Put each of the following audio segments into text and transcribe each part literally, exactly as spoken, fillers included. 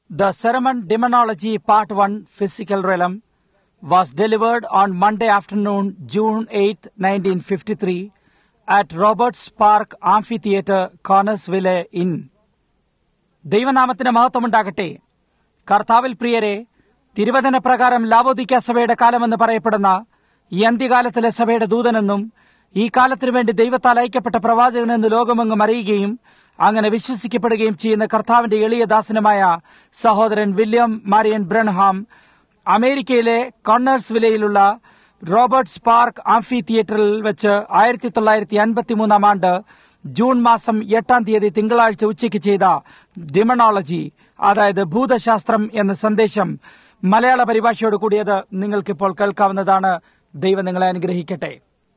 The sermon Demonology Part one, Physical Realm, was delivered on Monday afternoon, June eighth, nineteen fifty-three, at Roberts Park Amphitheatre, Connersville Inn. ദൈവനാമത്തിന് മഹത്വമുണ്ടാകട്ടെ. കർത്താവിൽ പ്രിയരെ, തിരുവചന പ്രകാരം ലാവോദിക്ക സഭയുടെ കാലമെന്ന് പറയപ്പെടുന്ന ഈ അന്ത്യകാലത്തിലെ സഭയുടെ ദൂതനെന്നും ഈ കാലത്തിനു വേണ്ടി ദൈവത്താൽ അയക്കപ്പെട്ട പ്രവാചകനെന്ന് ലോകമെങ്ങും അറിയുകയും അങ്ങനെ വിശ്വസിക്കപ്പെടുകയും ചെയ്യുന്ന കർത്താവിന്റെ എളിയ ദാസനുമായ സഹോദരൻ വില്യം മാരിയൻ ബ്രൺഹാം അമേരിക്കയിലെ കോണ്ണേഴ്സ്വില്ലയിലുള്ള റോബർട്ട്സ് പാർക്ക് ആംഫി തിയേറ്ററിൽ വെച്ച് ആയിരത്തി തൊള്ളായിരത്തി അൻപത്തിമൂന്നാം ആണ്ട് ജൂൺ മാസം എട്ടാം തീയതി തിങ്കളാഴ്ച ഉച്ചയ്ക്ക് ചെയ്ത ഡിമണോളജി, അതായത് ഭൂതശാസ്ത്രം എന്ന സന്ദേശം മലയാള പരിഭാഷയോട് കൂടിയത് നിങ്ങൾക്കിപ്പോൾ കേൾക്കാവുന്നതാണ്. ദൈവം നിങ്ങളെ അനുഗ്രഹിക്കട്ടെ.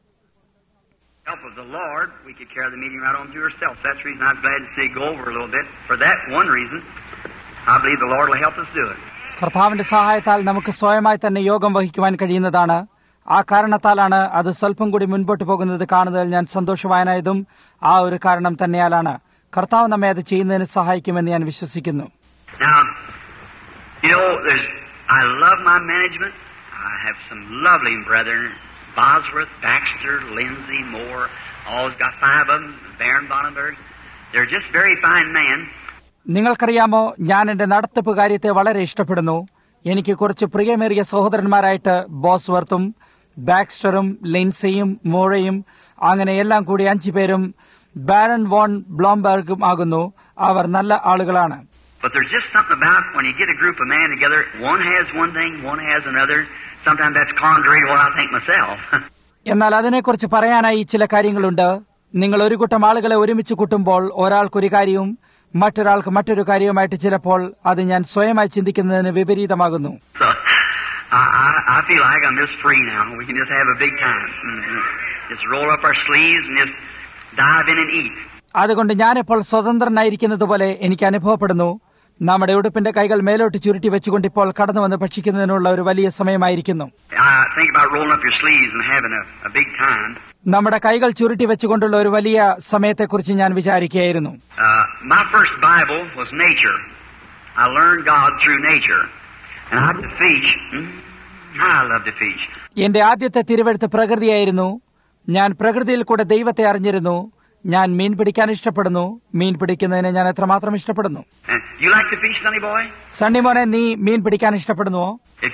Help of the Lord, we could carry the meeting right on to yourself. That's the reason I'm glad to see you go over a little bit. For that one reason, I believe the Lord will help us do it. കർത്താവിന്റെ സഹായത്താൽ നമുക്ക് സ്വയമായി തന്നെ യോഗം വഹിക്കുവാൻ കഴിയുന്നതാണ്. ആ കാരണത്താലാണ് അത് സ്വല്പം കൂടി മുൻപോട്ട് പോകുന്നത് കാണുന്നതിൽ ഞാൻ സന്തോഷവാനായതും ആ ഒരു കാരണം തന്നെയാലാണ്. കർത്താവ് നമ്മെ അത് ചെയ്യുന്നതിന് സഹായിക്കുമെന്ന് ഞാൻ വിശ്വസിക്കുന്നു. Now, you know, there's, I love my management. I have some lovely brethren. Bosworth, Baxter, Lindsay, Moore, all's got five of them, Baron Bonnenberg. They're just very fine men. നിങ്ങൾക്കറിയാമോ, ഞാൻ എന്റെ നടത്തിപ്പ് കാര്യത്തെ വളരെ ഇഷ്ടപ്പെടുന്നു. എനിക്ക് കുറച്ച് പ്രിയമേറിയ സഹോദരന്മാരായിട്ട് ബോസ്വർത്തും ബാക്സ്റ്ററും ലിൻസയും മോറയും അങ്ങനെ എല്ലാം കൂടി അഞ്ചു പേരും ബാരൺ വോൺ ബ്ലോംബർഗും ആകുന്നു. അവർ നല്ല ആളുകളാണ്. But there's just something about when you get a group of men together, one has one thing, one has another. Sometimes that's contrary to what I think myself. എന്നാൽ അതിനെക്കുറിച്ച് പറയാനായി ചില കാര്യങ്ങളുണ്ട്. നിങ്ങൾ ഒരു കൂട്ടം ആളുകളെ ഒരുമിച്ച് കൂട്ടുമ്പോൾ ഒരാൾക്കൊരു കാര്യവും മറ്റൊരാൾക്ക് മറ്റൊരു കാര്യവുമായിട്ട് ചിലപ്പോൾ അത് ഞാൻ സ്വയമായി ചിന്തിക്കുന്നതിന് വിപരീതമാകുന്നു. So, I, I, I feel like I'm just free now. We can just have a big time. Mm-hmm. Just roll up our sleeves and just dive in and eat. അതുകൊണ്ട് ഞാനിപ്പോൾ സ്വതന്ത്രനായിരിക്കുന്നത് പോലെ എനിക്ക് അനുഭവപ്പെടുന്നു. നമ്മുടെ ഉടുപ്പിന്റെ കൈകൾ മേലോട്ട് ചുരുട്ടി വെച്ചുകൊണ്ട് ഇപ്പോൾ കടന്നു വന്ന് ഭക്ഷിക്കുന്നതിനുള്ള ഒരു വലിയ സമയമായിരിക്കുന്നു. നമ്മുടെ കൈകൾ ചുരുട്ടി വെച്ചുകൊണ്ടുള്ള ഒരു വലിയ സമയത്തെക്കുറിച്ച് ഞാൻ വിചാരിക്കുകയായിരുന്നു. എന്റെ ആദ്യത്തെ തിരുവെഴുത്ത് പ്രകൃതിയായിരുന്നു. ഞാൻ പ്രകൃതിയിൽ കൂടെ ദൈവത്തെ അറിഞ്ഞിരുന്നു. ഞാൻ മീൻ പിടിക്കാൻ ഇഷ്ടപ്പെടുന്നു. മീൻ പിടിക്കുന്നതിനെ ഞാൻ എത്രമാത്രം ഇഷ്ടപ്പെടുന്നു. സണ്ണിമോനെ, നീ മീൻ പിടിക്കാൻ ഇഷ്ടപ്പെടുന്നുവോ?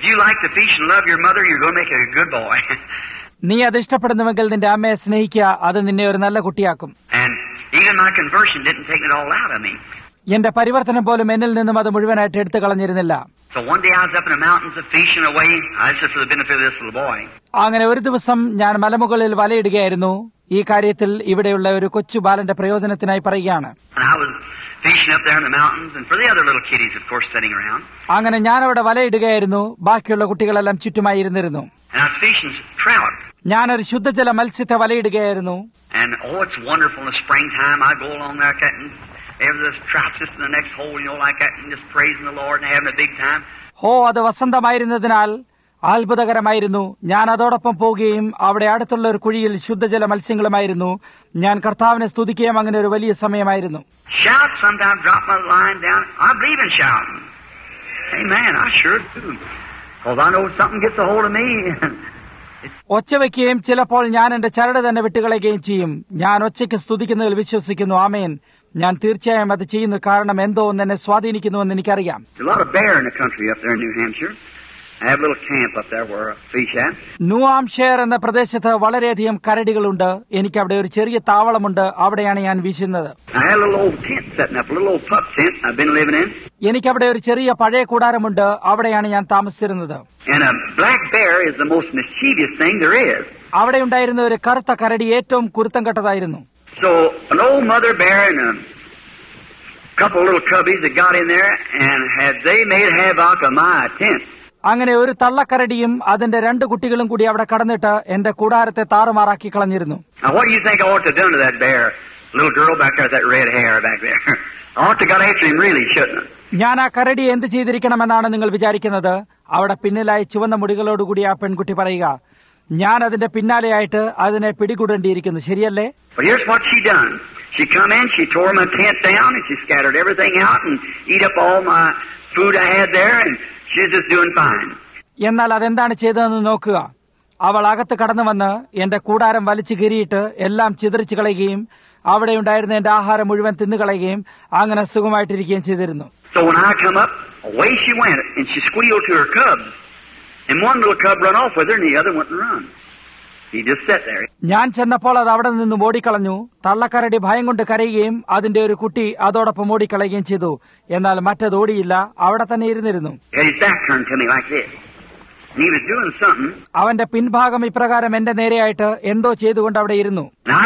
നീ അത് ഇഷ്ടപ്പെടുന്നുവെങ്കിൽ നിന്റെ അമ്മയെ സ്നേഹിക്കുക. അത് നിന്നെ ഒരു നല്ല കുട്ടിയാക്കും. എന്റെ പരിവർത്തനം പോലും എന്നിൽ നിന്നും അത് മുഴുവനായിട്ട് എടുത്തു കളഞ്ഞിരുന്നില്ല. അങ്ങനെ ഒരു ദിവസം ഞാൻ മലമുകളിൽ വലയിടുകയായിരുന്നു. ഈ കാര്യത്തിൽ ഇവിടെയുള്ള ഒരു കൊച്ചു ബാലന്റെ പ്രയോജനത്തിനായി പറയുകയാണ്. അങ്ങനെ ഞാനവിടെ വലയിടുകയായിരുന്നു. ബാക്കിയുള്ള കുട്ടികളെല്ലാം ചുറ്റുമായി ഇരുന്നിരുന്നു. ഞാനൊരു ശുദ്ധജല മത്സ്യത്തെ വലയിടുകയായിരുന്നു. ഹോ, അത് വസന്തമായിരുന്നതിനാൽ അത്ഭുതകരമായിരുന്നു. ഞാൻ അതോടൊപ്പം പോവുകയും അവിടെ അടുത്തുള്ള ഒരു കുഴിയിൽ ശുദ്ധജല മത്സ്യങ്ങളുമായിരുന്നു. ഞാൻ കർത്താവിനെ സ്തുതിക്കുകയും അങ്ങനെ ഒരു വലിയ സമയമായിരുന്നു. ഒച്ച വയ്ക്കുകയും ചിലപ്പോൾ ഞാൻ എന്റെ ചരട് തന്നെ വിട്ടുകളയുകയും ചെയ്യും. ഞാൻ ഒച്ചയ്ക്ക് സ്തുതിക്കുന്നതിൽ വിശ്വസിക്കുന്നു. ആമേൻ. ഞാൻ തീർച്ചയായും അത് ചെയ്യുന്നു. കാരണം എന്തോ ഒന്ന് എന്നെ സ്വാധീനിക്കുന്നുവെന്ന് എനിക്കറിയാം. ന്യൂ ഹാംഷെയർ എന്ന പ്രദേശത്ത് വളരെയധികം കരടികളുണ്ട്. എനിക്ക് അവിടെ ഒരു ചെറിയ താവളമുണ്ട്. അവിടെയാണ് ഞാൻ വീശുന്നത്. എനിക്കവിടെ ഒരു ചെറിയ പഴയ കൂടാരമുണ്ട്. അവിടെയാണ് ഞാൻ താമസിച്ചിരുന്നത്. അവിടെ ഉണ്ടായിരുന്ന ഒരു കറുത്ത കരടി ഏറ്റവും കുരുത്തം കെട്ടതായിരുന്നു. So an old mother bear and a couple of little cubbies that got in there and had they made havoc of my tent. അങ്ങനെ ഒരു തള്ളക്കരടിയും അതിന്റെ രണ്ട് കുട്ടികളും കൂടി അവിടെ കടന്നിട്ട് എന്റെ കൂടാരത്തെ താറുമാറാക്കി കളഞ്ഞിരുന്നു. Now what do you think I ought to have done to that bear? Little girl back there with that red hair back there. I ought to have got after him really, shouldn't I? ഞാൻ ആ കരടി എന്ത് ചെയ്തിരിക്കണമെന്നാണ് നിങ്ങൾ വിചാരിക്കുന്നത്? അവിടെ പിന്നിലായി ചുവന്ന മുടികളോടുകൂടി ആ പെൺകുട്ടി പറയുക, ഞാൻ അതിന്റെ പിന്നാലെയായിട്ട് അതിനെ പിടികൂടേണ്ടിയിരിക്കുന്നു. ശരിയല്ലേ? But here's what she done. She come in, she tore my tent down, and she scattered everything out and eat up all my food I had there, and she's just doing fine. എന്നാൽ അതെന്താണ് ചെയ്തതെന്ന് നോക്കുക. അവൾ അകത്ത് കടന്നു വന്ന് എന്റെ കൂടാരം വലിച്ചു കീറിയിട്ട് എല്ലാം ചിതറിച്ചു കളയുകയും അവിടെ ഉണ്ടായിരുന്ന എന്റെ ആഹാരം മുഴുവൻ തിന്നുകളയുകയും അങ്ങനെ സുഖമായിട്ടിരിക്കുകയും ചെയ്തിരുന്നു. So when I come up, away she went, and she squealed to her cubs, and one little cub run off with her, and the other went and run. He just sat there. ഞാൻ ചെന്നപ്പോൾ അത് അവിടെ നിന്നും ഓടിക്കളഞ്ഞു. തള്ളക്കരടി ഭയം കൊണ്ട് കരയുകയും അതിന്റെ ഒരു കുട്ടി അതോടൊപ്പം ഓടിക്കളയുകയും ചെയ്തു. എന്നാൽ മറ്റത് ഓടിയില്ല, അവിടെ തന്നെ ഇരുന്നിരുന്നു. അവന്റെ പിൻഭാഗം ഇപ്രകാരം എന്റെ നേരെയായിട്ട് എന്തോ ചെയ്തുകൊണ്ട് അവിടെ ഇരുന്നു.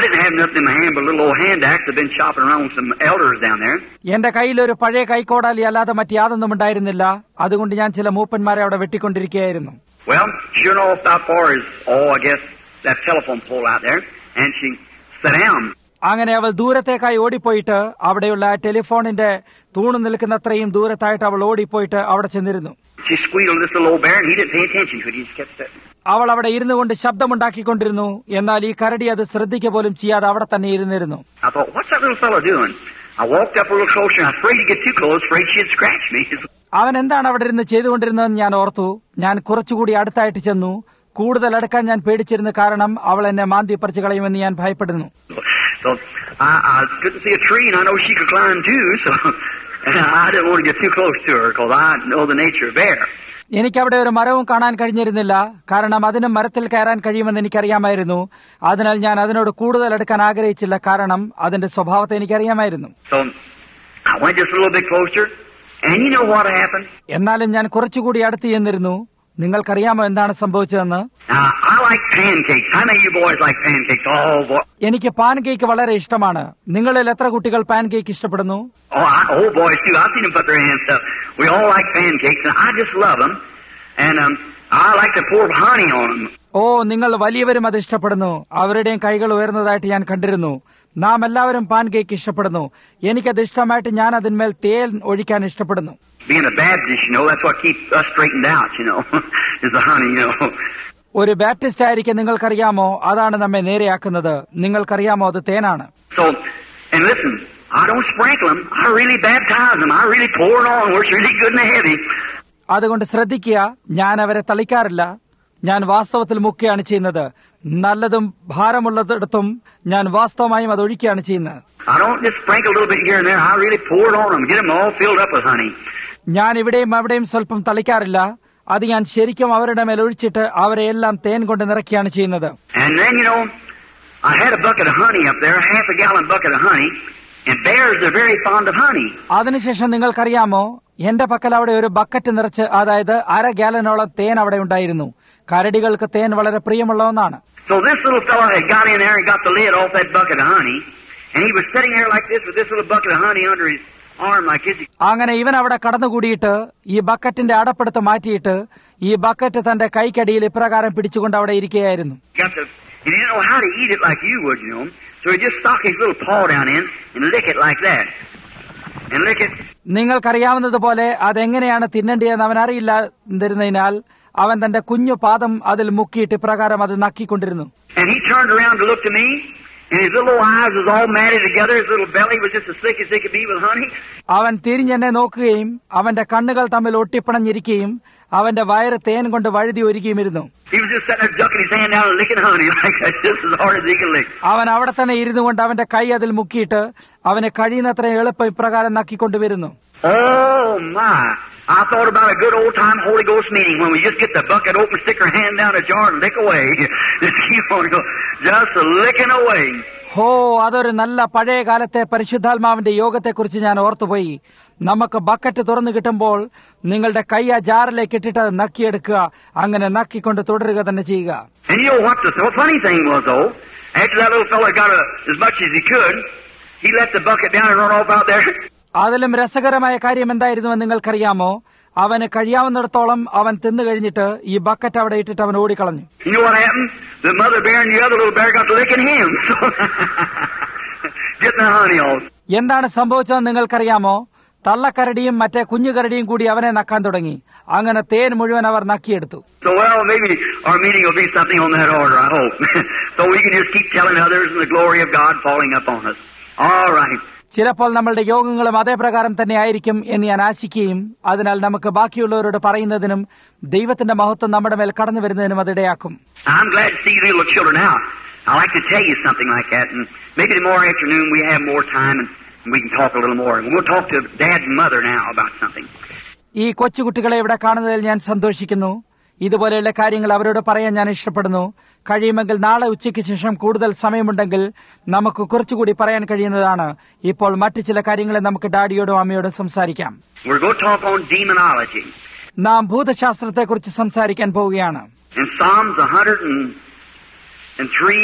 എന്റെ കയ്യിൽ ഒരു പഴയ കൈക്കോടാലി അല്ലാതെ മറ്റ് യാതൊന്നും ഉണ്ടായിരുന്നില്ല. അതുകൊണ്ട് ഞാൻ ചില മൂപ്പന്മാരെ അവിടെ വെട്ടിക്കൊണ്ടിരിക്കുകയായിരുന്നു. Well, sure enough, about far as, oh, I guess, that telephone pole out there, and she sat down. അങ്ങനെ അവൾ ദൂരത്തേക്കായി ഓടിപ്പോയിട്ട് അവിടെയുള്ള ടെലിഫോണിന്റെ തൂണ് നിൽക്കുന്നത്രയും ദൂരത്തായിട്ട് അവൾ ഓടിപ്പോയിട്ട് അവിടെ ചെന്നിരുന്നു. She squealed this little old bear, and he didn't pay attention to it. He just kept sitting. അവൾ അവിടെ ഇരുന്നു കൊണ്ട് ശബ്ദമുണ്ടാക്കിക്കൊണ്ടിരുന്നു. എന്നാൽ ഈ കരടി അത് ശ്രദ്ധിക്കുക പോലും ചെയ്യാതെ അവിടെ തന്നെ ഇരുന്നിരുന്നു. I thought, what's that little fellow doing? I walked up a little closer, and I was afraid to get too close, afraid she'd scratch me. അവൻ എന്താണ് അവിടെ ഇരുന്ന് ചെയ്തുകൊണ്ടിരുന്നതെന്ന് ഞാൻ ഓർത്തു. ഞാൻ കുറച്ചുകൂടി അടുത്തായിട്ട് ചെന്നു. കൂടുതൽ അടുക്കാൻ ഞാൻ പേടിച്ചിരുന്നു, കാരണം അവൾ എന്നെ മാന്തി പറിച്ചു കളയുമെന്ന് ഞാൻ ഭയപ്പെടുന്നു. So I, I couldn't see a tree, and I know she could climb too, so I didn't want to get too close to her because I know the nature of bear. എനിക്കവിടെ ഒരു മരവും കാണാൻ കഴിഞ്ഞിരുന്നില്ല, കാരണം അതിനും മരത്തിൽ കയറാൻ കഴിയുമെന്ന് എനിക്കറിയാമായിരുന്നു. അതിനാൽ ഞാൻ അതിനോട് കൂടുതൽ അടുക്കാൻ ആഗ്രഹിച്ചില്ല, കാരണം അതിന്റെ സ്വഭാവത്തെ എനിക്കറിയാമായിരുന്നു. So I went just a little bit closer, and you know what happened? എന്നാലും ഞാൻ കുറച്ചുകൂടി അടുത്ത് ചെന്നിരുന്നു. നിങ്ങൾക്കറിയാമോ എന്താണ് സംഭവിച്ചതെന്ന്? എനിക്ക് പാൻ കേക്ക് വളരെ ഇഷ്ടമാണ്. നിങ്ങളിൽ എത്ര കുട്ടികൾ പാൻ കേക്ക് ഇഷ്ടപ്പെടുന്നു? ഓ, നിങ്ങൾ വലിയവരും അത് ഇഷ്ടപ്പെടുന്നു. അവരുടെയും കൈകൾ ഉയർന്നതായിട്ട് ഞാൻ കണ്ടിരുന്നു. നാം എല്ലാവരും പാൻ കേക്ക് ഇഷ്ടപ്പെടുന്നു. എനിക്കത് ഇഷ്ടമായിട്ട് ഞാൻ അതിന്മേൽ തേൻ ഒഴിക്കാൻ ഇഷ്ടപ്പെടുന്നു. Being a Baptist, you know, that's what keeps us straightened out, you know, is the honey, you know. ഒരു ബാപ്റ്റിസ്റ്റ് ആയിരിക്കും, നിങ്ങൾക്കറിയാമോ, അതാണ് നമ്മെ നേരെയാക്കുന്നത്. നിങ്ങൾക്കറിയാമോ, അത് തേനാണ്. So, and listen, I don't sprinkle them. I really baptize them. I really pour it on where it's really good and heavy. അതുകൊണ്ട് ശ്രദ്ധിക്കുക, ഞാൻ അവരെ തളിക്കാറില്ല. ഞാൻ വാസ്തവത്തിൽ മുക്കുകയാണ് ചെയ്യുന്നത്. നല്ലതും ഭാരമുള്ളതിടത്തും ഞാൻ വാസ്തവമായും അത് ഒഴിക്കുകയാണ് ചെയ്യുന്നത്. I don't just sprinkle a little bit here and there. I really pour it on them, get them all filled up with honey. ഞാൻ ഇവിടെയും അവിടെയും സ്വല്പം തളിക്കാറില്ല. അത് ഞാൻ ശരിക്കും അവരുടെ മേൽ ഒഴിച്ചിട്ട് അവരെ എല്ലാം തേൻ കൊണ്ട് നിറയ്ക്കുകയാണ് ചെയ്യുന്നത്. And then, you know, I had a bucket of honey up there, half a gallon bucket of honey, and bears are very fond of honey. അതിനുശേഷം നിങ്ങൾക്കറിയാമോ, എന്റെ പക്കൽ അവിടെ ഒരു ബക്കറ്റ് നിറച്ച്, അതായത് അര ഗാലനോളം തേൻ അവിടെ ഉണ്ടായിരുന്നു. കരടികൾക്ക് തേൻ വളരെ പ്രിയമുള്ള ഒന്നാണ്. So this little fellow had got in there and got the lid off that bucket of honey, and he was sitting there like this with this little bucket of honey under his arm like this. അങ്ങനെ ഇവൻ അവിടെ കടന്നുകൂടിയിട്ട് ഈ ബക്കറ്റിന്റെ അടപ്പെടുത്ത് മാറ്റിയിട്ട് ഈ bucket തന്റെ കൈക്കടിയിൽ ഇപ്രകാരം പിടിച്ചുകൊണ്ട് അവിടെ ഇരിക്കുകയായിരുന്നു. He didn't know how to eat it like you would, you know. So he just stuck his little paw down in and lick it like that. And lick it. നിങ്ങൾക്കറിയാവുന്നതുപോലെ അതെങ്ങനെയാണ് തിന്നേണ്ടതെന്ന് അവൻ അറിയില്ലാതിരുന്നതിനാൽ അവൻ തന്റെ കുഞ്ഞു പാദം അതിൽ മുക്കിയിട്ട് പ്രകാരം അത് നക്കിക്കൊണ്ടിരുന്നു. And he turned around to look to me, and his little eyes was all matted together. His little belly was just as thick as they could be with honey. അവൻ തിരിഞ്ഞെന്നെ നോക്കുകയും അവന്റെ കണ്ണുകൾ തമ്മിൽ ഒട്ടിപ്പിണഞ്ഞിരിക്കുകയും അവന്റെ വയറ് തേൻ കൊണ്ട് വഴുതി ഒരുക്കിയുമിരുന്നു. He was just sitting there ducking his hand down and licking honey like that, just as hard as he could lick. അവൻ അവിടെ തന്നെ ഇരുന്നു കൊണ്ട് അവന്റെ കൈ അതിൽ മുക്കിയിട്ട് അവന് കഴിയുന്നത്ര എളുപ്പം ഇപ്രകാരം നക്കിക്കൊണ്ടുവരുന്നു. Oh my! I thought about a good old time Holy Ghost meeting when we just get the bucket open, stick our hand down a jar and lick away. Just keep on going, just licking away. ഹോ, അതൊരു നല്ല പഴയ കാലത്തെ പരിശുദ്ധാത്മാവിന്റെ യോഗത്തെക്കുറിച്ച് ഞാൻ ഓർത്തുപോയി. നമുക്ക് bucket തുറന്നു കിട്ടുമ്പോൾ നിങ്ങളുടെ കൈ ആ ജാറിലേക്ക് ഇട്ടിട്ട് നക്കിയെടുക്കുക, അങ്ങനെ നക്കിക്കൊണ്ട് തുടരുക തന്നെ ചെയ്യുക. And you know what the funny thing was though? After that little fella got a, as much as he could, he let the bucket down and run off out there. അതിലും രസകരമായ കാര്യം എന്തായിരുന്നുവെന്ന് നിങ്ങൾക്കറിയാമോ? അവന് കഴിയാവുന്നിടത്തോളം അവൻ തിന്നു കഴിഞ്ഞിട്ട് ഈ ബക്കറ്റ് അവിടെ ഇട്ടിട്ട് അവൻ ഓടിക്കളഞ്ഞു. You know what happened? The mother bear and the other little bear got to licking him. Getting the honey off. എന്താണ് സംഭവിച്ചതെന്ന് നിങ്ങൾക്കറിയാമോ? തള്ളക്കരടിയും മറ്റേ കുഞ്ഞുകരടിയും കൂടി അവനെ നക്കാൻ തുടങ്ങി. അങ്ങനെ തേൻ മുഴുവൻ അവർ നക്കിയെടുത്തു. So well, maybe our meeting will be something on that order, I hope. So we can just keep telling others and the glory of God falling upon us. All right. ചിലപ്പോൾ നമ്മളുടെ യോഗങ്ങളും അതേ പ്രകാരം തന്നെ ആയിരിക്കും എന്ന് ഞാൻ ആശിക്കുകയും അതിനാൽ നമുക്ക് ബാക്കിയുള്ളവരോട് പറയുന്നതിനും ദൈവത്തിന്റെ മഹത്വം നമ്മുടെ മേൽ കടന്നു വരുന്നതിനും അതിടയാക്കും. I'm glad to see you little children now. I'd like to tell you something like that, and maybe tomorrow afternoon we have more time and we can talk a little more. And we'll talk to Dad and Mother now about something. ഈ കൊച്ചുകുട്ടികളെ ഇവിടെ കാണുന്നതിൽ ഞാൻ സന്തോഷിക്കുന്നു. ഇതുപോലെയുള്ള കാര്യങ്ങൾ അവരോട് പറയാൻ ഞാൻ ഇഷ്ടപ്പെടുന്നു. കഴിയുമെങ്കിൽ നാളെ ഉച്ചയ്ക്ക് ശേഷം കൂടുതൽ സമയമുണ്ടെങ്കിൽ നമുക്ക് കുറച്ചുകൂടി പറയാൻ കഴിയുന്നതാണ്. ഇപ്പോൾ മറ്റു ചില കാര്യങ്ങളെ നമുക്ക് ഡാഡിയോടും അമ്മയോടും സംസാരിക്കാം. We're going to talk on demonology. നാം ഭൂതശാസ്ത്രത്തെക്കുറിച്ച് സംസാരിക്കാൻ പോവുകയാണ്. In Psalms one hundred three,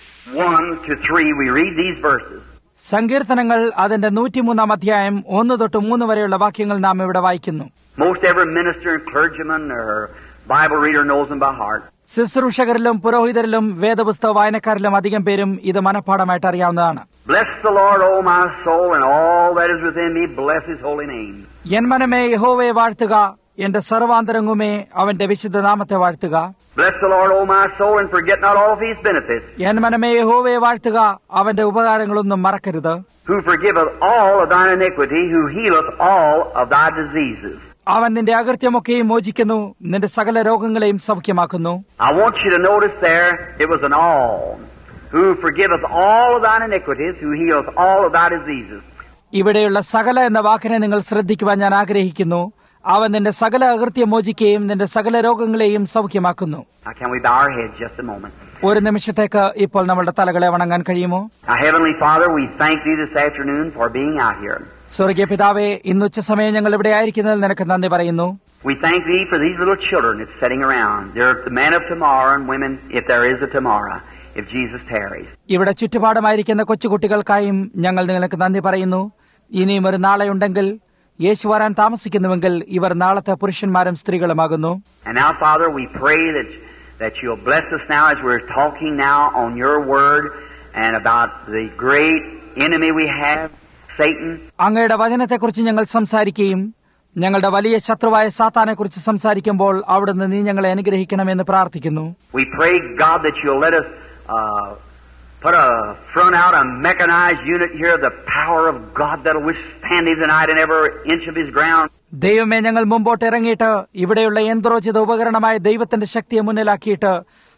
one to three, we read these verses. സങ്കീർത്തനങ്ങൾ അതിന്റെ നൂറ്റിമൂന്നാം അധ്യായം ഒന്ന് തൊട്ട് മൂന്ന് വരെയുള്ള വാക്യങ്ങൾ നാം ഇവിടെ വായിക്കുന്നു. Most every minister and clergyman or Bible reader knows them by heart. ശുശ്രൂഷകരിലും പുരോഹിതരിലും വേദപുസ്തക വായനക്കാരിലും അധികം പേരും ഇത് മനഃപ്പാഠമായിട്ട് അറിയാവുന്നതാണ്. Bless the Lord, O my soul, and all that is within me, bless His holy name. എൻ മനമേ യഹോവയെ വാഴ്ത്തുക, എന്റെ സർവാന്തരംഗമേ അവന്റെ വിശുദ്ധ നാമത്തെ വാഴ്ത്തുക. Bless the Lord, O my soul, and forget not all of His benefits. എൻ മനമേ യഹോവയെ വാഴ്ത്തുക, അവന്റെ ഉപകാരങ്ങളൊന്നും മറക്കരുത്. Who forgiveth all of thine iniquity, who healeth all of thy diseases. അവൻ നിന്റെ അകൃത്യമൊക്കെയും മോചിക്കുന്നു, നിന്റെ സകല രോഗങ്ങളെയും സൗഖ്യമാക്കുന്നു. I want you to notice there, it was an all. Who forgiveth all of thine iniquities, who healeth all of thy diseases. ഇവിടെയുള്ള സകല എന്ന വാക്കിനെ നിങ്ങൾ ശ്രദ്ധിക്കുവാൻ ഞാൻ ആഗ്രഹിക്കുന്നു. അവൻ നിന്റെ സകല അകൃത്യം മോചിക്കുകയും നിന്റെ സകല രോഗങ്ങളെയും സൗഖ്യമാക്കുന്നു. Now can we bow our heads just a moment? ഒരു നിമിഷത്തേക്ക് ഇപ്പോൾ നമ്മളുടെ തലകളെ വണങ്ങാൻ കഴിയുമോ? Our Heavenly Father, we thank Thee this afternoon for being out here. സ്വർഗീയ പിതാവേ, ഇന്ന് ഉച്ച സമയം ഞങ്ങൾ ഇവിടെ ആയിരിക്കുന്നതിൽ നിനക്ക് നന്ദി പറയുന്നു. We thank Thee for these little children that's sitting around. They're the men of tomorrow and women, if there is a tomorrow, if Jesus tarries. ഇവിടെ ചുറ്റുപാടുമായിരിക്കുന്ന കൊച്ചുകുട്ടികൾക്കായും ഞങ്ങൾ നിങ്ങൾക്ക് നന്ദി പറയുന്നു. ഇനിയും ഒരു നാളെ ഉണ്ടെങ്കിൽ, യേശു വരാൻ താമസിക്കുന്നുവെങ്കിൽ ഇവർ നാളത്തെ പുരുഷന്മാരും സ്ത്രീകളുമാകുന്നു. And now, Father, we pray that that You'll bless us now as we're talking now on Your Word and about the great enemy we have, Satan. അങ്ങയുടെ വചനത്തെക്കുറിച്ച് ഞങ്ങൾ സംസാരിക്കുകയും ഞങ്ങളുടെ വലിയ ശത്രുവായ സാത്താനെക്കുറിച്ച് സംസാരിക്കുമ്പോൾ അവിടുന്ന് നീ ഞങ്ങളെ അനുഗ്രഹിക്കണമെന്ന് പ്രാർത്ഥിക്കുന്നു. We pray, God, that You'll let us uh, put a front out, a mechanized unit here of the power of God that'll withstand Him tonight in every inch of His ground. ദൈവമേ, ഞങ്ങൾ മുമ്പോട്ട് ഇറങ്ങിയിട്ട് ഇവിടെയുള്ള യന്ത്രോചിത ഉപകരണമായ ദൈവത്തിന്റെ ശക്തിയെ മുന്നിലാക്കിയിട്ട്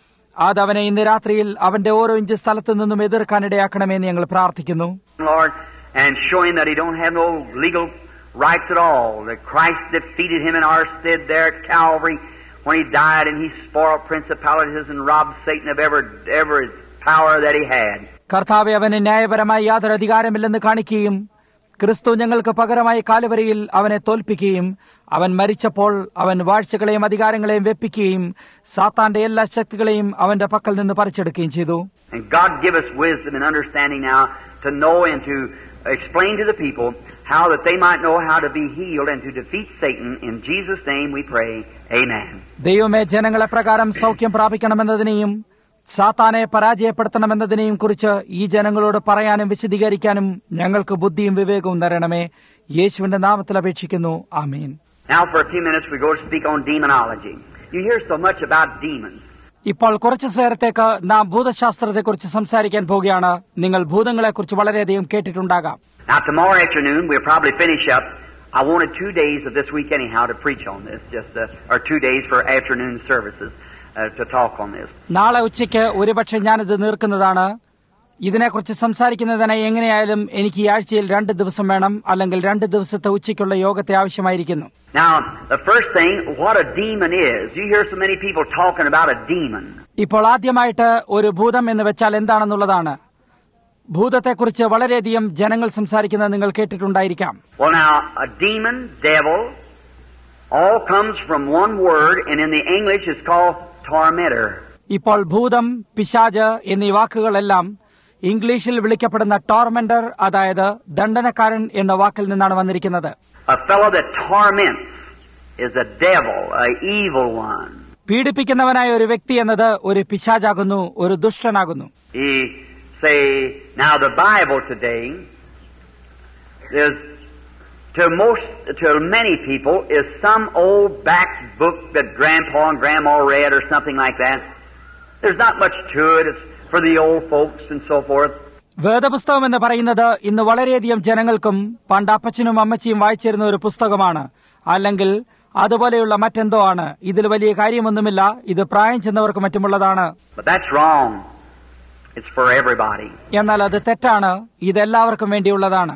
അതവനെ ഇന്ന് രാത്രിയിൽ അവന്റെ ഓരോ ഇഞ്ച് സ്ഥലത്തു നിന്നും എതിർക്കാനിടയാക്കണമെന്ന് ഞങ്ങൾ പ്രാർത്ഥിക്കുന്നു. Lord, and showing that He don't have no legal rights at all. That Christ defeated Him in our stead there at Calvary when He died, and He spoiled principalities and robbed Satan of every every power that he had. കർത്താവേ, അവന് ന്യായപരമായി യാതൊരു അധികാരമില്ലെന്ന് കാണിക്കുകയും ക്രിസ്തു ഞങ്ങൾക്ക് പകരമായി കാലുവരിയിൽ അവനെ തോൽപ്പിക്കുകയും അവൻ മരിച്ചപ്പോൾ അവൻ വാഴ്ചകളെയും അധികാരങ്ങളെയും വെപ്പിക്കുകയും സാത്താന്റെ എല്ലാ ശക്തികളെയും അവന്റെ പക്കൽ നിന്ന് പറിച്ചെടുക്കുകയും ചെയ്തു. And God give us wisdom and understanding now to know and to explain to the people how that they might know how to be healed and to defeat Satan. In Jesus' name we pray. Amen. ദൈവമേ, ജനങ്ങളെ പ്രകാരം സൗഖ്യം പ്രാപിക്കണമെന്നതിനെയും സാത്താനെ പരാജയപ്പെടുത്തണമെന്നതിനെയും കുറിച്ച് ഈ ജനങ്ങളോട് പറയാനും വിശദീകരിക്കാനും ഞങ്ങൾക്ക് ബുദ്ധിയും വിവേകവും തരണമേ. യേശുവിന്റെ നാമത്തിൽ അപേക്ഷിക്കുന്നു. ആമേൻ. Now for a few minutes we go to speak on demonology. You hear so much about demons. ഇപ്പോൾ കുറച്ചു നേരത്തേക്ക് നാം ഭൂതശാസ്ത്രത്തെക്കുറിച്ച് സംസാരിക്കാൻ പോവുകയാണ്. നിങ്ങൾ ഭൂതങ്ങളെക്കുറിച്ച് വളരെയധികം കേട്ടിട്ടുണ്ടാകാം. Now tomorrow afternoon we'll probably finish up. I wanted two days of this week anyhow to preach on this, just uh, or two days for afternoon services uh, to talk on this. നാളെ ഉച്ചയ്ക്ക് ഒരുപക്ഷെ ഞാനിത് നീർക്കുന്നതാണ്. ഇതിനെക്കുറിച്ച് സംസാരിക്കുന്നതിനായി എങ്ങനെയായാലും എനിക്ക് ഈ ആഴ്ചയിൽ രണ്ട് ദിവസം വേണം, അല്ലെങ്കിൽ രണ്ട് ദിവസത്തെ ഉച്ചയ്ക്കുള്ള യോഗത്തെ ആവശ്യമായിരിക്കുന്നു. Now, the first thing, what a demon is. You hear so many people talking about a demon. ഇപ്പോൾ ആദ്യമായിട്ട് ഒരു ഭൂതം എന്ന് വെച്ചാൽ എന്താണെന്നുള്ളതാണ്. ഭൂതത്തെക്കുറിച്ച് വളരെയധികം ജനങ്ങൾ സംസാരിക്കുന്നത് നിങ്ങൾ കേട്ടിട്ടുണ്ടായിരിക്കാം. Well, now, a demon, devil, all comes from one word, and in the English it's called tormentor. ഇപ്പോൾ ഭൂതം, പിശാച് എന്നീ വാക്കുകളെല്ലാം ഇംഗ്ലീഷിൽ വിളിക്കപ്പെടുന്ന ടോർമെന്റർ, അതായത് ദണ്ഡനക്കാരൻ എന്ന വാക്കിൽ നിന്നാണ് വന്നിരിക്കുന്നത്. A fellow that torments is a devil, an evil one. പീഡിപ്പിക്കുന്നവനായ ഒരു വ്യക്തി എന്നത് ഒരു പിശാചാകുന്നു, ഒരു ദുഷ്ടനാകുന്നു. He say, now the Bible today is to most, to many people, is some old back book that Grandpa and Grandma read or something like that. There's not much to it. It's for the old folks and so forth. വേദപുസ്തകം എന്ന് പറയുന്നത് ഇന്ന് വളരെയധികം ജനങ്ങൾക്കും പണ്ട് അപ്പച്ചനും അമ്മച്ചിയും വായിച്ചിരുന്ന ഒരു പുസ്തകമാണ്, അല്ലെങ്കിൽ അതുപോലെയുള്ള മറ്റെന്തോ ആണ്. ഇതിൽ വലിയ കാര്യമൊന്നുമില്ല, ഇത് പ്രായം ചെന്നവർക്ക് മറ്റുമുള്ളതാണ്. എന്നാൽ അത് തെറ്റാണ്, ഇതെല്ലാവർക്കും വേണ്ടിയുള്ളതാണ്.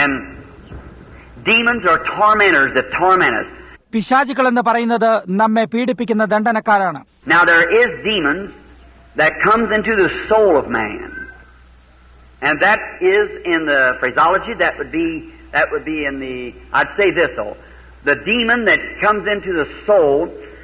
പിശാചുക്കൾ എന്ന് പറയുന്നത് നമ്മെ പീഡിപ്പിക്കുന്ന ദണ്ഡനക്കാരാണ്. Now there is demons that comes into the soul of man, and that is in the phraseology that would be that would be in the I'd say this though, the demon that comes into the soul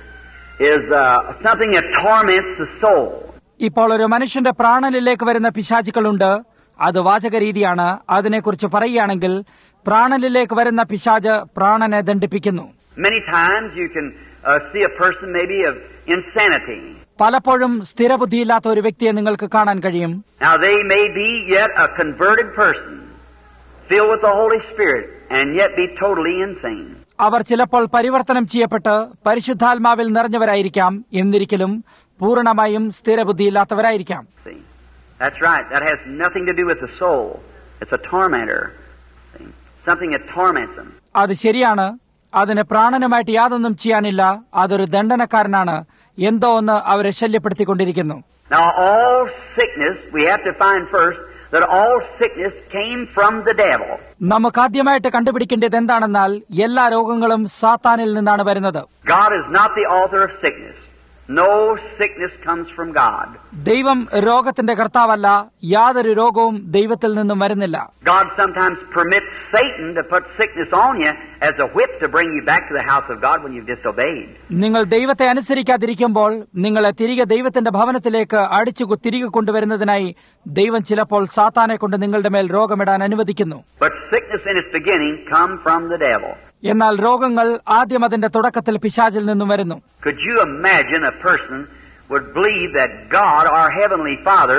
is uh, something that torments the soul. ഇപ്പോൾ ഒരു മനുഷ്യന്റെ പ്രാണനിലേക്ക് വരുന്ന പിശാചുക്കളുണ്ട്. അത് വാചകരീതിയാണ്. അതിനെക്കുറിച്ച് പറയുകയാണെങ്കിൽ പ്രാണനിലേക്ക് വരുന്ന പിശാച് പ്രാണനെ ദണ്ഡിപ്പിക്കുന്നു. Many times you can uh, see a person maybe of insanity. പലപ്പോഴും സ്ഥിരബുദ്ധിയില്ലാത്ത ഒരു വ്യക്തിയെ നിങ്ങൾക്ക് കാണാൻ കഴിയും. Now they may be yet a converted person, filled with the Holy Spirit, and yet be totally insane. അവർ ചിലപ്പോൾ പരിവർത്തനം ചെയ്യപ്പെട്ട് പരിശുദ്ധാത്മാവിൽ നിറഞ്ഞവരായിരിക്കാം, എന്നിരിക്കലും പൂർണ്ണമായും സ്ഥിരബുദ്ധിയില്ലാത്തവരായിരിക്കാം. That's right. That has nothing to do with the soul. It's a tormentor. Something that torments them. അത് ശരിയാണ്. അതിന് പ്രാണനുമായിട്ട് യാതൊന്നും ചെയ്യാനില്ല. അതൊരു ദണ്ഡനക്കാരനാണ്. എന്തോ ഒന്ന് അവരെ ശല്യപ്പെടുത്തിക്കൊണ്ടിരിക്കുന്നു. Now all sickness, we have to find first that all sickness came from the devil. നമുക്ക് ആദ്യമായിട്ട് കണ്ടുപിടിക്കേണ്ടത് എന്താണെന്നാൽ എല്ലാ രോഗങ്ങളും സാത്താനിൽ നിന്നാണ് വരുന്നത്. God is not the author of sickness. No sickness comes from God. ദൈവം രോഗത്തിന്റെ കർത്താവല്ല. യാതൊരു രോഗവും ദൈവത്തിൽ നിന്നും വരുന്നില്ല. God sometimes permits Satan to put sickness on you as a whip to bring you back to the house of God when you've disobeyed. നിങ്ങൾ ദൈവത്തെ അനുസരിക്കാതിരിക്കുമ്പോൾ നിങ്ങളെ തിരികെ ദൈവത്തിന്റെ ഭവനത്തിലേക്ക് അടിച്ചു തിരികെ കൊണ്ടുവരുന്നതിനായി ദൈവം ചിലപ്പോൾ സാത്താനെ കൊണ്ട് നിങ്ങളുടെ മേൽ രോഗമിടാൻ അനുവദിക്കുന്നു. But sickness in its beginning come from the devil. എന്നാൽ രോഗങ്ങൾ ആദ്യം അതിന്റെ തുടക്കത്തിൽ പിശാചിൽ നിന്നും വരുന്നു. Could you imagine a person would believe that God, our Heavenly Father,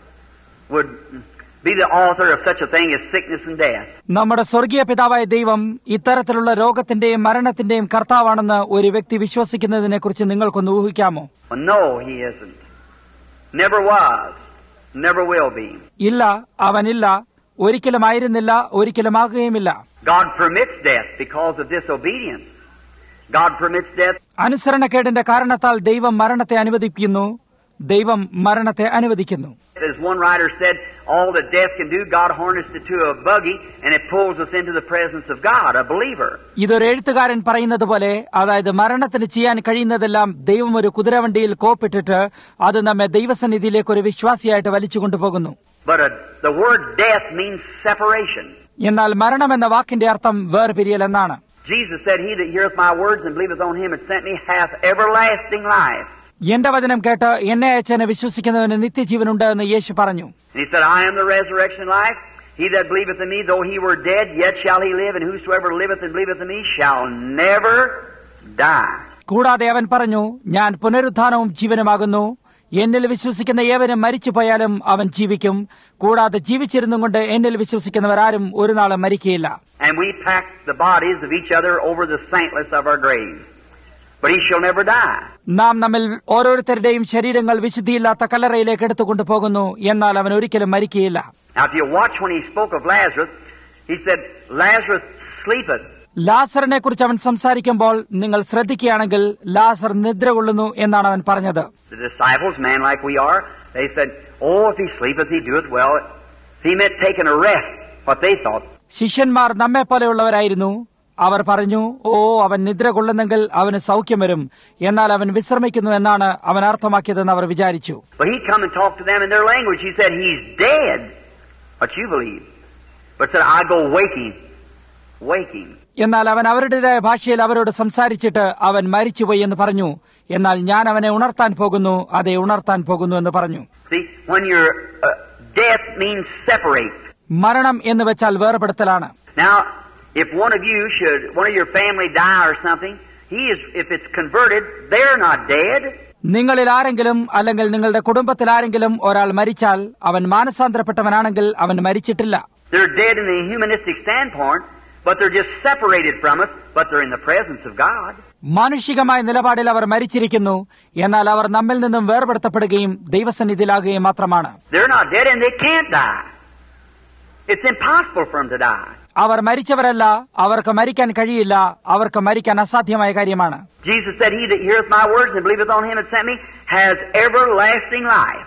would be the author of such a thing as sickness and death? നമ്മുടെ സ്വർഗീയ പിതാവായ ദൈവം ഇത്തരത്തിലുള്ള രോഗത്തിന്റെയും മരണത്തിന്റെയും കർത്താവാണെന്ന് ഒരു വ്യക്തി വിശ്വസിക്കുന്നതിനെ കുറിച്ച് നിങ്ങൾക്കൊന്ന് ഊഹിക്കാമോ? No, he isn't. Never was. Never will be. ഇല്ല, അവനില്ല, ഒരിക്കലും ആയിരുന്നില്ല, ഒരിക്കലും ആകുകയുമില്ല. God permits death because of disobedience. God permits death. അനുസരണക്കേടിന്റെ കാരണത്താൽ ദൈവം മരണത്തെ അനുവദിക്കുന്നു. ദൈവം മരണത്തെ അനുവദിക്കുന്നു. As one writer said, all that death can do, God harnessed it to a buggy and it pulls us into the presence of God, a believer. ഇതൊരു എഴുത്തുകാരൻ പറയുന്നത് പോലെ, അതായത് മരണത്തിന് ചെയ്യാൻ കഴിയുന്നതെല്ലാം ദൈവം ഒരു കുതിരവണ്ടിയിൽ കോപ്പിട്ടിട്ട് അത് നമ്മെ ദൈവസന്നിധിയിലേക്ക് ഒരു വിശ്വാസിയായിട്ട് വലിച്ചു കൊണ്ടുപോകുന്നു. But uh, the word death means separation. എന്നാൽ മരണം എന്ന വാക്കിന്റെ അർത്ഥം വേർപിരിയൽ എന്നാണ്. Jesus said, he that heareth my words and believeth on him that sent me hath everlasting life. എന്റെ വചനം കേട്ട് എന്നെ അയച്ചതിനെ വിശ്വസിക്കുന്നവന് നിത്യജീവനുണ്ട് എന്ന് യേശു പറഞ്ഞു. And he said, I am the resurrection and life. He that believeth in me, though he were dead, yet shall he live, and whosoever liveth and believeth in me shall never die. കൂടാതെ അവൻ പറഞ്ഞു, ഞാൻ പുനരുത്ഥാനവും ജീവനുമാകുന്നു. എന്നിൽ വിശ്വസിക്കുന്ന ഏവനും മരിച്ചുപോയാലും അവൻ ജീവിക്കും. കൂടാതെ ജീവിച്ചിരുന്നും കൊണ്ട് എന്നിൽ വിശ്വസിക്കുന്നവരാരും ഒരു നാളും മരിക്കുകയില്ല. And we pack the bodies of each other over the saintless of our graves. But he shall never die. നാം നമ്മിൽ ഓരോരുത്തരുടെയും ശരീരങ്ങൾ വിശുദ്ധിയില്ലാത്ത കല്ലറയിലേക്ക് എടുത്തുകൊണ്ടു പോകുന്നു. എന്നാൽ അവൻ ഒരിക്കലും മരിക്കുകയില്ല. Now if you watch when he spoke of Lazarus, he said, Lazarus sleepeth. ലാസറിനെ കുറിച്ച് അവൻ സംസാരിക്കുമ്പോൾ നിങ്ങൾ ശ്രദ്ധിക്കുകയാണെങ്കിൽ ലാസർ നിദ്ര കൊള്ളുന്നു എന്നാണ് അവൻ പറഞ്ഞത്. The disciples, man like we are, they said, oh, if he sleepeth, he doeth well. He meant taking a rest, what they thought. ശിഷ്യന്മാർ നമ്മെ പോലെയുള്ളവരായിരുന്നു. അവർ പറഞ്ഞു, ഓ, അവൻ നിദ്ര കൊള്ളുന്നെങ്കിൽ അവന് സൗഖ്യം വരും, എന്നാൽ അവൻ വിശ്രമിക്കുന്നു എന്നാണ് അവൻ അർത്ഥമാക്കിയതെന്ന് അവർ വിചാരിച്ചു. But he come and talked to them in their language. He said, he's dead. What you believe? But said, I go waking, waking. എന്നാൽ അവൻ അവരുടേതായ ഭാഷയിൽ അവരോട് സംസാരിച്ചിട്ട് അവൻ മരിച്ചുപോയി എന്ന് പറഞ്ഞു. എന്നാൽ ഞാൻ അവനെ ഉണർത്താൻ പോകുന്നു, അതെ ഉണർത്താൻ പോകുന്നു എന്ന് പറഞ്ഞു. See, when you're uh, death means separate. മരണം എന്ന് വെച്ചാൽ വേർപെടുത്തലാണ്. Now, if one of you should, one of your family die or something, he is, if it's converted, they're not dead. നിങ്ങളിൽ ആരെങ്കിലും അല്ലെങ്കിൽ നിങ്ങളുടെ കുടുംബത്തിൽ ആരെങ്കിലും ഒരാൾ മരിച്ചാൽ അവൻ മാനസാന്തരപ്പെട്ടവനാണെങ്കിൽ അവൻ മരിച്ചിട്ടില്ല. They're dead in the humanistic standpoint, but they're just separated from us, but they're in the presence of God. മാനുഷികമായ നിലപാടിൽ അവർ മരിച്ചിരിക്കുന്നു, എന്നാൽ അവർ നമ്മിൽ നിന്നും വേർപെടുത്തപ്പെടുകയും ദൈവസന്നിധിയിലാകുകയും മാത്രമാണ്. They're not dead and they can't die. It's impossible for them to die. അവർ മരിച്ചവരല്ല, അവർക്ക് മരിക്കാൻ കഴിയില്ല, അവർക്ക് മരിക്കാൻ അസാധ്യമായ കാര്യമാണ്. Jesus said, "He that heareth my words and believeth on him that sent me has everlasting life,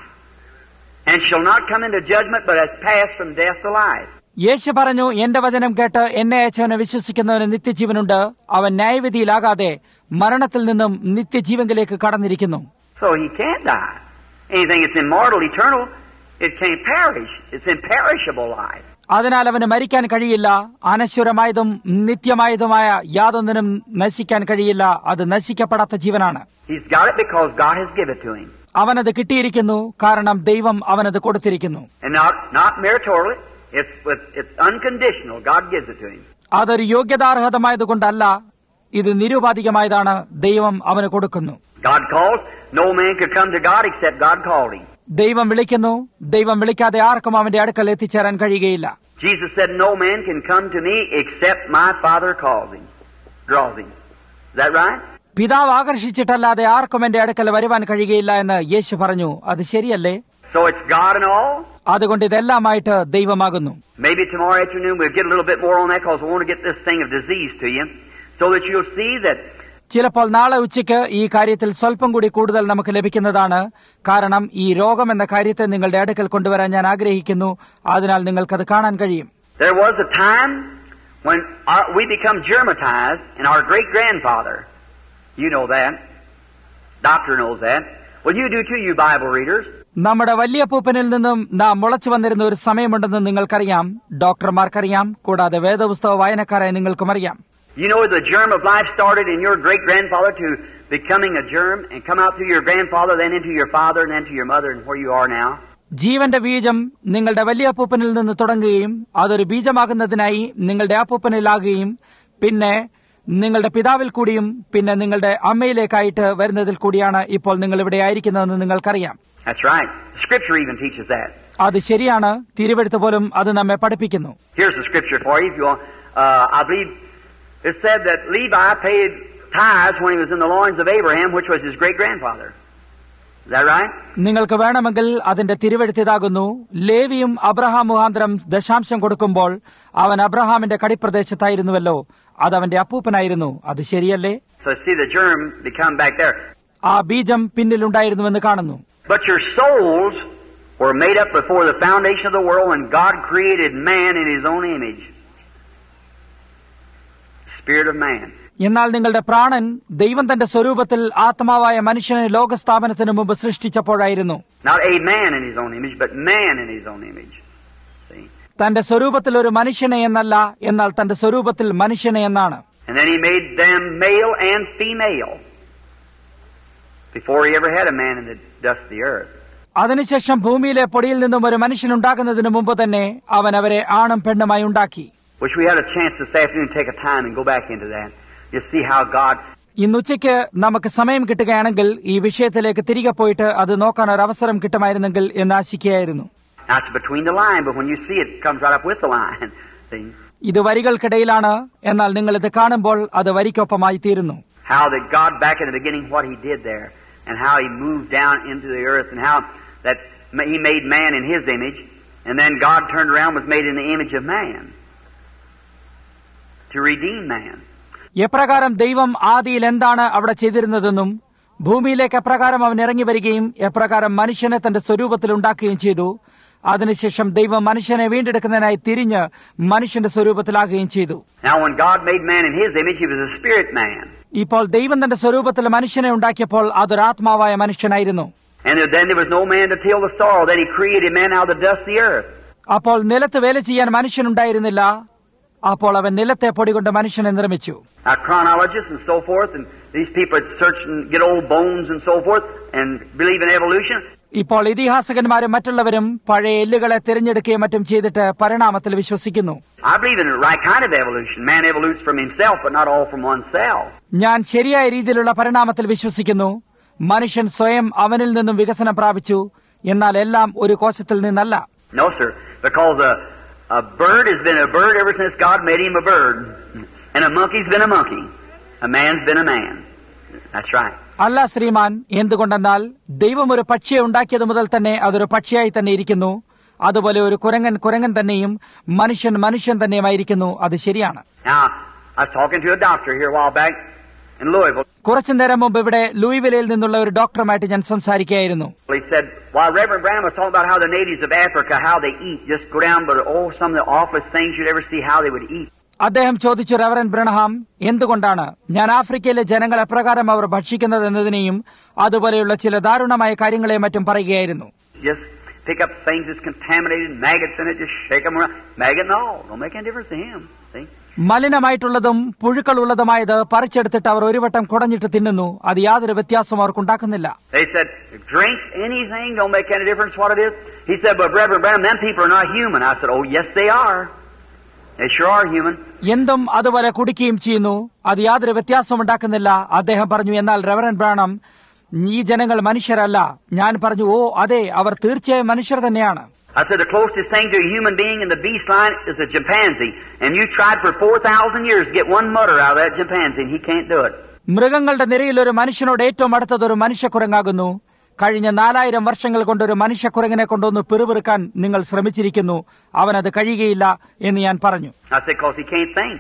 and shall not come into judgment, but has passed from death to life." യേശു പറഞ്ഞു, എന്റെ വചനം കേട്ട് എന്നെ അയച്ചവനെ വിശ്വസിക്കുന്നവന് നിത്യജീവനുണ്ട്, അവൻ ന്യായവിധിയിലാകാതെ മരണത്തിൽ നിന്നും നിത്യജീവനിലേക്ക് കടന്നിരിക്കുന്നു. So he can't die. Anything that's immortal, eternal, it can't perish. It's imperishable life. അതിനാൽ അവന് മരിക്കാൻ കഴിയില്ല. അനശ്വരമായതും നിത്യമായതുമായ യാതൊന്നിനും നശിക്കാൻ കഴിയില്ല. അത് നശിക്കപ്പെടാത്ത ജീവനാണ്. He's got it because God has given it to him. അവനത് കിട്ടിയിരിക്കുന്നു, കാരണം ദൈവം അവനത് കൊടുത്തിരിക്കുന്നു. And not not meritorially, it's with, it's unconditional. God gives it to him. അതൊരു യോഗ്യതാർഹതമായതുകൊണ്ടല്ല, ഇത് നിരുപാധികമായതാണ്. ദൈവം അവന് കൊടുക്കുന്നു. God calls. No man could come to God except God called him. ദൈവം വിളിക്കുന്നു. ദൈവം വിളിക്കാതെ ആർക്കും അവന്റെ അടുക്കൽ എത്തിച്ചേരാൻ കഴിയുകയില്ല. Jesus said, "No man can come to me except my Father calls him, draws him." Is that right? പിതാവ് ആകർഷിച്ചിട്ടല്ലാതെ ആർക്കും എന്റെ അടുക്കൽ വരുവാൻ കഴിയുകയില്ല എന്ന് യേശു പറഞ്ഞു. അത് ശരിയല്ലേ? So it's God and all. അതുകൊണ്ട് ഇതെല്ലാമായിട്ട് ദൈവമാകുന്നു. Maybe tomorrow afternoon we'll get a little bit more on that because we want to get this thing of disease to you, so that you'll see that. ചിലപ്പോൾ നാളെ ഉച്ചയ്ക്ക് ഈ കാര്യത്തിൽ സ്വല്പം കൂടി കൂടുതൽ നമുക്ക് ലഭിക്കുന്നതാണ്. കാരണം ഈ രോഗം എന്ന കാര്യത്തെ നിങ്ങളുടെ അടുക്കൽ കൊണ്ടുവരാൻ ഞാൻ ആഗ്രഹിക്കുന്നു. അതിനാൽ നിങ്ങൾക്കത് കാണാൻ കഴിയും. There was a time when our, we become germatized in our great-grandfather. You know that. Doctor knows that. Well, you do too, you Bible readers. നമ്മുടെ വലിയപ്പൂപ്പനിൽ നിന്നും നാം മുളച്ചു വന്നിരുന്ന ഒരു സമയമുണ്ടെന്ന് നിങ്ങൾക്കറിയാം. ഡോക്ടർമാർക്കറിയാം. കൂടാതെ വേദപുസ്തക വായനക്കാരായ നിങ്ങൾക്കും അറിയാം. You know the germ of life started in your great-grandfather to becoming a germ and come out through your grandfather, then into your father, and then to your mother, and where you are now. ജീവന്റെ ബീജം നിങ്ങളുടെ വലിയ അപ്പൂപ്പനിൽ നിന്ന് തുടങ്ങുകയും അതൊരു ബീജമാകുന്നതിനായി നിങ്ങളുടെ അപ്പൂപ്പനിലാകുകയും പിന്നെ നിങ്ങളുടെ പിതാവിൽ കൂടിയും പിന്നെ നിങ്ങളുടെ അമ്മയിലേക്കായിട്ട് വരുന്നതിൽ കൂടിയാണ് ഇപ്പോൾ നിങ്ങൾ ഇവിടെ ആയിരിക്കുന്നതെന്ന് നിങ്ങൾക്കറിയാം. That's right. Scripture even teaches that. അത് ശരിയാണ്. തിരുവെഴുത്ത് പോലും അത് നമ്മെ പഠിപ്പിക്കുന്നു. Here's the scripture for you. If you want, uh, I believe it said that Levi paid tithes when he was in the loins of Abraham, which was his great-grandfather. Is that right? നിങ്ങൾക്ക് വേണമെങ്കിൽ അതിന്റെ തിരുവെഴുത്തിതാകുന്നു. ലേവിയും Abraham മുഖാന്തരം ദശാംശം കൊടുക്കുമ്പോൾ അവൻ അബ്രഹാമിന്റെ കടിപ്രദേശത്തായിരുന്നുവല്ലോ. അത് അവന്റെ അപ്പൂപ്പനായിരുന്നു. അത് ശരിയല്ലേ? So see the germ become back there. ആ ബീജം പിന്നിലുണ്ടായിരുന്നുവെന്ന് കാണുന്നു. But your souls were made up before the foundation of the world when God created man in his own image. Spirit of man. എന്നാൽ നിങ്ങളുടെ പ്രാണൻ ദൈവം തന്റെ സ്വരൂപത്തിൽ ആത്മാവായ മനുഷ്യനെ ലോകസ്ഥാപനത്തിന് മുമ്പ് സൃഷ്ടിച്ചപ്പോഴായിരുന്നു. Not a man in his own image, but man in his own image. See? തന്റെ സ്വരൂപത്തിൽ ഒരു മനുഷ്യനെ എന്നല്ല, എന്നാൽ തന്റെ സ്വരൂപത്തിൽ മനുഷ്യനെ എന്നാണ്. And then he made them male and female before he ever had a man in the dust of the earth. അതിനുശേഷം ഭൂമിയിലെ പൊടിയിൽ നിന്നും ഒരു മനുഷ്യനുണ്ടാകുന്നതിന് മുമ്പ് തന്നെ അവൻ അവരെ ആണും പെണ്ണുമായി ഉണ്ടാക്കി. Wish we had a chance this afternoon to take a time and go back into that. You see how God. ഇന്നുച്ചയ്ക്ക് നമുക്ക് സമയം കിട്ടുകയാണെങ്കിൽ ഈ വിഷയത്തിലേക്ക് തിരികെ പോയിട്ട് അത് നോക്കാൻ ഒരു അവസരം കിട്ടുമായിരുന്നെങ്കിൽ എന്ന് ആശിക്കുകയായിരുന്നു. That's between the line, but when you see it, it comes right up with the line. See? ഇത് വരികൾക്കിടയിലാണ്, എന്നാൽ നിങ്ങൾ ഇത് കാണുമ്പോൾ അത് വരിക്കൊപ്പമായി തീരുന്നു. How that God back in the beginning, what He did there, and how He moved down into the earth, and how that He made man in His image, and then God turned around was made in the image of man to redeem man. എപ്രകാരം ദൈവം ആദിയിൽ എന്താണ് അവിടെ ചെയ്തിരുന്നതെന്നും ഭൂമിയിലേക്ക് എപ്രകാരം അവൻ ഇറങ്ങി വരികയും എപ്രകാരം മനുഷ്യനെ തന്റെ സ്വരൂപത്തിൽ ഉണ്ടാക്കുകയും ചെയ്തു, അതിനുശേഷം ദൈവം മനുഷ്യനെ വീണ്ടെടുക്കുന്നതിനായി തിരിഞ്ഞ് മനുഷ്യന്റെ സ്വരൂപത്തിലാകുകയും ചെയ്തു. Now when God made man in His image, He was a spirit man. ഇപ്പോൾ ദൈവം തന്റെ സ്വരൂപത്തിൽ മനുഷ്യനെ ഉണ്ടാക്കിയപ്പോൾ അതൊരു ആത്മാവായ മനുഷ്യനായിരുന്നു. And then there was no man to till the soil. Then He created man out of the dust of the earth. അപ്പോൾ നിലത്ത് വേല ചെയ്യാൻ മനുഷ്യനുണ്ടായിരുന്നില്ല. അപ്പോൾ അവൻ നിലത്തെ പൊടി കൊണ്ട് മനുഷ്യനെ നിർമ്മിച്ചു. Now chronologists and so forth, and these people search and get old bones and so forth, and believe in evolution. ഇപ്പോൾ ഇതിഹാസകന്മാരും മറ്റുള്ളവരും പഴയ എല്ലുകളെ തിരഞ്ഞെടുക്കുകയും മറ്റും ചെയ്തിട്ട് പരിണാമത്തിൽ വിശ്വസിക്കുന്നു. I believe in the right kind of evolution. Man evolutes from himself, but not all from oneself. ഞാൻ ശരിയായ രീതിയിലുള്ള പരിണാമത്തിൽ വിശ്വസിക്കുന്നു. മനുഷ്യൻ സ്വയം അവനിൽ നിന്നും വികസനം പ്രാപിച്ചു, എന്നാൽ എല്ലാം ഒരു കോശത്തിൽ നിന്നല്ല. No, sir, because a a bird has been a bird ever since God made him a bird, and a monkey's been a monkey. A man's been a man. That's right. അല്ല ശ്രീമാൻ, എന്തുകൊണ്ടെന്നാൽ ദൈവം ഒരു പക്ഷിയെ ഉണ്ടാക്കിയത് മുതൽ തന്നെ അതൊരു പക്ഷിയായി തന്നെ ഇരിക്കുന്നു. അതുപോലെ ഒരു കുരങ്ങൻ കുരങ്ങൻ തന്നെയും മനുഷ്യൻ മനുഷ്യൻ തന്നെയുമായിരിക്കുന്നു. അത് ശരിയാണ്. Now, I was talking to a doctor here a while back in Louisville. കുറച്ചു നേരം മുമ്പ് ഇവിടെ ലൂയിവിലയിൽ നിന്നുള്ള ഒരു ഡോക്ടറുമായിട്ട് ഞാൻ സംസാരിക്കുകയായിരുന്നു. He said, while Reverend Branham was talking about how the natives of Africa, how they eat, just go down, but oh, some of the awfulest things you'd ever see, how they would eat. അദ്ദേഹം ചോദിച്ചു, reverend Branham, എന്തുകൊണ്ടാണ് ഞാൻ ആഫ്രിക്കയിലെ ജനങ്ങൾ എപ്രകാരം അവർ ഭക്ഷിക്കുന്നത് എന്നതിനെയും അതുപോലെയുള്ള ചില ദാരുണമായ കാര്യങ്ങളെയും മറ്റും പറയുകയായിരുന്നു. Just pick up things that's contaminated, maggots in it, just shake them around. Maggot and all, don't make any difference to him. See? മലിനമായിട്ടുള്ളതും പുഴുക്കളുള്ളതുമായത് പറിച്ചെടുത്തിട്ട് അവർ ഒരു വട്ടം കുടഞ്ഞിട്ട് തിന്നുന്നു. അത് യാതൊരു വ്യത്യാസവും അവർക്കുണ്ടാക്കുന്നില്ല. They said, drink anything, don't make any difference what it is. He said, but Reverend Branham, them people are not human. I said, oh, yes, they are. They sure are human. എന്തും അതുപോലെ കുടിക്കുകയും ചെയ്യുന്നു. അത് യാതൊരു വ്യത്യാസവും ഉണ്ടാക്കുന്നില്ല. അദ്ദേഹം പറഞ്ഞു, എന്നാൽ റെവറൻ ബ്രാണം, ഈ ജനങ്ങൾ മനുഷ്യരല്ല. ഞാൻ പറഞ്ഞു, ഓ അതെ, അവർ തീർച്ചയായും മനുഷ്യർ തന്നെയാണ്. I said the closest thing to a human being in the beast line is a chimpanzee, and you tried for four thousand years to get one mutter out of that chimpanzee, and he can't do it. മൃഗങ്ങളുടെ നിരയിൽ ഒരു മനുഷ്യനോട് ഏറ്റവും അടുത്തത് ഒരു മനുഷ്യക്കുരങ്ങാകുന്നു. കഴിഞ്ഞ നാലായിരം വർഷങ്ങൾ കൊണ്ട് ഒരു മനുഷ്യക്കുരങ്ങിനെ കൊണ്ടൊന്ന് പിറുപിറുക്കാൻ നിങ്ങൾ ശ്രമിച്ചിരിക്കുന്നു. അവനത് കഴിയുകയില്ല എന്ന് ഞാൻ പറഞ്ഞു. I said because he can't think.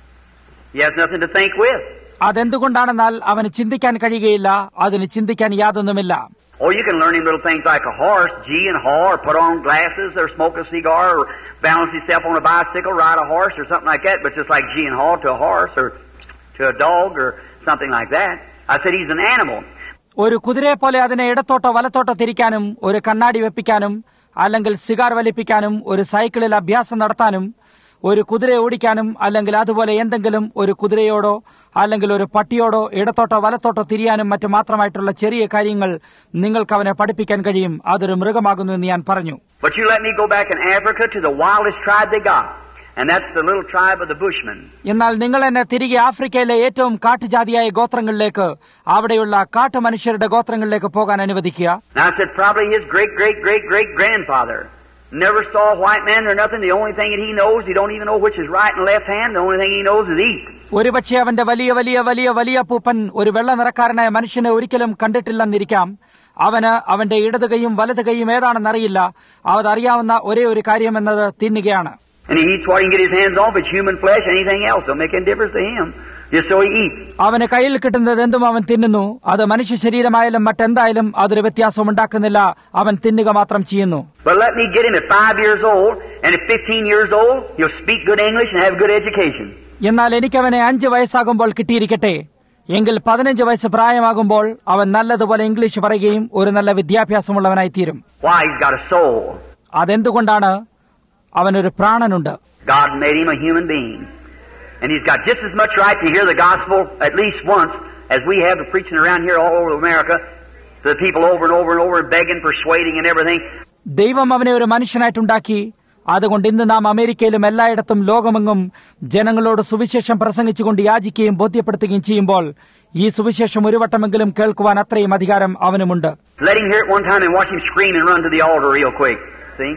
He has nothing to think with. അതെന്തുകൊണ്ടാണെന്നാൽ അവന് ചിന്തിക്കാൻ കഴിയുകയില്ല. അതിന് ചിന്തിക്കാൻ യാതൊന്നുമില്ല. Oh, you can learn him little things like a horse, gee and haw, or put on glasses, or smoke a cigar, or balance himself on a bicycle, ride a horse, or something like that, but just like gee and haw to a horse, or to a dog, or something like that. I said he's an animal. ഒരു കുതിരയെ പോലെ അതിനെ ഇടത്തോട്ടോ വലത്തോട്ടോ തിരിക്കാനും, ഒരു കണ്ണാടി വെപ്പിക്കാനും, അല്ലെങ്കിൽ cigar വലിപ്പിക്കാനും, ഒരു സൈക്കിളിൽ അഭ്യാസം നടത്താനും, ഒരു കുതിരയെ ഓടിക്കാനും, അല്ലെങ്കിൽ അതുപോലെ എന്തെങ്കിലും ഒരു കുതിരയോടോ അല്ലെങ്കിൽ ഒരു പട്ടിയോടോ ഇടത്തോട്ടോ വലത്തോട്ടോ തിരിയാനും മറ്റു മാത്രമായിട്ടുള്ള ചെറിയ കാര്യങ്ങൾ നിങ്ങൾക്ക് അവനെ പഠിപ്പിക്കാൻ കഴിയും. അതൊരു മൃഗമാകുന്നു എന്ന് ഞാൻ പറഞ്ഞു. But you let me go back in Africa to the wildest tribe they got, and that's the little tribe of the Bushmen. എന്നാൽ നിങ്ങൾ എന്നെ തിരികെ ആഫ്രിക്കയിലെ ഏറ്റവും കാട്ടുജാതിയായ ഗോത്രങ്ങളിലേക്ക്, അവിടെയുള്ള കാട്ടുമനുഷ്യരുടെ ഗോത്രങ്ങളിലേക്ക് പോകാൻ അനുവദിക്കുക. Now I said probably his great great great great grandfather never saw a white man or nothing. The only thing that he knows, he don't even know which is right and left hand. The only thing he knows is eat. ഒരുപക്ഷെ അവന്റെ വലിയ വലിയ വലിയ വലിയ പൂപ്പൻ ഒരു വെള്ള നിറക്കാരനായ മനുഷ്യനെ ഒരിക്കലും കണ്ടിട്ടില്ലെന്നിരിക്കാം. അവന് അവന്റെ ഇടത് കൈയും വലത് കൈയും ഏതാണെന്നറിയില്ല. അവതറിയാവുന്ന ഒരേ ഒരു കാര്യം എന്നത് തിന്നുകയാണ്. And he eats what he can get his hands on, but human flesh, anything else don't make any difference to him. Just so he eats. അവന് കയ്യിൽ കിട്ടുന്നത് എന്തും അവൻ തിന്നുന്നു. അത് മനുഷ്യ ശരീരമായാലും മറ്റെന്തായാലും അതൊരു വ്യത്യാസം ഉണ്ടാക്കുന്നില്ല. അവൻ തിന്നുക മാത്രം ചെയ്യുന്നു. But let me get him at five years old, and at fifteen years old, he'll speak good English and have good education. എന്നാൽ എനിക്കവനെ അഞ്ച് വയസ്സാകുമ്പോൾ കിട്ടിയിരിക്കട്ടെ. എങ്കിൽ പതിനഞ്ച് വയസ്സ് പ്രായമാകുമ്പോൾ അവൻ നല്ലതുപോലെ ഇംഗ്ലീഷ് പറയുകയും ഒരു നല്ല വിദ്യാഭ്യാസമുള്ളവനായി തീരും. Why? He's got a soul. അതെന്തുകൊണ്ടാണ്? അവനൊരു പ്രാണനുണ്ട്. God made him a human being. And he's got just as much right to hear the gospel at least once as we have of preaching around here all over America to the people over and over and over, begging, persuading and everything. ദൈവം അവനെ ഒരു മനുഷ്യനായിട്ടുണ്ടാക്കി. അതുകൊണ്ട് ഇന്ന് നാം അമേരിക്കയിലും എല്ലായിടത്തും ലോകമെങ്ങും ജനങ്ങളോട് സുവിശേഷം പ്രസംഗിച്ചുകൊണ്ട് യാചിക്കുകയും ബോധ്യപ്പെടുത്തുകയും ചെയ്യുമ്പോൾ ഈ സുവിശേഷം ഒരു വട്ടമെങ്കിലും കേൾക്കുവാൻ അത്രയും അധികാരം അവനുമുണ്ട്. Let him hear it one time and watch him scream and run to the altar real quick. See?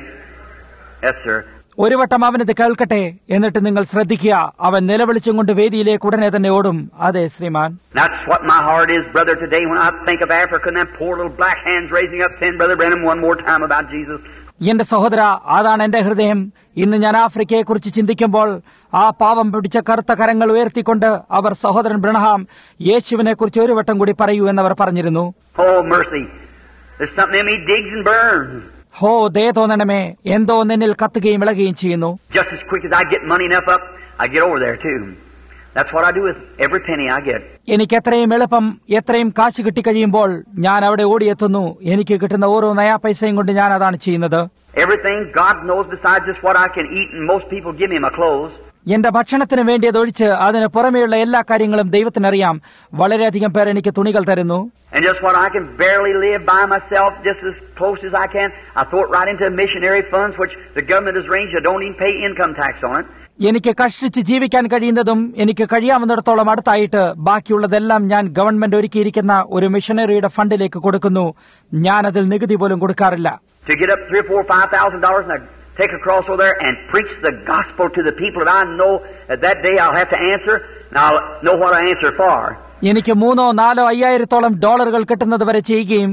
Yes, sir. ഒരു വട്ടം അവനിത് കേൾക്കട്ടെ, എന്നിട്ട് നിങ്ങൾ ശ്രദ്ധിക്കുക, അവൻ നിലവിളിച്ചും കൊണ്ട് വേദിയിലേക്ക് ഉടനെ തന്നെ ഓടും. അതെ ശ്രീമാൻ. That's what my heart is, brother, today when I think of Africa and them poor little black hands raising up saying, Brother Branham, one more time about Jesus. എന്റെ സഹോദര, അതാണ് എന്റെ ഹൃദയം. ഇന്ന് ഞാൻ ആഫ്രിക്കയെ കുറിച്ച് ചിന്തിക്കുമ്പോൾ ആ പാവം പിടിച്ച കറുത്ത കരങ്ങൾ ഉയർത്തിക്കൊണ്ട് അവർ സഹോദരൻ ബ്രണഹാം യേശുവിനെ കുറിച്ച് ഒരു വട്ടം കൂടി പറയൂ എന്നവർ പറഞ്ഞിരുന്നു. Oh mercy, there's something in me digs and burns. ഹോ ദയ തോന്നണമേ, എന്തോ നിന്നിൽ കത്തുകയും ഇളകുകയും ചെയ്യുന്നു. Just as quick as I get money enough up, I get over there too. That's what I do with every penny I get. എനിക്ക് എത്രയും എളുപ്പം എത്രയും കാശ് കിട്ടിക്കഴിയുമ്പോൾ ഞാൻ അവിടെ ഓടിയെത്തുന്നു. എനിക്ക് കിട്ടുന്ന ഓരോ നയാ പൈസയും കൊണ്ട് ഞാൻ അതാണ് ചെയ്യുന്നത്. Everything God knows besides just what I can eat, and most people give me my clothes. എന്റെ ഭക്ഷണത്തിന് വേണ്ടിയതൊഴിച്ച് അതിന് പുറമെയുള്ള എല്ലാ കാര്യങ്ങളും ദൈവത്തിനറിയാം. വളരെയധികം പേർ എനിക്ക് തുണികൾ തരുന്നു. And just what I can barely live by myself, just as close as I can, I throw it right into missionary funds, which the government has arranged. I don't even pay income tax on it. എനിക്ക് കഷ്ടിച്ച് ജീവിക്കാൻ കഴിയുന്നതും എനിക്ക് കഴിയാവുന്നിടത്തോളം അടുത്തായിട്ട് ബാക്കിയുള്ളതെല്ലാം ഞാൻ government ഒരുക്കിയിരിക്കുന്ന ഒരു മിഷനറിയുടെ ഫണ്ടിലേക്ക് കൊടുക്കുന്നു. ഞാൻ അതിൽ നികുതി പോലും കൊടുക്കാറില്ല. To get up three or four, five thousand dollars, and I take a cross over there and preach the gospel to the people that I know that that day I'll have to answer, and I'll know what I answer for. എനിക്ക് മൂന്നോ നാലോ അയ്യായിരത്തോളം ഡോളറുകൾ കിട്ടുന്നത് വരെ ചെയ്യുകയും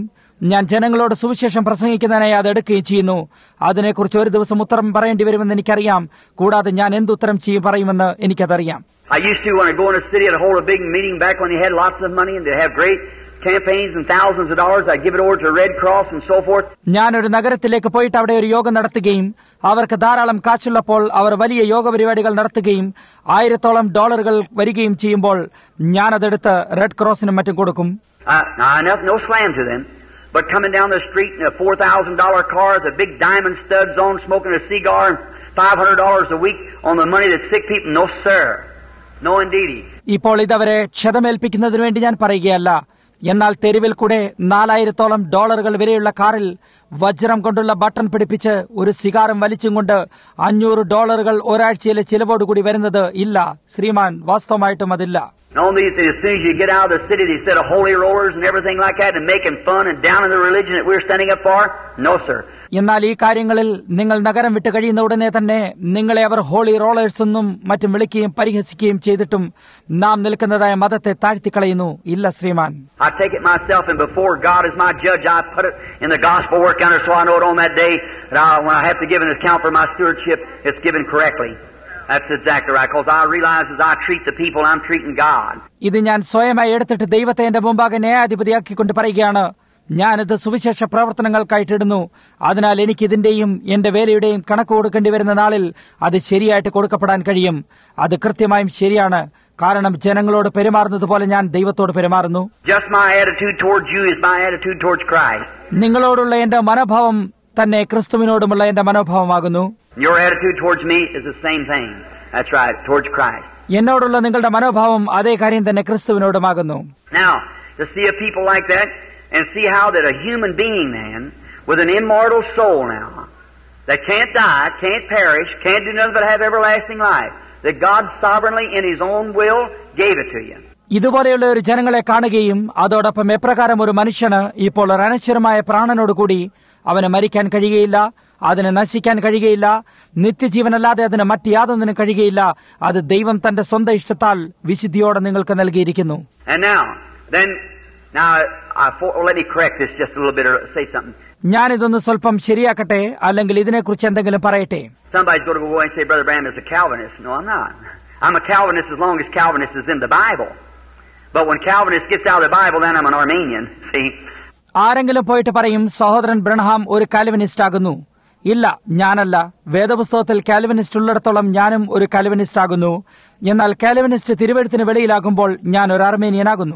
ഞാൻ ജനങ്ങളോട് സുവിശേഷം പ്രസംഗിക്കുന്നതിനായി അത് എടുക്കുകയും ചെയ്യുന്നു. അതിനെക്കുറിച്ച് ഒരു ദിവസം ഉത്തരം പറയേണ്ടി വരുമെന്ന് എനിക്കറിയാം. കൂടാതെ ഞാൻ എന്തുത്തരം ചെയ്യും പറയുമെന്ന് എനിക്കതറിയാം. I used to, when I go in a city, I'd hold a big meeting back when they had lots of money and they have great campaigns and thousands of dollars. I'd give it over to Red Cross and so forth. ഞാനൊരു നഗരത്തിലേക്ക് പോയിട്ട് അവിടെ ഒരു യോഗം നടത്തുകയും അവർക്ക് ധാരാളം കാശുള്ളപ്പോൾ അവർ വലിയ യോഗ പരിപാടികൾ നടത്തുകയും ആയിരത്തോളം ഡോളറുകൾ വരികയും ചെയ്യുമ്പോൾ ഞാനതെടുത്ത് റെഡ് ക്രോസിനും മറ്റും കൊടുക്കും. Uh, now, enough, no slam to them, but coming down the street in a four thousand dollars car with a big diamond studs on, smoking a cigar, and five hundred dollars a week on the money that sick people, no sir, no indeedy. ഇപ്പോൾ ഇതവരെ ക്ഷതമേൽപ്പിക്കുന്നതിന് വേണ്ടി ഞാൻ പറയുകയല്ല. എന്നാൽ തെരുവിൽ കൂടെ നാലായിരത്തോളം ഡോളറുകൾ വരെയുള്ള കാറിൽ വജ്രം കൊണ്ടുള്ള ബട്ടൺ പിടിപ്പിച്ച് ഒരു സിഗാറും വലിച്ചും കൊണ്ട് അഞ്ഞൂറ് ഡോളറുകൾ ഒരാഴ്ചയിലെ ചിലവോടുകൂടി വരുന്നത് ഇല്ല ശ്രീമാൻ, വാസ്തവമായിട്ടും അതില്ല. Only as soon as you get out of the city, they said of holy rollers and everything like that, and making fun and down in the religion that we're standing up for. No, sir. എന്നാൽ ഈ കാര്യങ്ങളിൽ നിങ്ങൾ നഗരം വിട്ട് കഴിയുന്ന ഉടനെ തന്നെ നിങ്ങളെ അവർ ഹോളി റോളേഴ്സ് എന്നും മറ്റും വിളിക്കുകയും പരിഹസിക്കുകയും ചെയ്തിട്ടും നാം നിൽക്കുന്നതായ മതത്തെ താഴ്ത്തിക്കളയുന്നു. ഇല്ല ശ്രീമാൻ. I take it myself, and before God is my judge, I put it in the gospel work counter so I know it on that day that I, when I have to give an account for my stewardship, it's given correctly. That's exactly right, because I realize as I treat the people, I'm treating God. ഇത് ഞാൻ സ്വയമായി എടുത്തിട്ട് ദൈവത്തെ എന്റെ മുമ്പാകെ ന്യായാധിപതിയാക്കിക്കൊണ്ട് പറയുകയാണ്. ഞാനിത് സുവിശേഷ പ്രവർത്തനങ്ങൾക്കായിട്ടിടുന്നു. അതിനാൽ എനിക്ക് ഇതിന്റെയും എന്റെ വേലയുടെയും കണക്ക് കൊടുക്കേണ്ടി വരുന്ന നാളിൽ അത് ശരിയായിട്ട് കൊടുക്കപ്പെടാൻ കഴിയും. അത് കൃത്യമായും ശരിയാണ്. കാരണം ജനങ്ങളോട് പെരുമാറുന്നത് പോലെ ഞാൻ ദൈവത്തോട് പെരുമാറുന്നു. Just my attitude towards you is my attitude towards Christ. നിങ്ങളോടുള്ള എന്റെ മനോഭാവം തന്നെ ക്രിസ്തുവിനോടുമുള്ള എന്റെ മനോഭാവമാകുന്നു. Your attitude towards me is the same thing. That's right, towards Christ. എന്നോടുള്ള നിങ്ങളുടെ മനോഭാവം അതേ കാര്യം തന്നെ ക്രിസ്തുവിനോടുമാകുന്നു. Now, to see a people like that and see how that a human being, man, with an immortal soul now, that can't die, can't perish, can't do nothing but have everlasting life, that God sovereignly in His own will gave it to you. ഇതുപോലെയുള്ള ഒരു ജനങ്ങളെ കാണുകയും അതോടൊപ്പം എപ്രകാരം ഒരു മനുഷ്യന് ഇപ്പോൾ ഒരു അനശ്വരമായ പ്രാണനോടുകൂടി അവന് മരിക്കാൻ കഴിയുകയില്ല, അതിന് നശിക്കാൻ കഴിയുകയില്ല, നിത്യജീവനല്ലാതെ അതിന് മറ്റ് യാതൊന്നിനും കഴിയുകയില്ല. അത് ദൈവം തന്റെ സ്വന്തം ഇഷ്ടത്താൽ വിശുദ്ധിയോടെ നിങ്ങൾക്ക് നൽകിയിരിക്കുന്നു. And now, then, now, I, for, let me correct this just a little bit or say something. ഞാനിതൊന്ന് സ്വല്പം ശരിയാക്കട്ടെ, അല്ലെങ്കിൽ ഇതിനെക്കുറിച്ച് എന്തെങ്കിലും പറയട്ടെ. Somebody's going to go and say, Brother Branham is a Calvinist. No, I'm not. I'm a Calvinist as long as Calvinist is in the Bible. But when Calvinist gets out of the Bible, then I'm an Armenian. See? ആരെങ്കിലും പോയിട്ട് പറയും സഹോദരൻ Branham ഒരു Calvinist ആകുന്നു. ഇല്ല, ഞാനല്ല. വേദപുസ്തകത്തിൽ Calvinist ഉള്ളിടത്തോളം ഞാനും ഒരു കാൽവിനിസ്റ്റ് ആകുന്നു. എന്നാൽ കാൽവിനിസ്റ്റ് തിരുവെഴുത്തിന് വെളിയിലാകുമ്പോൾ ഞാൻ ഒരു അർമേനിയനാകുന്നു.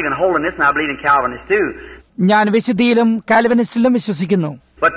ഞാൻ വിശുദ്ധിയിലും കാൽവിനിസ്റ്റിലും വിശ്വസിക്കുന്നു.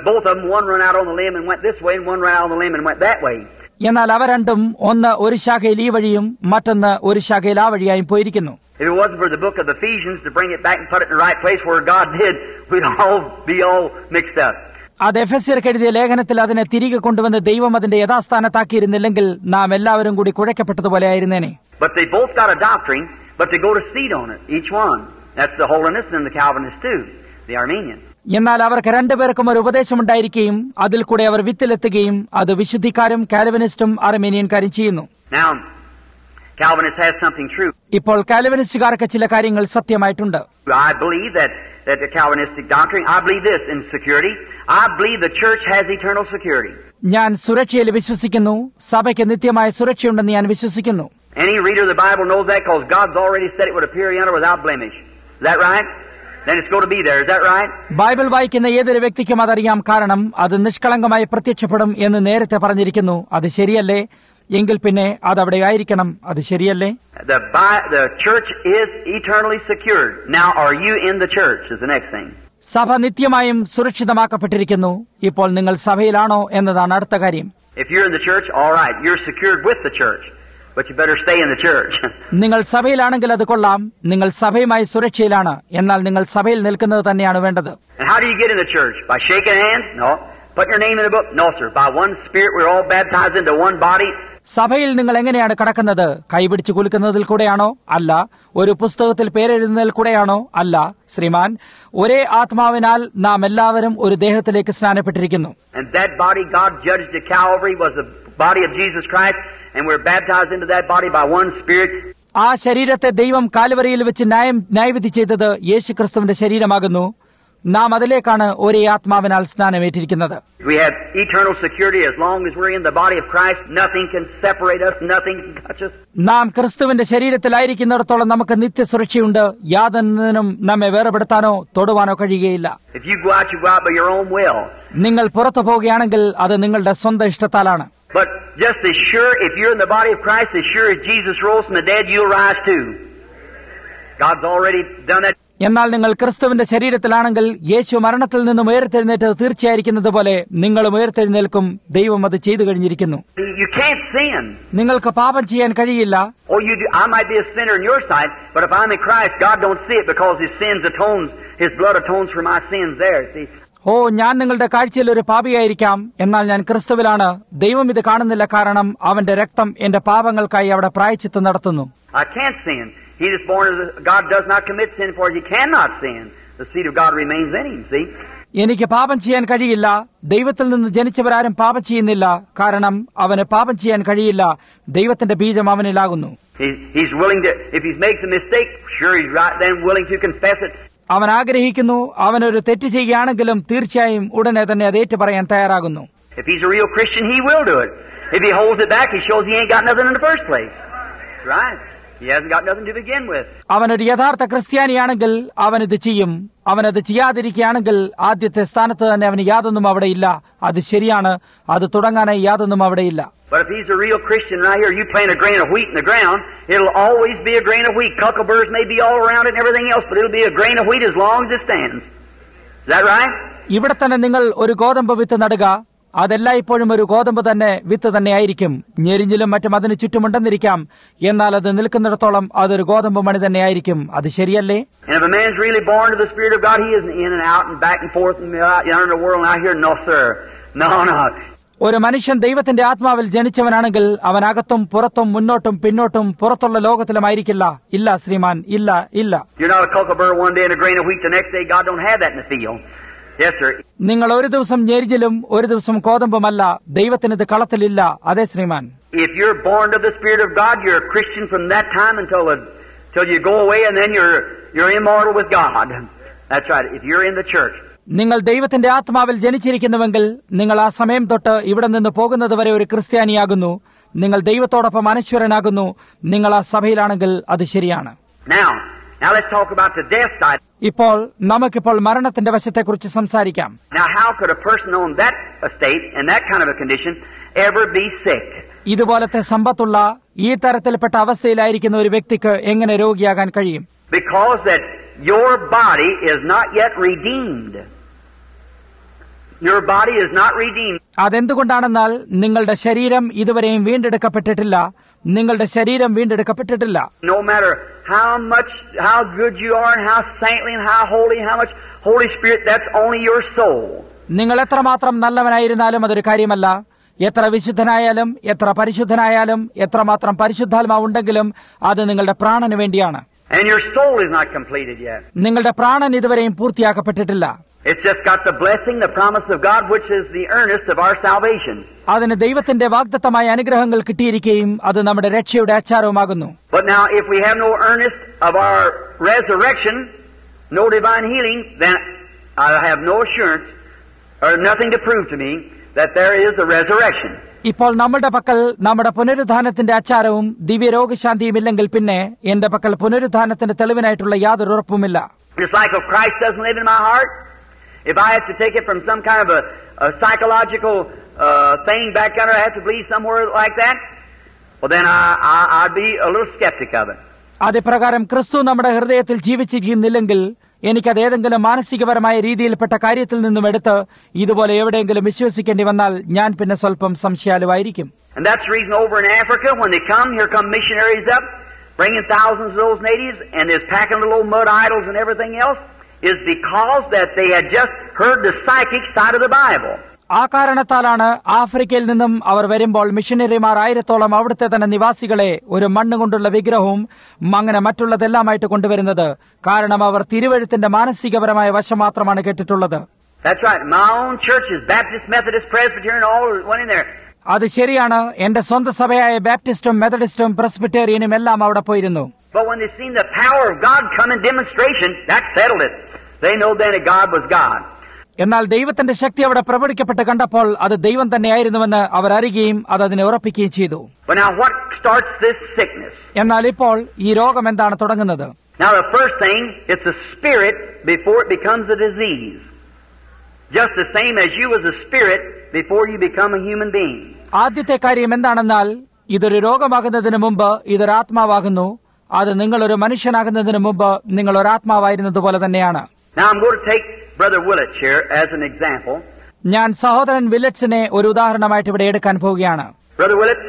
എന്നാൽ അവ രണ്ടും ഒന്ന് ഒരു ശാഖയിൽ ഈ വഴിയും മറ്റൊന്ന് ഒരു ശാഖയിൽ ആ വഴിയായും പോയിരിക്കുന്നു. If it wasn't for the book of Ephesians to bring it back and put it in the right place where God did, we'd all be all mixed up. അത് എഫെസ്യർക്ക് എഴുതിയ ലേഖനത്തിൽ അതിനെ തിരികെ കൊണ്ടുവന്ന് ദൈവം അതിന്റെ യഥാസ്ഥാനത്താക്കിയിരുന്നില്ലെങ്കിൽ നാം എല്ലാവരും കൂടി കുഴക്കപ്പെട്ടതുപോലെ ആയിരുന്നേനെ. But they both got a doctrine, but they go to seed on it, each one. That's the holiness and the Calvinist too, the Armenian. എന്നാൽ അവർക്ക് രണ്ടുപേർക്കും ഒരു ഉപദേശമുണ്ടായിരിക്കുകയും അതിൽ കൂടെ അവർ വിത്തിലെത്തുകയും അത് വിശുദ്ധിക്കാരും കാൽവിനിസ്റ്റും അർമേനിയൻകാരും ചെയ്യുന്നു. Now, Calvinist has something true. ഇപ്പോൾ കാൽവിനിസ്റ്റുകാർക്ക് ചില കാര്യങ്ങൾ സത്യമായിട്ടുണ്ട്. I believe that that the Calvinistic doctrine, I believe this in security. I believe the church has eternal security. ഞാൻ സുരക്ഷയിൽ വിശ്വസിക്കുന്നു. സഭയ്ക്ക് നിത്യമായ സുരക്ഷയുണ്ടെന്ന് ഞാൻ വിശ്വസിക്കുന്നു. Any reader of the Bible knows that because God's already said it would appear yonder without blemish. Is that right? Then it's going to be there. Is that right? Bible വായിക്കുന്ന ഏതൊരു വ്യക്തിക്കും അതറിയാം. കാരണം അത് നിഷ്കളങ്കമായി പ്രത്യക്ഷപ്പെടും എന്ന് നേരത്തെ പറഞ്ഞിരിക്കുന്നു. അത് ശരിയല്ലേ? എങ്കിൽ പിന്നെ അതവിടെ ആയിരിക്കണം. അത് ശരിയല്ലേ? The, the church is eternally secured. Now, are you in the church is the next thing. സഭ നിത്യമായും സുരക്ഷിതമാക്കപ്പെട്ടിരിക്കുന്നു. ഇപ്പോൾ നിങ്ങൾ സഭയിലാണോ എന്നതാണ് അടുത്ത കാര്യം. If you're in the church, all right, you're secured with the church, but you better stay in the church. നിങ്ങൾ സഭയിലാണെങ്കിൽ അത് കൊള്ളാം. നിങ്ങൾ സഭയുമായി സുരക്ഷയിലാണ്. എന്നാൽ നിങ്ങൾ സഭയിൽ നിൽക്കുന്നത് തന്നെയാണ് വേണ്ടത്. And how do you get in the church? By shaking hands? No. Putting your name in the book? No, sir. By one Spirit, we're all baptized into one body. സഭയിൽ നിങ്ങൾ എങ്ങനെയാണ് കടക്കുന്നത്? കൈപിടിച്ച് കുലുക്കുന്നതിൽ കൂടെയാണോ? അല്ല. ഒരു പുസ്തകത്തിൽ പേരെഴുതുന്നതിൽ കൂടെയാണോ? അല്ല. ശ്രീമാൻ, ഒരേ ആത്മാവിനാൽ നാം എല്ലാവരും ഒരു ദേഹത്തിലേക്ക് സ്നാനപ്പെട്ടിരിക്കുന്നു. And that body God judged at Calvary was the body of Jesus Christ, and we're baptized into that body by one Spirit. ആ ശരീരത്തെ ദൈവം കാൽവരിയിൽ വെച്ച് ന്യായം ന്യായവിധി ചെയ്തത് യേശുക്രിസ്തുവിന്റെ ശരീരമാകുന്നു. നാം അതിലേക്കാണ് ഒരേ ആത്മാവിനാൽ സ്നാനമേറ്റിരിക്കുന്നത്. We have eternal security as long as we're in the body of Christ. Nothing can separate us. Nothing can touch us. നാം ക്രിസ്തുവിന്റെ ശരീരത്തിലായിരിക്കുന്നിടത്തോളം നമുക്ക് നിത്യസുരക്ഷയുണ്ട്. യാതൊന്നിനും നമ്മെ വേർപെടുത്താനോ തൊടുവാനോ കഴിയുകയില്ല. If you go out, you go out by your own will. നിങ്ങൾ പുറത്തു പോവുകയാണെങ്കിൽ അത് നിങ്ങളുടെ സ്വന്തം ഇഷ്ടത്താലാണ്. But just as sure, if you're in the body of Christ, as sure as Jesus rose from the dead, you'll rise too. God's already done that. എന്നാൽ നിങ്ങൾ ക്രിസ്തുവിന്റെ ശരീരത്തിലാണെങ്കിൽ യേശു മരണത്തിൽ നിന്നും ഉയർത്തെഴുന്നേറ്റത് തീർച്ചയായിരിക്കുന്നത് പോലെ നിങ്ങളും ഉയർത്തെഴുന്നേൽക്കും. ദൈവം അത് ചെയ്തു കഴിഞ്ഞിരിക്കുന്നു. You can't sin. നിങ്ങൾക്ക് പാപം ചെയ്യാൻ കഴിയില്ല. Oh, you do. I might be a sinner in your sight, but if I'm in Christ, God don't see it because His sins atones, His blood atones for my sins there. See? ഓ, ഞാൻ നിങ്ങളുടെ കാഴ്ചയിൽ ഒരു പാപിയായിരിക്കാം, എന്നാൽ ഞാൻ ക്രിസ്തുവിലാണ്. ദൈവം ഇത് കാണുന്നില്ല, കാരണം അവന്റെ രക്തം എന്റെ പാപങ്ങൾക്കായി അവിടെ പ്രായശ്ചിത്തം നടത്തുന്നു. I can't sin. He is born of the, God does not commit sin, for he cannot sin. The seed of God remains in him. See? എനിക്ക് പാപം ചെയ്യാൻ കഴിയില്ല. ദൈവത്തിൽ നിന്ന് ജനിച്ചവരാരും പാപം ചെയ്യുന്നില്ല, കാരണം അവന് പാപം ചെയ്യാൻ കഴിയില്ല. ദൈവത്തിന്റെ ബീജം അവനിലാകുന്നു. He, he's willing to, if he makes a mistake, sure he's right then willing to confess it. അവൻ ആഗ്രഹിക്കുന്നു, അവനൊരു തെറ്റ് ചെയ്യുകയാണെങ്കിലും തീർച്ചയായും ഉടനെ തന്നെ അത് ഏറ്റു പറയാൻ തയ്യാറാകുന്നു. If he's a real Christian, he will do it. If he holds it back, he shows he ain't got nothing in the first place. Right? He hasn't got nothing to begin with. അവനൊരു യഥാർത്ഥ ക്രിസ്ത്യാനിയാണെങ്കിൽ അവനിത് ചെയ്യും. അവനത് ചെയ്യാതിരിക്കുകയാണെങ്കിൽ ആദ്യത്തെ സ്ഥാനത്ത് തന്നെ അവന് യാതൊന്നും അവിടെയില്ല. അത് ശരിയാണ്, അത് തുടങ്ങാനായി യാതൊന്നും അവിടെയില്ല. But if he's a real Christian right here, you plant a grain of wheat in the ground, it'll always be a grain of wheat. Cuckleburs may be all around it and everything else, but it'll be a grain of wheat as long as it stands. Is that right? ഇവിടെ തന്നെ നിങ്ങൾ ഒരു ഗോതമ്പ് വിത്ത് നടുക. അതെല്ലായ്പ്പോഴും ഒരു ഗോതമ്പ് തന്നെ വിത്ത് തന്നെയായിരിക്കും. ഞെരിഞ്ഞിലും മറ്റും അതിന് ചുറ്റുമുണ്ടെന്നിരിക്കാം, എന്നാൽ അത് നിൽക്കുന്നിടത്തോളം അതൊരു ഗോതമ്പ് മണി തന്നെയായിരിക്കും. അത് ശരിയല്ലേ? And if a man's really born to the Spirit of God, he isn't in and out and back and forth and out in the world and out here. No, sir. No, no. ഒരു മനുഷ്യൻ ദൈവത്തിന്റെ ആത്മാവിൽ ജനിച്ചവനാണെങ്കിൽ അവനകത്തും പുറത്തും മുന്നോട്ടും പിന്നോട്ടും പുറത്തുള്ള ലോകത്തിലുമായിരിക്കില്ല. ഇല്ല ശ്രീമാൻ, ഇല്ല, ഇല്ല. You're not a cucklebur one day and a grain of wheat the next day. God don't have that in the field. Yes, sir. നിങ്ങൾ ഒരു ദിവസം ഞെരിഞ്ഞിലും ഒരു ദിവസം കോതമ്പുമല്ല. ദൈവത്തിന് ഇത് കളത്തിലില്ല. അതെ ശ്രീമാൻ. If you're born of the Spirit of God, you're a Christian from that time until the, till you go away, and then you're you're immortal with God. That's right. If you're in the church. നിങ്ങൾ ദൈവത്തിന്റെ ആത്മാവിൽ ജനിച്ചിരിക്കുന്നുവെങ്കിൽ നിങ്ങൾ ആ സമയം തൊട്ട് ഇവിടെ നിന്ന് പോകുന്നത് വരെ ഒരു ക്രിസ്ത്യാനിയാകുന്നു. നിങ്ങൾ ദൈവത്തോടൊപ്പം അനശ്വരനാകുന്നു. നിങ്ങൾ ആ സഭയിലാണെങ്കിൽ അത് ശരിയാണ്. Now, now let's talk about the death side. ഇപ്പോൾ നമുക്കിപ്പോൾ മരണത്തിന്റെ വശത്തെക്കുറിച്ച് സംസാരിക്കാം. Now, how could a person on that estate and that kind of a condition ever be sick? ഇതുപോലത്തെ സമ്പത്തുള്ള ഈ തരത്തിൽപ്പെട്ട അവസ്ഥയിലായിരിക്കുന്ന ഒരു വ്യക്തിക്ക് എങ്ങനെ രോഗിയാകാൻ കഴിയും? Because that your body is not yet redeemed. Your body is not redeemed. അതെന്തുകൊണ്ടാണെന്നാൽ നിങ്ങളുടെ ശരീരം ഇതുവരെയും വീണ്ടെടുക്കപ്പെട്ടിട്ടില്ല. നിങ്ങളുടെ ശരീരം വീണ്ടെടുക്കപ്പെട്ടിട്ടില്ല. No matter how much, how good you are and how saintly and how holy, how much Holy Spirit, that's only your soul. നിങ്ങൾ എത്രമാത്രം നല്ലവനായിരുന്നാലും അതൊരു കാര്യമല്ല. എത്ര വിശുദ്ധനായാലും എത്ര പരിശുദ്ധനായാലും എത്രമാത്രം പരിശുദ്ധാത്മാവുണ്ടെങ്കിലും അത് നിങ്ങളുടെ പ്രാണന് വേണ്ടിയാണ്. And your soul is not completed yet. നിങ്ങളുടെ പ്രാണൻ ഇതുവരെയും പൂർത്തിയാക്കപ്പെട്ടിട്ടില്ല. It's just got the blessing, the promise of God, which is the earnest of our salvation. അതിന് ദൈവത്തിന്റെ വാഗ്ദത്തമായ അനുഗ്രഹങ്ങൾ കിട്ടിയിരിക്കുകയും അത് നമ്മുടെ രക്ഷയുടെ അച്ചാരവുമാകുന്നു. But now, if we have no earnest of our resurrection, no divine healing, then I have no assurance or nothing to prove to me that there is a resurrection. ഇപ്പോൾ നമ്മുടെ പക്കൽ നമ്മുടെ പുനരുദ്ധാനത്തിന്റെ അച്ചാരവും ദിവ്യരോഗശാന്തിയും ഇല്ലെങ്കിൽ പിന്നെ എന്റെ പക്കൽ പുനരുദ്ധാനത്തിന്റെ തെളിവിനായിട്ടുള്ള യാതൊരു ഉറപ്പുമില്ല. Just like if Christ doesn't live in my heart, if I have to take it from some kind of a, a psychological uh, thing back under, I have to believe somewhere like that, well then I, I, I'd be a little skeptic of it. അതേപ്രകാരം ക്രിസ്തു നമ്മുടെ ഹൃദയത്തിൽ ജീവിച്ചിരിക്കുന്നില്ലെങ്കിൽ എനിക്കത് ഏതെങ്കിലും മാനസികപരമായ രീതിയിൽപ്പെട്ട കാര്യത്തിൽ നിന്നും എടുത്ത് ഇതുപോലെ എവിടെയെങ്കിലും വിശ്വസിക്കേണ്ടി വന്നാൽ ഞാൻ പിന്നെ സ്വല്പം സംശയാലുവായിരിക്കും. And that's the reason over in Africa, when they come, here come missionaries up, bringing thousands of those natives, and they're packing little old mud idols and everything else, is because that they had just heard the psychic side of the Bible. ആ കാരണത്താലാണ് ആഫ്രിക്കയിൽ നിന്നും അവർ വരുമ്പോൾ മിഷനറിമാർ ആയിരത്തോളം അവിടുത്തെ തന്നെ നിവാസികളെ ഒരു മണ്ണുകൊണ്ടുള്ള വിഗ്രഹവും അങ്ങനെ മറ്റുള്ളതെല്ലാമായിട്ട് കൊണ്ടുവരുന്നത്. കാരണം അവർ തിരുവെഴുത്തിന്റെ മാനസികപരമായ വശം മാത്രമാണ് കേട്ടിട്ടുള്ളത്. That's right. My own church is Baptist, Methodist, Presbyterian, all went in there. അത് ശരിയാണ്. എന്റെ സ്വന്തം സഭയായ ബാപ്റ്റിസ്റ്റും മെത്തഡിസ്റ്റും പ്രസ്ബിറ്റേറിയനും എല്ലാം അവിടെ പോയിരുന്നു. But when they seen the power of God come in demonstration, that settled it. They know then that God was God. എന്നാൽ ദൈവത്തിന്റെ ശക്തി അവിടെ പ്രകടിക്കപ്പെട്ട് കണ്ടപ്പോൾ അത് ദൈവം തന്നെയായിരുന്നുവെന്ന് അവർ അറിയുകയും അത് അതിനെ ഉറപ്പിക്കുകയും ചെയ്തു. But now what starts this sickness? എന്നാൽ ഇപ്പോൾ ഈ രോഗം എന്താണ് തുടങ്ങുന്നത്? Now the first thing, it's a spirit before it becomes a disease. Just the same as you was a spirit before you become a human being. ആദ്യത്തെ കാര്യം എന്താണെന്നാൽ ഇതൊരു രോഗമാകുന്നതിന് മുമ്പ് ഇതൊരു ആത്മാവാകുന്നു. അത് നിങ്ങളൊരു മനുഷ്യനാകുന്നതിന് മുമ്പ് നിങ്ങൾ ഒരു ആത്മാവായിരുന്നതുപോലെ തന്നെയാണ്. Now I'm going to take Brother Willett here as an example. ഞാൻ സഹോദരൻ വില്ലറ്റ്സിനെ ഒരു ഉദാഹരണമായിട്ട് ഇവിടെ എടുക്കാൻ പോവുകയാണ്. Brother Willett,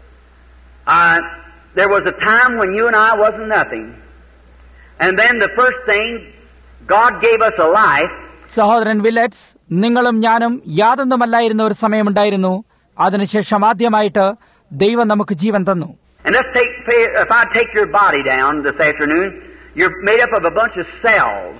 uh, there was a time when you and I wasn't nothing. And then the first thing, God gave us a life. സഹോദരൻ വില്ലറ്റ്സ്, നിങ്ങളും ഞാനും യാതൊന്നുമല്ലായിരുന്ന ഒരു സമയമുണ്ടായിരുന്നു. അതിനുശേഷം ആദ്യമായിട്ട് ദൈവം നമുക്ക് ജീവൻ തന്നു. And let's take, if I take your body down this afternoon, you're made up of a bunch of cells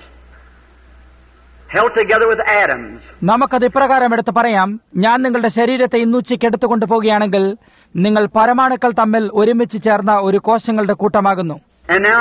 held together with atoms. നമുക്കത് ഇപ്രകാരം എടുത്ത് പറയാം, ഞാൻ നിങ്ങളുടെ ശരീരത്തെ ഇന്നുച്ചയ്ക്ക് എടുത്തുകൊണ്ട് പോവുകയാണെങ്കിൽ നിങ്ങൾ പരമാണുക്കൾ തമ്മിൽ ഒരുമിച്ച് ചേർന്ന ഒരു കോശങ്ങളുടെ കൂട്ടമാകുന്നു. And now,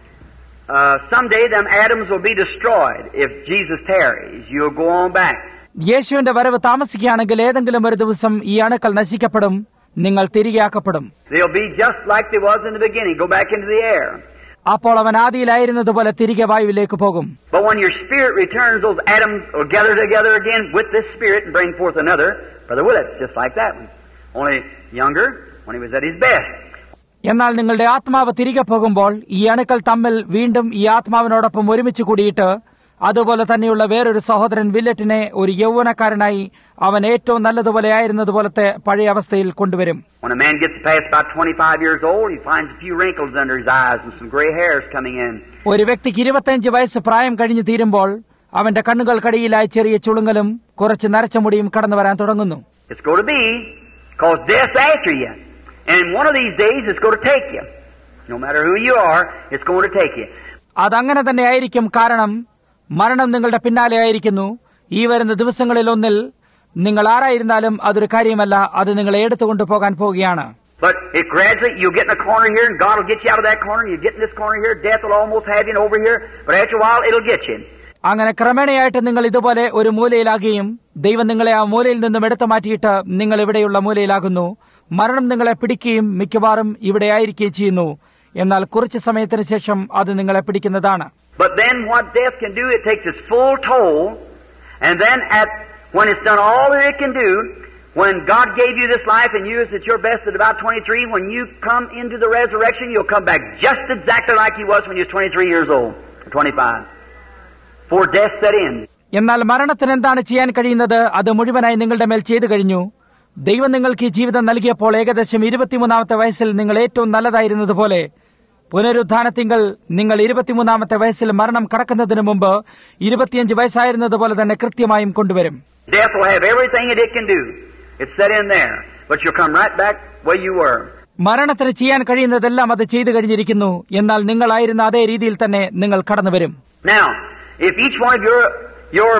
uh, someday them atoms will be destroyed. If Jesus tarries, you'll go on back. യേശുവിന്റെ വരവ് താമസിക്കുകയാണെങ്കിൽ ഏതെങ്കിലും ഒരു ദിവസം ഈ അണുക്കൾ നശിക്കപ്പെടും, നിങ്ങൾ തിരികെ ആക്കപ്പെടും. They'll be just like they was in the beginning, go back into the air. അപ്പോൾ അവൻ ആദിയിലായിരുന്നതുപോലെ തിരികെ വായുവിലേക്ക് പോകും. But when your spirit returns, those atoms will gather together again with this spirit and bring forth another. Brother Willett, just like that one. Only younger, when he was at his best. എന്നാൽ നിങ്ങളുടെ ആത്മാവ് തിരികെ പോകുമ്പോൾ ഈ അണുക്കൾ തമ്മിൽ വീണ്ടും ഈ ആത്മാവിനോടൊപ്പം ഒരുമിച്ച് കൂടിയിട്ട് അതുപോലെ തന്നെയുള്ള വേറൊരു സഹോദരൻ വില്ലറ്റിനെ ഒരു യൗവനക്കാരനായി അവൻ ഏറ്റവും നല്ലതുപോലെ ആയിരുന്നതുപോലത്തെ പഴയ അവസ്ഥയിൽ കൊണ്ടുവരും. When a man gets past about twenty-five years old, he finds a few wrinkles under his eyes and some gray hairs coming in. ഒരു വ്യക്തിക്ക് ഇരുപത്തിയഞ്ച് വയസ്സ് പ്രായം കഴിഞ്ഞു തീരുമ്പോൾ അവന്റെ കണ്ണുകൾക്കടിയിലായി ചെറിയ ചുളുങ്ങലും കുറച്ച് നരച്ച മുടിയും കടന്നു വരാൻ തുടങ്ങുന്നു. It's going to be because death's after you. And one of these days it's going to take you. No matter who you are, it's going to take you. അതങ്ങനെ തന്നെ ആയിരിക്കും, കാരണം മരണം നിങ്ങളുടെ പിന്നാലെ ആയിരിക്കുന്നു. ഈ വരുന്ന ദിവസങ്ങളിൽ ഒന്നിൽ നിങ്ങൾ ആരായിരുന്നാലും അതൊരു കാര്യമല്ല, അത് നിങ്ങളെ എടുത്തുകൊണ്ടു പോകാൻ പോവുകയാണ്. But it gradually, you'll get in a corner here and God will get you out of that corner. You get in this corner here, death will almost have you over here. But after a while, it'll get you. അങ്ങനെ ക്രമേണയായിട്ട് നിങ്ങൾ ഇതുപോലെ ഒരു മൂലയിലാകുകയും ദൈവം നിങ്ങളെ ആ മൂലയിൽ നിന്നും എടുത്തു മാറ്റിയിട്ട് നിങ്ങൾ ഇവിടെയുള്ള മൂലയിലാകുന്നു. മരണം നിങ്ങളെ പിടിക്കുകയും മിക്കവാറും ഇവിടെ ആയിരിക്കുകയും ചെയ്യുന്നു. എന്നാൽ കുറച്ചു സമയത്തിന് ശേഷം അത് നിങ്ങളെ പിടിക്കുന്നതാണ്. But then what death can do, it takes its full toll. And then at when it's done all that it can do, when God gave you this life and you is at your best at about twenty-three, when you come into the resurrection, you'll come back just exactly like you was when you was twenty-three years old, or twenty-five. For death set in. എന്നാൽ മരണത്തിന് എന്താണ് ചെയ്യാൻ കഴിയുന്നത്? അത് മുഴുവനായി നിങ്ങളുടെ മേൽ ചെയ്തു കഴിഞ്ഞു. ദൈവം നിങ്ങൾക്ക് ഈ ജീവിതം നൽകിയപ്പോൾ ഏകദേശം ഇരുപത്തിമൂന്നാമത്തെ വയസ്സിൽ നിങ്ങൾ ഏറ്റവും നല്ലതായിരുന്നതുപോലെ പുനരുദ്ധാനത്തിങ്കൽ നിങ്ങൾ ഇരുപത്തിമൂന്നാമത്തെ വയസ്സിൽ മരണം കടക്കുന്നതിന് മുമ്പ് ഇരുപത്തിയഞ്ച് വയസ്സായിരുന്നതുപോലെ തന്നെ കൃത്യമായും കൊണ്ടുവരും. Death will have everything that it can do. It's set in there. But you'll come right back where you were. മരണത്തിന് ചെയ്യാൻ കഴിയുന്നതെല്ലാം അത് ചെയ്തു കഴിഞ്ഞിരിക്കുന്നു. എന്നാൽ നിങ്ങളായിരുന്ന അതേ രീതിയിൽ തന്നെ നിങ്ങൾ കടന്നു വരും. Now, if each one of your your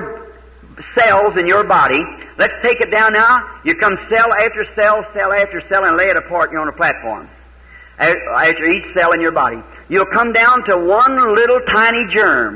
cells in your body, let's take it down now. You come cell after cell, cell after cell, and lay it apart. You're on a platform. After each cell in your body, you'll come down to one little tiny germ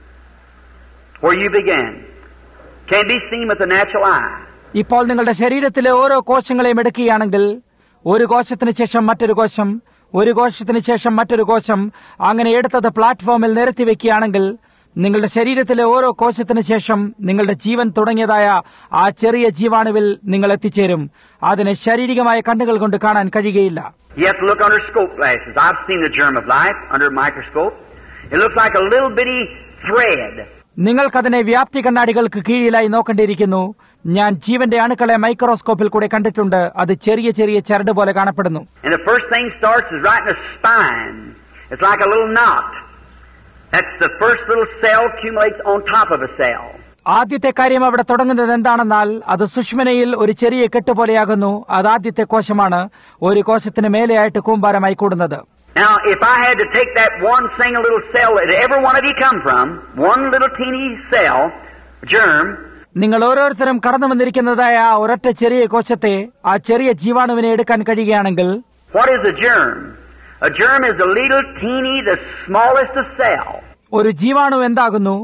where you began. Can't be seen with the natural eye. ഇപ്പോൾ നിങ്ങളുടെ ശരീരത്തിലെ ഓരോ കോശങ്ങളെയും എടുക്കുകയാണെങ്കിൽ ഒരു കോശത്തിന് ശേഷം മറ്റൊരു കോശം, ഒരു കോശത്തിന് ശേഷം മറ്റൊരു കോശം, അങ്ങനെ എടുത്തത് പ്ലാറ്റ്ഫോമിൽ നിരത്തി വെക്കുകയാണെങ്കിൽ നിങ്ങളുടെ ശരീരത്തിലെ ഓരോ കോശത്തിന് ശേഷം നിങ്ങളുടെ ജീവൻ തുടങ്ങിയതായ ആ ചെറിയ ജീവാണുവിൽ നിങ്ങൾ എത്തിച്ചേരും. അതിനെ ശാരീരികമായ കണ്ണുകൾ കൊണ്ട് കാണാൻ കഴിയുകയില്ല. You have to look under scope glasses. I've seen the germ of life under a microscope. It looks like a little bitty thread. നിങ്ങൾക്കതിനെ വ്യാപ്തി കണ്ണാടികൾക്ക് കീഴിലായി നോക്കേണ്ടിയിരിക്കുന്നു. ഞാൻ ജീവന്റെ അണുക്കളെ മൈക്രോസ്കോപ്പിൽ കൂടെ കണ്ടിട്ടുണ്ട്. അത് ചെറിയ ചെറിയ ചരട് പോലെ കാണപ്പെടുന്നു. And the first thing starts is right in the spine. It's like a little knot. That's the first little cell accumulates on top of a cell. ആദ്യത്തെ കാര്യം അവിടെ തുടങ്ങുന്നത് എന്താണെന്നാൽ അത് സുഷ്മനയിൽ ഒരു ചെറിയ കെട്ടുപോലെയാകുന്നു. അത് ആദ്യത്തെ കോശമാണ്, ഒരു കോശത്തിന് മേലെയായിട്ട് കൂമ്പാരമായി കൂടുന്നത്. Now, if I had to take that one single little cell that every one of you come from, one little teeny cell, germ, നിങ്ങൾ ഓരോരുത്തരും കടന്നു വന്നിരിക്കുന്നതായ ആ ഒരൊറ്റ ചെറിയ കോശത്തെ, ആ ചെറിയ ജീവാണുവിനെ എടുക്കാൻ കഴിയുകയാണെങ്കിൽ, what is a germ? A germ is a little teeny, the smallest of cell. ഒരു ജീവാണു എന്താകുന്നു?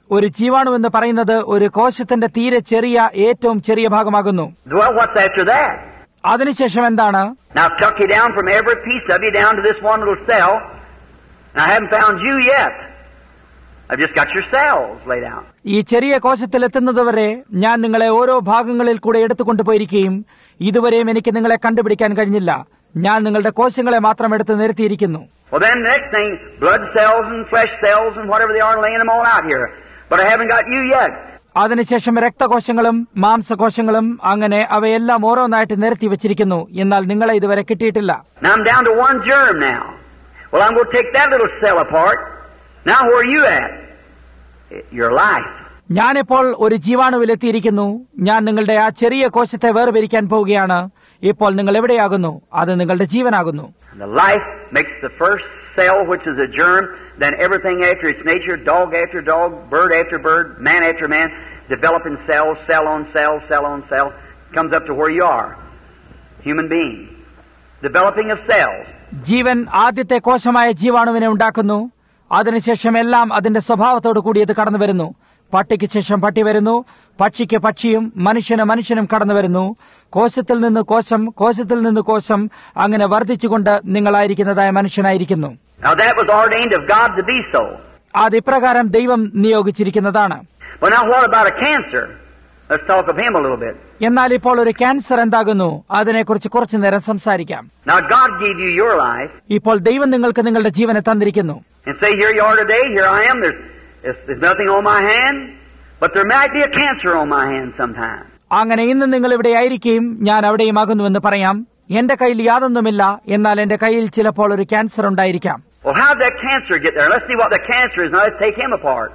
ഒരു ജീവാണു എന്ന് പറയുന്നത് ഒരു കോശത്തിന്റെ തീരെ ചെറിയ ഏറ്റവും ചെറിയ ഭാഗമാകുന്നു. Well, what's after that? അതിനുശേഷം എന്താണ്? Now I've tucked you down from every piece of you down to this one little cell, and I haven't found you yet. I've just got your cells laid out. ഈ ചെറിയ കോശത്തിൽ എത്തുന്നതുവരെ ഞാൻ നിങ്ങളെ ഓരോ ഭാഗങ്ങളിൽ കൂടെ എടുത്തുകൊണ്ടുപോയിരിക്കുകയും ഇതുവരെയും എനിക്ക് നിങ്ങളെ കണ്ടുപിടിക്കാൻ കഴിഞ്ഞില്ല. ഞാൻ നിങ്ങളുടെ കോശങ്ങളെ മാത്രം എടുത്ത് നിരത്തിയിരിക്കുന്നു. Well, then the next thing, blood cells and flesh cells and whatever they are, laying them all out here. But I haven't got you yet. അതിനുശേഷം രക്തകോശങ്ങളും മാംസകോശങ്ങളും അങ്ങനെ അവയെല്ലാം ഓരോന്നായിട്ട് നിരത്തി വെച്ചിരിക്കുന്നു. എന്നാൽ നിങ്ങളെ ഇതുവരെ കിട്ടിയിട്ടില്ല. Now I'm down to one germ now. Well, I'm going to take that little cell apart. Now where are you at? Your life. ഞാനിപ്പോൾ ഒരു ജീവാണുവിലെത്തിയിരിക്കുന്നു. ഞാൻ നിങ്ങളുടെ ആ ചെറിയ കോശത്തെ വേർപിരിക്കാൻ പോവുകയാണ്. ഇപ്പോൾ നിങ്ങൾ എവിടെയാകുന്നു? അത് നിങ്ങളുടെ ജീവനാകുന്നു. The life makes the first cell, which is a germ, then everything after its nature, dog after dog, bird after bird, man after man, developing cells, cell on cell, cell on cell, comes up to where you are. Human being. Developing of cells. ജീവൻ ആദ്യത്തെ കോശമായ ജീവാണുവിനെ ഉണ്ടാക്കുന്നു. അതിനുശേഷം എല്ലാം അതിന്റെ സ്വഭാവത്തോടു കൂടി ഇത് കടന്നു വരുന്നു. പട്ടിക്ക് ശേഷം പട്ടി വരുന്നു, പക്ഷിക്ക് പക്ഷിയും മനുഷ്യന് മനുഷ്യനും കടന്നു വരുന്നു. കോശത്തിൽ നിന്ന് കോശം, കോശത്തിൽ നിന്ന് കോശം, അങ്ങനെ വർദ്ധിച്ചുകൊണ്ട് നിങ്ങളായിരിക്കുന്നതായ മനുഷ്യനായിരിക്കുന്നു. Now that was ordained of God to be so. അത് ഇപ്രകാരം ദൈവം നിയോഗിച്ചിരിക്കുന്നതാണ്. But now what about a cancer? Let's talk of him a little bit. എന്നാൽ ഇപ്പോൾ ഒരു ക്യാൻസർ എന്താകുന്നു? അതിനെക്കുറിച്ച് കുറച്ചു നേരം സംസാരിക്കാം. Now God gave you your life. ഇപ്പോൾ ദൈവം നിങ്ങൾക്ക് നിങ്ങളുടെ ജീവനെ തന്നിരിക്കുന്നു. And say, here you are today, here I am, there's, there's nothing on my hand, but there might be a cancer on my hand sometime. അങ്ങനെ ഇന്ന് നിങ്ങൾ ഇവിടെ ആയിരിക്കുകയും ഞാൻ അവിടെയും ആകുന്നുവെന്ന് പറയാം. എന്റെ കയ്യിൽ യാതൊന്നുമില്ല, എന്നാൽ എന്റെ കയ്യിൽ ചിലപ്പോൾ ഒരു ക്യാൻസർ ഉണ്ടായിരിക്കാം. Well, how did that cancer get there? Let's see what the cancer is. Now let's take him apart.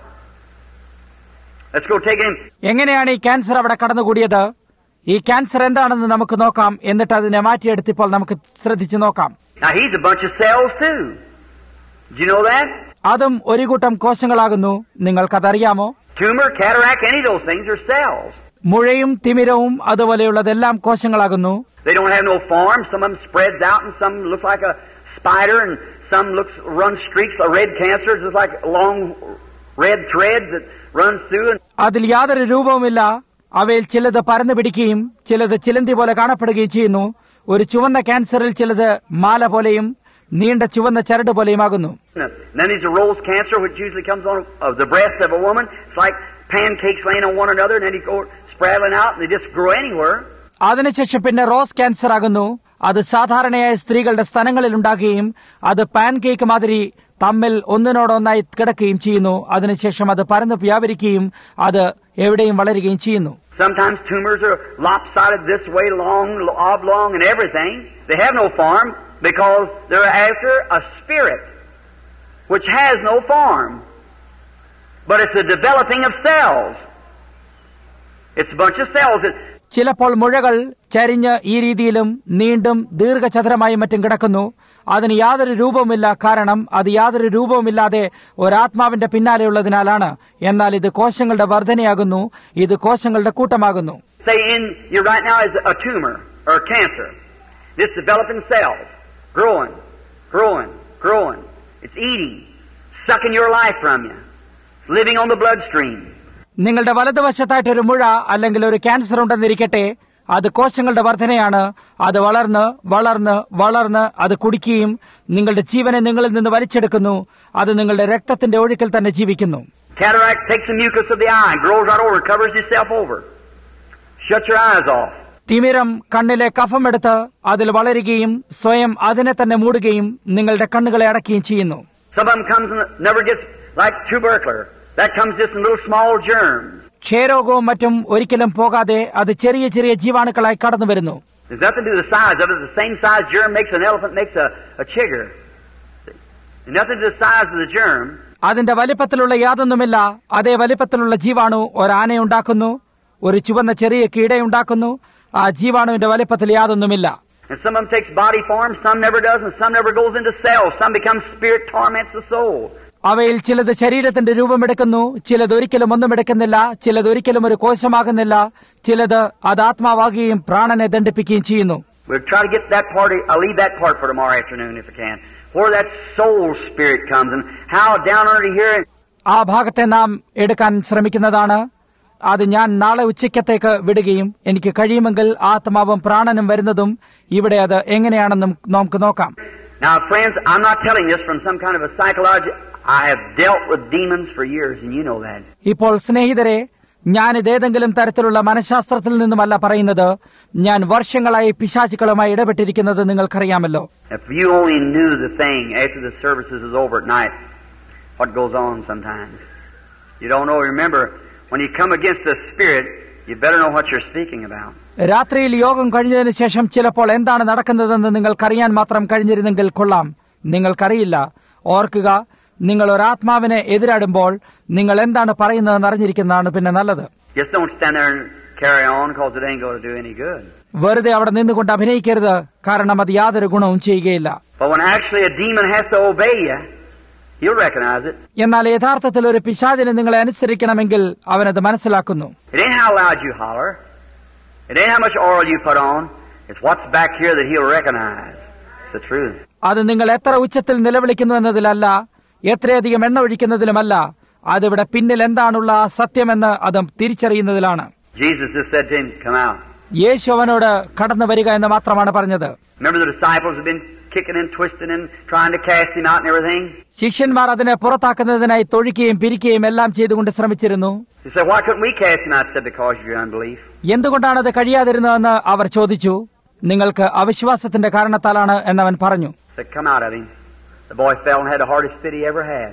Let's go take him. എങ്ങനെയാണ് ഈ ക്യാൻസർ അവിടെ കടന്നുകൂടിയത്? ഈ ക്യാൻസർ എന്താണെന്ന് നമുക്ക് നോക്കാം. എന്നിട്ട് അതിനെ മാറ്റിയെടുത്തിപ്പോൾ നമുക്ക് ശ്രദ്ധിച്ചു നോക്കാം. Now he's a bunch of cells too. Did you know that? അതും ഒരു കൂട്ടം കോശങ്ങളാകുന്നു. നിങ്ങൾക്കതറിയാമോ? Tumor, cataract, any of those things are cells. മുഴയും തിമിരവും അതുപോലെയുള്ളതെല്ലാം കോശങ്ങളാകുന്നു. They don't have no form. Some of them spreads out and some looks like a spider and some looks, runs streaks. A red cancer is just like long red threads that runs through. And അതിൽ യാതൊരു രൂപവുമില്ല. അവയിൽ ചിലത് പരന്നു പിടിക്കുകയും ചിലത് ചിലന്തി പോലെ കാണപ്പെടുകയും ചെയ്യുന്നു. ഒരു ചുവന്ന ക്യാൻസറിൽ ചിലത് മാല പോലെയും നീണ്ട ചുവന്ന ചരട് പോലെയുമാകുന്നു. then there's a rose cancer which usually comes on of the breast of a woman. It's like pancakes laying on one another and then they go spraddling out and they just grow anywhere. അതിനുശേഷം പിന്നെ rose cancer ആകുന്നു. അത് സാധാരണയായ സ്ത്രീകളുടെ സ്ഥലങ്ങളിൽ ഉണ്ടാകുകയും അത് pancake മാതിരി തമ്മിൽ ഒന്നിനോടൊന്നായി കിടക്കുകയും ചെയ്യുന്നു. അതിനുശേഷം അത് പരന്നു വ്യാപരിക്കുകയും അത് എവിടെയും വളരുകയും ചെയ്യുന്നു. Sometimes tumors are lopsided this way, long, oblong and everything. They have no form because they're after a spirit which has no form. But it's the developing of cells. It's a bunch of cells that ചിലപ്പോൾ മുഴകൾ ചരിഞ്ഞ് ഈ രീതിയിലും നീണ്ടും ദീർഘചതുരമായും മറ്റും കിടക്കുന്നു. അതിന് യാതൊരു രൂപവുമില്ല. കാരണം അത് യാതൊരു രൂപവുമില്ലാതെ ഒരാത്മാവിന്റെ പിന്നാലെയുള്ളതിനാലാണ്. എന്നാൽ ഇത് കോശങ്ങളുടെ വർധനയാകുന്നു. ഇത് കോശങ്ങളുടെ കൂട്ടമാകുന്നു. say in you right now is a tumor or a cancer. This developing cells growing, growing, growing. It's eating, sucking your life from you. It's living on the bloodstream. നിങ്ങളുടെ വലതുവശത്തായിട്ട് ഒരു മുഴ അല്ലെങ്കിൽ ഒരു ക്യാൻസർ ഉണ്ടെന്നിരിക്കട്ടെ, അത് കോശങ്ങളുടെ വർധനയാണ്. അത് വളർന്ന് വളർന്ന് വളർന്ന് അത് കുടിക്കുകയും നിങ്ങളുടെ ജീവനെ നിങ്ങളിൽ നിന്ന് വലിച്ചെടുക്കുന്നു. അത് നിങ്ങളുടെ രക്തത്തിന്റെ ഒഴുക്കിൽ തന്നെ ജീവിക്കുന്നു. Cataract takes the mucus of the eye, grows right over, covers itself over. Shut your eyes off. തിമിരം കണ്ണിലെ കഫമെടുത്ത് അതിൽ വളരുകയും സ്വയം അതിനെ തന്നെ മൂടുകയും നിങ്ങളുടെ കണ്ണുകളെ അടക്കുകയും ചെയ്യുന്നു. Some of them comes and never gets like tubercular. That comes just in little small germs. ക്ഷയരോഗവും മറ്റും ഒരിക്കലും പോകാതെ അത് ചെറിയ ചെറിയ ജീവാണുക്കളായി കടന്നു വരുന്നു. There's nothing to do with the size of it. The same size germ makes an elephant, makes a, a chigger. There's nothing to do with the size of the germ. അതിന്റെ വലിപ്പത്തിലുള്ള യാതൊന്നുമില്ല. അതേ വലിപ്പത്തിലുള്ള ജീവാണു ഒരാനയുണ്ടാക്കുന്നു, ഒരു ചുവന്ന ചെറിയ കീടയുണ്ടാക്കുന്നു. ആ ജീവാണുവിന്റെ വലിപ്പത്തിൽ യാതൊന്നുമില്ല. And some of them takes body form, some never does, and some never goes into cells. Some becomes spirit, torments the soul. അവയിൽ ചിലത് ശരീരത്തിന്റെ രൂപമെടുക്കുന്നു, ചിലത് ഒരിക്കലും ഒന്നും എടുക്കുന്നില്ല, ചിലത് ഒരിക്കലും ഒരു കോശമാകുന്നില്ല, ചിലത് അത് ആത്മാവാകുകയും പ്രാണനെ ദണ്ഡിപ്പിക്കുകയും ചെയ്യുന്നു. We'll try to get that part. I'll leave that part for tomorrow afternoon if I can. Where that soul spirit comes and how down under here. ആ ഭാഗത്തെ നാം എടുക്കാൻ ശ്രമിക്കുന്നതാണ്. അത് ഞാൻ നാളെ ഉച്ചയ്ക്കത്തേക്ക് വിടുകയും എനിക്ക് കഴിയുമെങ്കിൽ ആത്മാവും പ്രാണനും വരുന്നതും ഇവിടെ അത് എങ്ങനെയാണെന്നും നമുക്ക് നോക്കാം. Now, friends, I'm not telling this from some kind of a psychology. I have dealt with demons for years, and you know that. ഇപ്പോൾ സ്നേഹിതരെ, ഞാൻ ഇതേതെങ്കിലും തരത്തിലുള്ള മനഃശാസ്ത്രത്തിൽ നിന്നുമല്ല പറയുന്നത്. ഞാൻ വർഷങ്ങളായി പിശാചുക്കളുമായി ഇടപെട്ടിരിക്കുന്നത് നിങ്ങൾക്കറിയാമല്ലോ. If you only knew the thing after the services is over at night, what goes on sometimes. You don't know. Remember, when you come against the Spirit, you better know what you're speaking about. രാത്രിയിൽ യോഗം കഴിഞ്ഞതിന് ശേഷം ചിലപ്പോൾ എന്താണ് നടക്കുന്നതെന്ന് നിങ്ങൾക്കറിയാൻ മാത്രം കഴിഞ്ഞിരുന്നെങ്കിൽ കൊള്ളാം. നിങ്ങൾക്കറിയില്ല. ഓർക്കുക, നിങ്ങൾ ഒരാത്മാവിനെ എതിരാടുമ്പോൾ നിങ്ങൾ എന്താണ് പറയുന്നതെന്ന് അറിഞ്ഞിരിക്കുന്നതാണ് പിന്നെ നല്ലത്. Just don't stand there and carry on because it ain't going to do any good. വെറുതെ അവിടെ നിന്നുകൊണ്ട് അഭിനയിക്കരുത്, കാരണം അത് യാതൊരു ഗുണവും ചെയ്യുകയില്ല. But when actually a demon has to obey you, you'll recognize it. എന്നാൽ യഥാർത്ഥത്തിൽ ഒരു പിശാചിനെ നിങ്ങളെ അനുസരിക്കണമെങ്കിൽ അവനത് മനസ്സിലാക്കുന്നു. It ain't how loud you holler. It ain't how much oil you put on. It's what's back here that he'll recognize. It's the truth. അത് നിങ്ങൾ എത്ര ഉച്ചത്തിൽ നിലവിളിക്കുന്നു എന്നതിലല്ല, എത്രയധികം എണ്ണ ഒഴിക്കുന്നതിലുമല്ല, അതിവിടെ പിന്നിൽ എന്താണുള്ള ആ സത്യമെന്ന് അതും തിരിച്ചറിയുന്നതിലാണ്. Jesus just said to him, "Come out." യേശു അവനോട് കടന്നു വരിക എന്ന് മാത്രമാണ് പറഞ്ഞത്. Remember the disciples have been kicking and twisting and trying to cast him out and everything. ശിഷ്യന്മാർ അതിനെ പുറത്താക്കുന്നതിനായി തൊഴിക്കുകയും പിരിക്കുകയും എല്ലാം ചെയ്തുകൊണ്ട് ശ്രമിച്ചിരുന്നു. He said, "Why couldn't we cast him out?" He said, "Because of your unbelief." എന്തുകൊണ്ടാണത് കഴിയാതിരുന്നതെന്ന് അവർ ചോദിച്ചു. നിങ്ങൾക്ക് അവിശ്വാസത്തിന്റെ കാരണത്താലാണ് എന്നവൻ പറഞ്ഞു. He said, "Come out of him." The boy fell and had the hardest fit he ever had.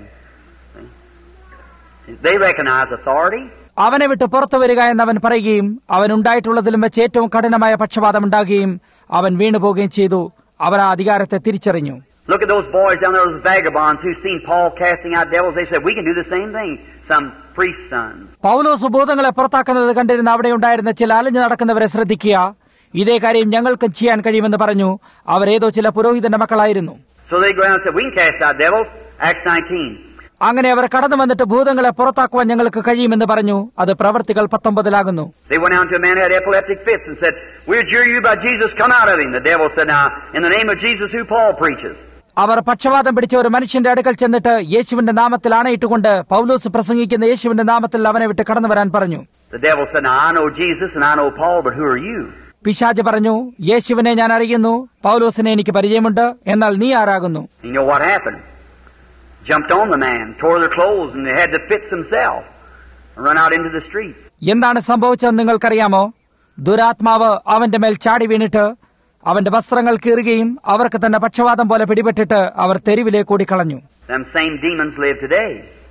They recognize authority. അവനെ വിട്ട് പുറത്തു വരിക എന്നവൻ പറയുകയും അവനുണ്ടായിട്ടുള്ളതിലും വെച്ച് ഏറ്റവും കഠിനമായ പക്ഷപാതം ഉണ്ടാകുകയും അവൻ വീണുപോകുകയും ചെയ്തു. അവർ ആ അധികാരത്തെ തിരിച്ചറിഞ്ഞു. Look at those boys down there, those vagabonds who seen Paul casting out devils. They said, "We can do the same thing." Some priest's sons. പൗലോസ് ഭൂതങ്ങളെ പുറത്താക്കുന്നത് കണ്ടിരുന്ന അവിടെ ഉണ്ടായിരുന്ന ചില അലഞ്ഞു നടക്കുന്നവരെ ശ്രദ്ധിക്കുക. ഇതേ കാര്യം ഞങ്ങൾക്കും ചെയ്യാൻ കഴിയുമെന്ന് പറഞ്ഞു. അവരേതോ ചില പുരോഹിതന്റെ മക്കളായിരുന്നു. So they go around and said, "We can cast out devils." Acts nineteen. അങ്ങനെ അവർ കടന്നു വന്നിട്ട് ഭൂതങ്ങളെ പുറത്താക്കുവാൻ ഞങ്ങൾക്ക് കഴിയുമെന്ന് പറഞ്ഞു. അത് പ്രവൃത്തികൾ പത്തൊമ്പതിലാകുന്നു. They went down to a man who had epileptic fits and said, "We adjure you by Jesus, come out of him." The devil said, "Now, in the name of Jesus who Paul preaches." അവർ പക്ഷവാതം പിടിച്ച ഒരു മനുഷ്യന്റെ അടുക്കൽ ചെന്നിട്ട് യേശുവിന്റെ നാമത്തിൽ ആണയിട്ടുകൊണ്ട് പൗലോസ് പ്രസംഗിക്കുന്ന യേശുവിന്റെ നാമത്തിൽ അവനെ വിട്ട് കടന്നു വരാൻ പറഞ്ഞു. The devil said, "Now I know Jesus and I know Paul, but who are you?" പിശാച് പറഞ്ഞു, യേശുവിനെ ഞാൻ അറിയുന്നു, പൗലോസിനെ എനിക്ക് പരിചയമുണ്ട്, എന്നാൽ നീ ആരാകുന്നു? You know what happened? Jumped on the man, tore their clothes, and they had to fix themselves and run out into the street. എന്താണ് സംഭവിച്ചതെന്ന് നിങ്ങൾക്കറിയാമോ? ദുരാത്മാവ് അവന്റെ മേൽ ചാടി വീണിട്ട് അവന്റെ വസ്ത്രങ്ങൾ കീറുകയും അവർക്ക് തന്നെ പക്ഷവാതം പോലെ പിടിപെട്ടിട്ട് അവർ തെരുവിലേക്ക് ഓടിക്കളഞ്ഞു. Them same demons live today.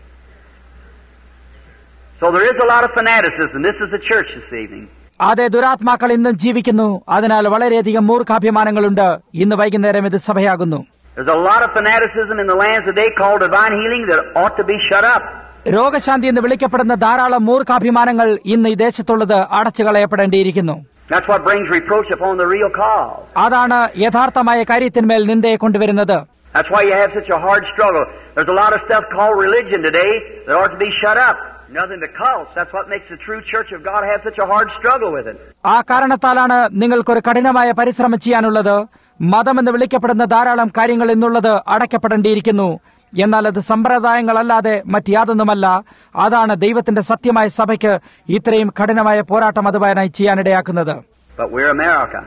So there is a lot of fanaticism. This is the church this evening. അതെ, ദുരാത്മാക്കൾ ഇന്നും ജീവിക്കുന്നു. അതിനാൽ വളരെയധികം മൂർഖാഭിമാനങ്ങളുണ്ട്. ഇന്ന് വൈകുന്നേരം ഇത് സഭയാകുന്നു. There's a lot of fanaticism in the lands today called divine healing that ought to be shut up. രോഗശാന്തി എന്ന് വിളിക്കപ്പെടുന്ന ധാരാളം മൂർഖാഭിമാനങ്ങൾ ഇന്ന് ഈ ദേശത്തുള്ളത് അടച്ചു കളയപ്പെടേണ്ടിയിരിക്കുന്നു. That's what brings reproach upon the real cause. അതാണ് യഥാർത്ഥമായ കാര്യത്തിന്മേൽ നിന്ദയെ കൊണ്ടുവരുന്നത്. That's why you have such a hard struggle. There's a lot of stuff called religion today that ought to be shut up. Nothing but cults. That's what makes the true church of God have such a hard struggle with it. ആ കാരണത്താലാണ് നിങ്ങൾക്കൊരു കഠിനമായ പരിശ്രമം ചെയ്യാനുള്ളത്. മതമെന്ന് വിളിക്കപ്പെടുന്ന ധാരാളം കാര്യങ്ങൾ എന്നുള്ളത് അടയ്ക്കപ്പെടേണ്ടിയിരിക്കുന്നു. എന്നാൽ അത് സമ്പ്രദായങ്ങളല്ലാതെ മറ്റ് യാതൊന്നുമല്ല. അതാണ് ദൈവത്തിന്റെ സത്യമായ സഭയ്ക്ക് ഇത്രയും കഠിനമായ പോരാട്ടം അതുവാനായി ചെയ്യാനിടയാക്കുന്നത്. But we're America.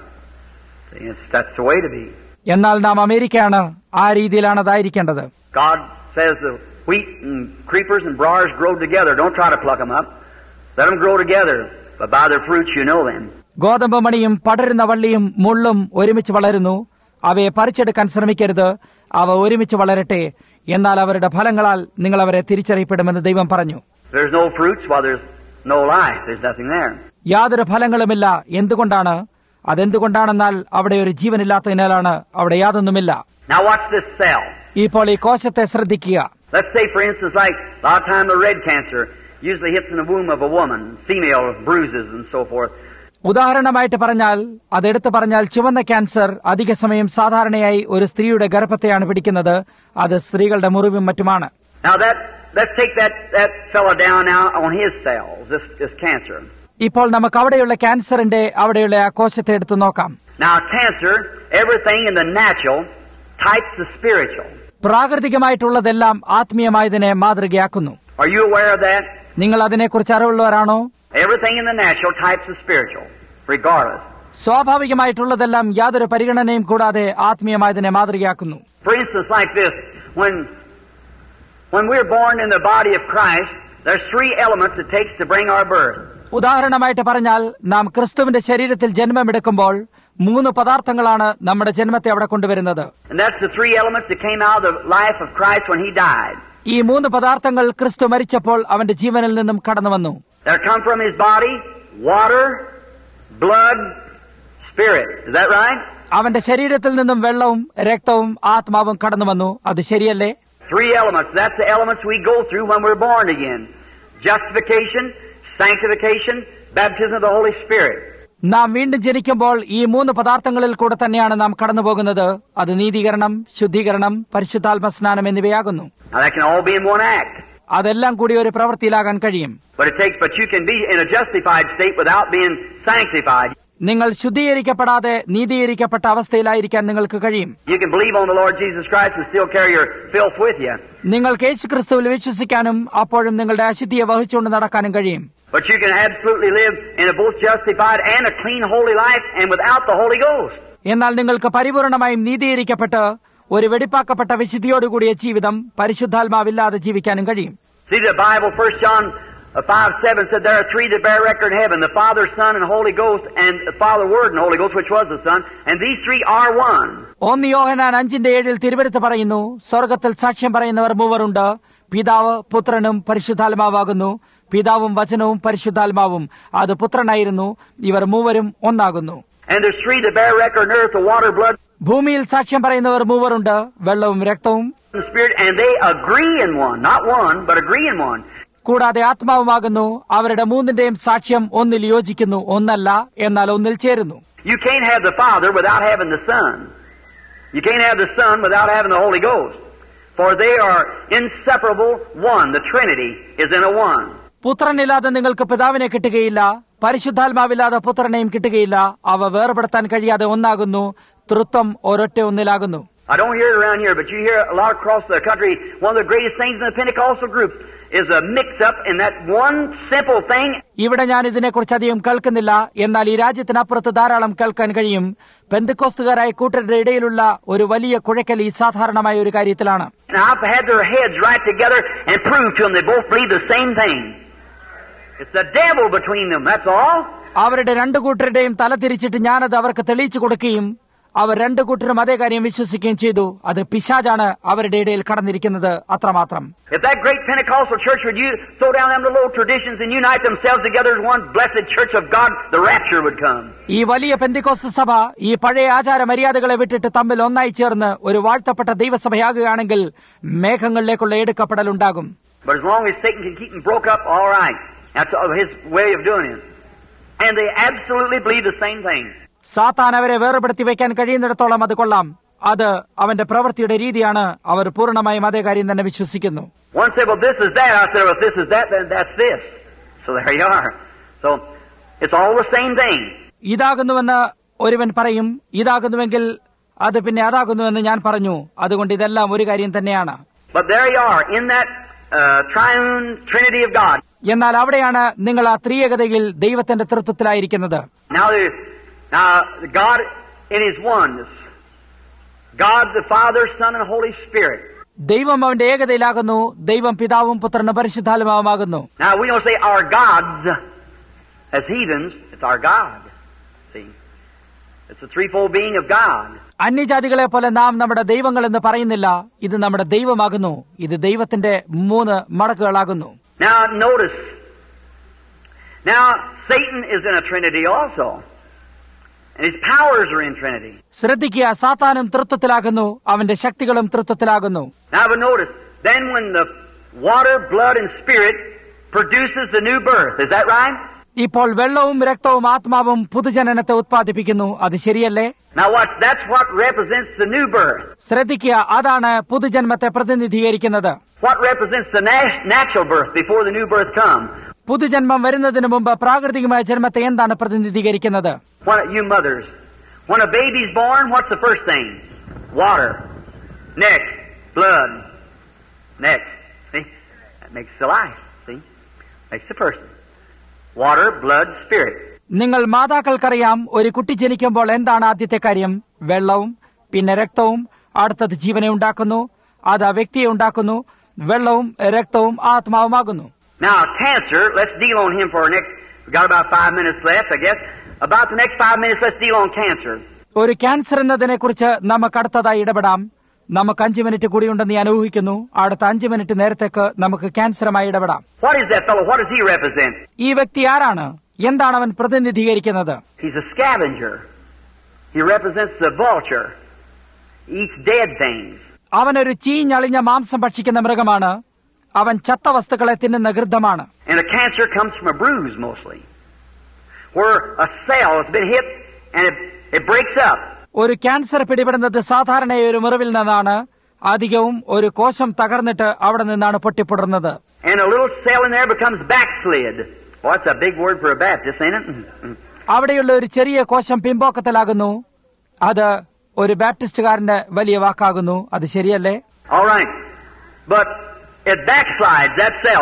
That's the way to be. എന്നാൽ നാം അമേരിക്കയാണ്. ആ രീതിയിലാണ് അതായിരിക്കേണ്ടത്. God says the wheat and creepers and briars grow together. Don't try to pluck them up. Let them grow together. But by their fruits you know them. ഗോതമ്പ് മണിയും പടരുന്ന വള്ളിയും മുള്ളും ഒരുമിച്ച് വളരുന്നു. അവയെ പറിച്ചെടുക്കാൻ ശ്രമിക്കരുത്. അവ ഒരുമിച്ച് വളരട്ടെ. എന്നാൽ അവരുടെ ഫലങ്ങളാൽ നിങ്ങൾ അവരെ തിരിച്ചറിയപ്പെടുമെന്ന് ദൈവം പറഞ്ഞു. There's no fruits while there's no life. There's nothing there. യാതൊരു ഫലങ്ങളുമില്ല. എന്തുകൊണ്ടാണ്? അതെന്തുകൊണ്ടാണെന്നാൽ അവിടെ ഒരു ജീവനില്ലാത്തതിനാലാണ്. അവിടെ യാതൊന്നുമില്ല. Now watch this cell. ഇപ്പോൾ ഈ കോശത്തെ ശ്രദ്ധിക്കുക. Let's say, for instance, like a lot of time the red cancer usually hits in the womb of a woman, female bruises and so forth. ഉദാഹരണമായിട്ട് പറഞ്ഞാൽ, അതെടുത്തു പറഞ്ഞാൽ ചുവന്ന ക്യാൻസർ അധിക സമയം സാധാരണയായി ഒരു സ്ത്രീയുടെ ഗർഭത്തെയാണ് പിടിക്കുന്നത്. അത് സ്ത്രീകളുടെ മുറിവും മറ്റുമാണ്. Now that let's take that that fella down now on his cells, this this cancer. ഇപ്പോൾ നമുക്ക് അവിടെയുള്ള ക്യാൻസറിന്റെ അവിടെയുള്ള ആ കോശത്തെ എടുത്തു നോക്കാം. Now cancer, everything in the natural types the spiritual. പ്രാകൃതികമായിട്ടുള്ളതെല്ലാം ആത്മീയമായതിനെ മാതൃകയാക്കുന്നു. Are you aware of that? നിങ്ങൾ അതിനെക്കുറിച്ച് അറിവുള്ളവരാണോ? Everything in the natural types of spiritual, regardless. സ്വാഭാവികമായിട്ടുള്ളതെല്ലാം യാതൊരു പരിഗണനയും കൂടാതെ ആത്മീയമായതിനെ മാതൃകയാക്കുന്നു. For instance, like this, when when we're born in the body of Christ, there's three elements it takes to bring our birth. ഉദാഹരണമായിട്ട് പറഞ്ഞാൽ, നാം ക്രിസ്തുവിന്റെ ശരീരത്തിൽ ജന്മമെടുക്കുമ്പോൾ മൂന്ന് പദാർത്ഥങ്ങളാണ് നമ്മുടെ ജന്മത്തെ അവിടെ കൊണ്ടുവരുന്നത്. And that's the three elements that came out of the life of Christ when he died. ഈ മൂന്ന് പദാർത്ഥങ്ങൾ ക്രിസ്തു മരിച്ചപ്പോൾ അവന്റെ ജീവനിൽ നിന്നും കടന്നു വന്നു. They come from his body: water, blood, spirit. Is that right? അവന്റെ ശരീരത്തിൽ നിന്നും വെള്ളവും രക്തവും ആത്മാവും കടന്നു വന്നു. അത് ശരിയല്ലേ? Three elements. That's the elements we go through when we're born again. Justification, sanctification, baptism of the Holy Spirit. നാം വീണ്ടും ജനിക്കുമ്പോൾ ഈ മൂന്ന് പദാർത്ഥങ്ങളിൽ കൂടെ തന്നെയാണ് നാം കടന്നു പോകുന്നത്. അത് നീതീകരണം, ശുദ്ധീകരണം, പരിശുദ്ധാത്മ സ്നാനം എന്നിവയാകുന്നു. Now that can all be in one act. അതെല്ലാം കൂടി ഒരു പ്രവൃത്തിയിലാകാൻ കഴിയും. But it takes, but you can be in a justified state without being sanctified. നിങ്ങൾ ശുദ്ധീകരിക്കപ്പെടാതെ നീതീകരിക്കപ്പെട്ട അവസ്ഥയിലായിരിക്കാൻ നിങ്ങൾക്ക് കഴിയും. You can believe on the Lord Jesus Christ and still carry your filth with you. നിങ്ങൾക്ക് യേശുക്രിസ്തുവിൽ വിശ്വസിക്കാനും അപ്പോഴും നിങ്ങളുടെ അശുദ്ധിയെ വഹിച്ചുകൊണ്ട് നടക്കാനും കഴിയും. But you can absolutely live in a both justified and a clean, holy life and without the Holy Ghost. എന്നാൽ നിങ്ങൾക്ക് പരിപൂർണമായും നീതീകരിക്കപ്പെട്ട് ഒരു വെടിപ്പാക്കപ്പെട്ട വിശുദ്ധിയോടുകൂടിയ ജീവിതം പരിശുദ്ധാത്മാവില്ലാതെ ജീവിക്കാനും കഴിയും. See, the Bible, First John five seven said there are three that bear record in heaven: the Father, Son, and Holy Ghost, and the Father, Word, and Holy Ghost, which was the Son, and these three are one. ഒന്ന് യോഹന്നാൻ അഞ്ചിന്റെ ഏഴിൽ തിരുവെഴുത്ത് പറയുന്നു, സ്വർഗത്തിൽ സാക്ഷ്യം പറയുന്നവർ മൂവരുണ്ട്, പിതാവ്, പുത്രനും പരിശുദ്ധാത്മാവാകുന്നു. പിതാവും വചനവും പരിശുദ്ധാത്മാവും, അത് പുത്രനായിരുന്നു. ഇവർ മൂവരും ഒന്നാകുന്നു. And there's three that bear record on earth: the water, blood, ഭൂമിയിൽ സാക്ഷ്യം പറയുന്നവർ മൂവരുണ്ട്, വെള്ളവും രക്തവും, and spirit, and they agree in one. Not one, but agree in one. കൂടാതെ ആത്മാവുമാകുന്നു. അവരുടെ മൂന്നിന്റെയും സാക്ഷ്യം ഒന്നിൽ യോജിക്കുന്നു, ഒന്നല്ല, എന്നാൽ ഒന്നിൽ ചേരുന്നു. You can't have the Father without having the Son. You can't have the Son without having the Holy Ghost. For they are inseparable one. The Trinity is in a one. പുത്രനില്ലാതെ നിങ്ങൾക്ക് പിതാവിനെ കിട്ടുകയില്ല, പരിശുദ്ധാത്മാവില്ലാതെ പുത്രനെയും കിട്ടുകയില്ല. അവ വേർപെടുത്താൻ കഴിയാതെ ഒന്നാകുന്നു. തൃത്വം ഒരൊറ്റ ഒന്നിലാകുന്നു. I don't hear it around here, but you hear a lot across the country. One of the greatest things in the Pentecostal groups is a mix-up in that one simple thing. ഇവിടെ ഞാൻ ഇതിനെക്കുറിച്ച് അധികം കേൾക്കുന്നില്ല, എന്നാൽ ഈ രാജ്യത്തിനപ്പുറത്ത് ധാരാളം കേൾക്കാൻ കഴിയും. പെന്തക്കോസ്തുകാരായ കൂട്ടരുടെ ഇടയിലുള്ള ഒരു വലിയ കുഴക്കൽ ഈ സാധാരണമായ ഒരു കാര്യത്തിലാണ്. And I've had their heads right together and proved to them they both believe the same thing. It's the devil between them, that's all. അവരുടെ രണ്ടു കൂട്ടരുടെയും തല തിരിച്ചിട്ട് ഞാനത് അവർക്ക് തെളിയിച്ചു കൊടുക്കുകയും അവർ രണ്ടു കൂട്ടരും അതേ കാര്യം വിശ്വസിക്കുകയും ചെയ്തു. അത് പിശാചാണ് അവരുടെ ഇടയിൽ കടന്നിരിക്കുന്നത്, അത്രമാത്രം. If that great Pentecostal church would you throw down them little traditions and unite themselves together as one blessed church of God, the rapture would come. ഈ വലിയ പെന്തക്കോസ്ത് സഭ ഈ പഴയ ആചാര മര്യാദകളെ വിട്ടിട്ട് തമ്മിൽ ഒന്നായി ചേർന്ന് ഒരു വാഴ്ത്തപ്പെട്ട ദൈവസഭയാകുകയാണെങ്കിൽ മേഘങ്ങളിലേക്കുള്ള എടുക്കപ്പെടൽ ഉണ്ടാകും. But as long as Satan can keep them broke up, all right. That's his way of doing it. And they absolutely believe the same thing. സാത്താൻ അവരെ വേർപെടുത്തി വയ്ക്കാൻ കഴിയുന്നിടത്തോളം അത് കൊള്ളാം. അത് അവന്റെ പ്രവൃത്തിയുടെ രീതിയാണ്. അവർ പൂർണ്ണമായും അതേ കാര്യം തന്നെ വിശ്വസിക്കുന്നു. One said, well, this is that. I said, well, if this is that, then that's this. So there you are. So it's all the same thing. ഇതാകുന്നുവെന്ന് ഒരുവൻ പറയും, ഇതാകുന്നുവെങ്കിൽ അത് പിന്നെ അതാകുന്നുവെന്ന് ഞാൻ പറഞ്ഞു. അതുകൊണ്ട് ഇതെല്ലാം ഒരു കാര്യം തന്നെയാണ്. But there you are, in that uh, triune Trinity of God. എന്നാൽ അവിടെയാണ് നിങ്ങൾ ആ ത്രിയേകതയിൽ ദൈവത്തിന്റെ തൃത്വത്തിലായിരിക്കുന്നത്. Now, now God in His oneness, God the Father, Son, and Holy Spirit. ദൈവം അവന്റെ ഏകതയിലാകുന്നു. ദൈവം പിതാവും പുത്രനും പരിശുദ്ധാത്മാവുമാകുന്നു. Now we don't say our gods as heathens. It's our God. See, it's the threefold being of God. അന്യജാതികളെ പോലെ നാം നമ്മുടെ ദൈവങ്ങൾ എന്ന് പറയുന്നില്ല. ഇത് നമ്മുടെ ദൈവമാകുന്നു. ഇത് ദൈവത്തിന്റെ മൂന്ന് മടക്കുകളാകുന്നു. Now notice. Now Satan is in a Trinity also. And his powers are in Trinity. ശ്രദ്ധിക്കുക, സാത്താനും തൃത്വത്തിലാകുന്നു, അവന്റെ ശക്തികളും തൃത്വത്തിലാകുന്നു. Now but notice, then when the water, blood, and spirit produces the new birth, is that right? ഇപ്പോൾ വെള്ളവും രക്തവും ആത്മാവും പുതുജനനത്തെ ഉത്പാദിപ്പിക്കുന്നു. അത് ശരിയല്ലേ? Now what? That's what represents the new birth. ശ്രദ്ധിക്കുക, അതാണ് പുതുജന്മത്തെ പ്രതിനിധീകരിക്കുന്നത്. What represents the na- natural birth before the new birth comes? പുതുജന്മം വരുന്നതിന് മുമ്പ് പ്രാകൃതികമായ ജന്മത്തെ എന്താണ് പ്രതിനിധീകരിക്കുന്നത്? When, you mothers, when a baby's born, what's the first thing? Water. Next, blood. Next. See? That makes the life, see? Makes the person. Water, blood, spirit. നിങ്ങൾ മാതാക്കൾക്കറിയാം ഒരു കുട്ടി ജനിക്കുമ്പോൾ എന്താണ് ആദ്യത്തെ കാര്യം? വെള്ളവും പിന്നെ രക്തവും. അടുത്തത് ജീവനെ ഉണ്ടാക്കുന്നു, അത് ആ വ്യക്തിയെ ഉണ്ടാക്കുന്നു. വെള്ളവും രക്തവും ആത്മാവുമാകുന്നു. Now, cancer, let's deal on him for our next, we've got about five minutes left, I guess. About the next five minutes, let's deal on cancer. ഒരു ക്യാൻസർ എന്നതിനെ കുറിച്ച് നമുക്ക് അടുത്തതായി ഇടപെടാം. നമുക്ക് അഞ്ചു മിനിറ്റ് കൂടിയുണ്ടെന്ന് ഞാൻ ഊഹിക്കുന്നു. അടുത്ത അഞ്ചു മിനിറ്റ് നേരത്തേക്ക് നമുക്ക് ക്യാൻസറുമായി ഇടപെടാം. What is that fellow? What does he represent? ഈ വ്യക്തി ആരാണ്? എന്താണ് അവൻ പ്രതിനിധീകരിക്കുന്നത്? He's a scavenger. He represents the vulture. Eats dead things. അവനൊരു ചീഞ്ഞളിഞ്ഞ മാംസം ഭക്ഷിക്കുന്ന മൃഗമാണ്. അവൻ ചത്ത വസ്തുക്കളെ തിന്നുന്ന ഗൃദ്ധമാണ്. And a cancer comes from a bruise mostly, where a cell has been hit and it, it breaks up. ഒരു ക്യാൻസർ പിടിപെടുന്നത് സാധാരണ ഒരു മുറിവിൽ നിന്നാണ്. അധികവും ഒരു കോശം തകർന്നിട്ട് അവിടെ നിന്നാണ് പൊട്ടിപ്പൊടുന്നത്. And a little cell in there becomes backslid. Well, that's a big word for a Baptist, ain't it? അവിടെയുള്ള ഒരു ചെറിയ കോശം പിമ്പോക്കത്തിലാകുന്നു. അത് ഒരു ബാപ്റ്റിസ്റ്റുകാരന്റെ വലിയ വാക്കാകുന്നു. അത് ശരിയല്ലേ? All right. But it backslides, that cell.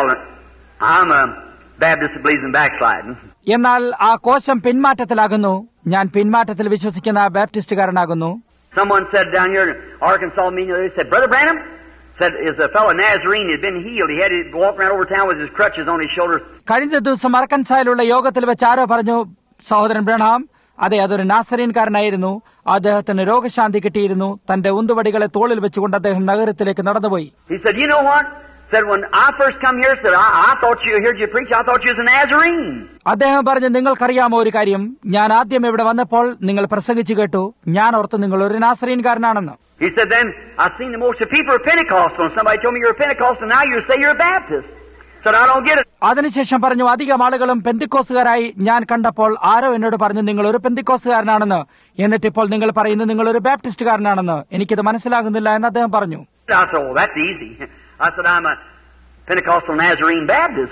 I'm a Baptist that believes in backsliding. എന്നാൽ ആ കോശം പിന്മാറ്റത്തിലാകുന്നു. ഞാൻ പിന്മാറ്റത്തിൽ വിശ്വസിക്കുന്ന ബാപ്റ്റിസ്റ്റുകാരനാകുന്നു. Someone said down here in Arkansas, they said, Brother Branham, said, is a fellow Nazarene, he had been healed. He had to walk around over town with his crutches on his shoulders. കഴിഞ്ഞ ദിവസം അർക്കൻസായിലുള്ള യോഗത്തിൽ വെച്ച് ആരോ പറഞ്ഞു, സഹോദരൻ ബ്രഹാം, അതെ, അതൊരു നാസറീൻകാരനായിരുന്നു. അദ്ദേഹത്തിന് രോഗശാന്തി കിട്ടിയിരുന്നു. തന്റെ ഉന്തുവടികളെ തോളിൽ വെച്ചുകൊണ്ട് അദ്ദേഹം നഗരത്തിലേക്ക് നടന്നുപോയി. He said, you know what? Said, when I first come here, said, I, I thought you heard you preach, I thought you was a Nazarene. അദ്ദേഹം പറഞ്ഞു, നിങ്ങൾക്കറിയാമോ ഒരു കാര്യം, ഞാൻ ആദ്യം ഇവിടെ വന്നപ്പോൾ നിങ്ങൾ പ്രസംഗിച്ചു കേട്ടു. ഞാൻ ഓർത്തു നിങ്ങൾ ഒരു നാസറീൻകാരനാണെന്ന്. He said, then I've seen the most of people are Pentecostal, and somebody told me you're a Pentecostal, and now you say you're a Baptist. Said, I don't get it. അതിനുശേഷം പറഞ്ഞു, അധികം ആളുകളും പെന്തിക്കോസ്തുകാരായി ഞാൻ കണ്ടപ്പോൾ ആരോ എന്നോട് പറഞ്ഞു നിങ്ങൾ ഒരു പെന്തിക്കോസ്തുകാരനാണെന്ന്. എന്നിട്ടിപ്പോൾ നിങ്ങൾ പറയുന്നു നിങ്ങൾ ഒരു ബാപ്റ്റിസ്റ്റുകാരനാണെന്ന്. എനിക്കിത് മനസ്സിലാകുന്നില്ല എന്ന് അദ്ദേഹം പറഞ്ഞു. I said, oh, that's easy. I said, I'm a Pentecostal Nazarene Baptist.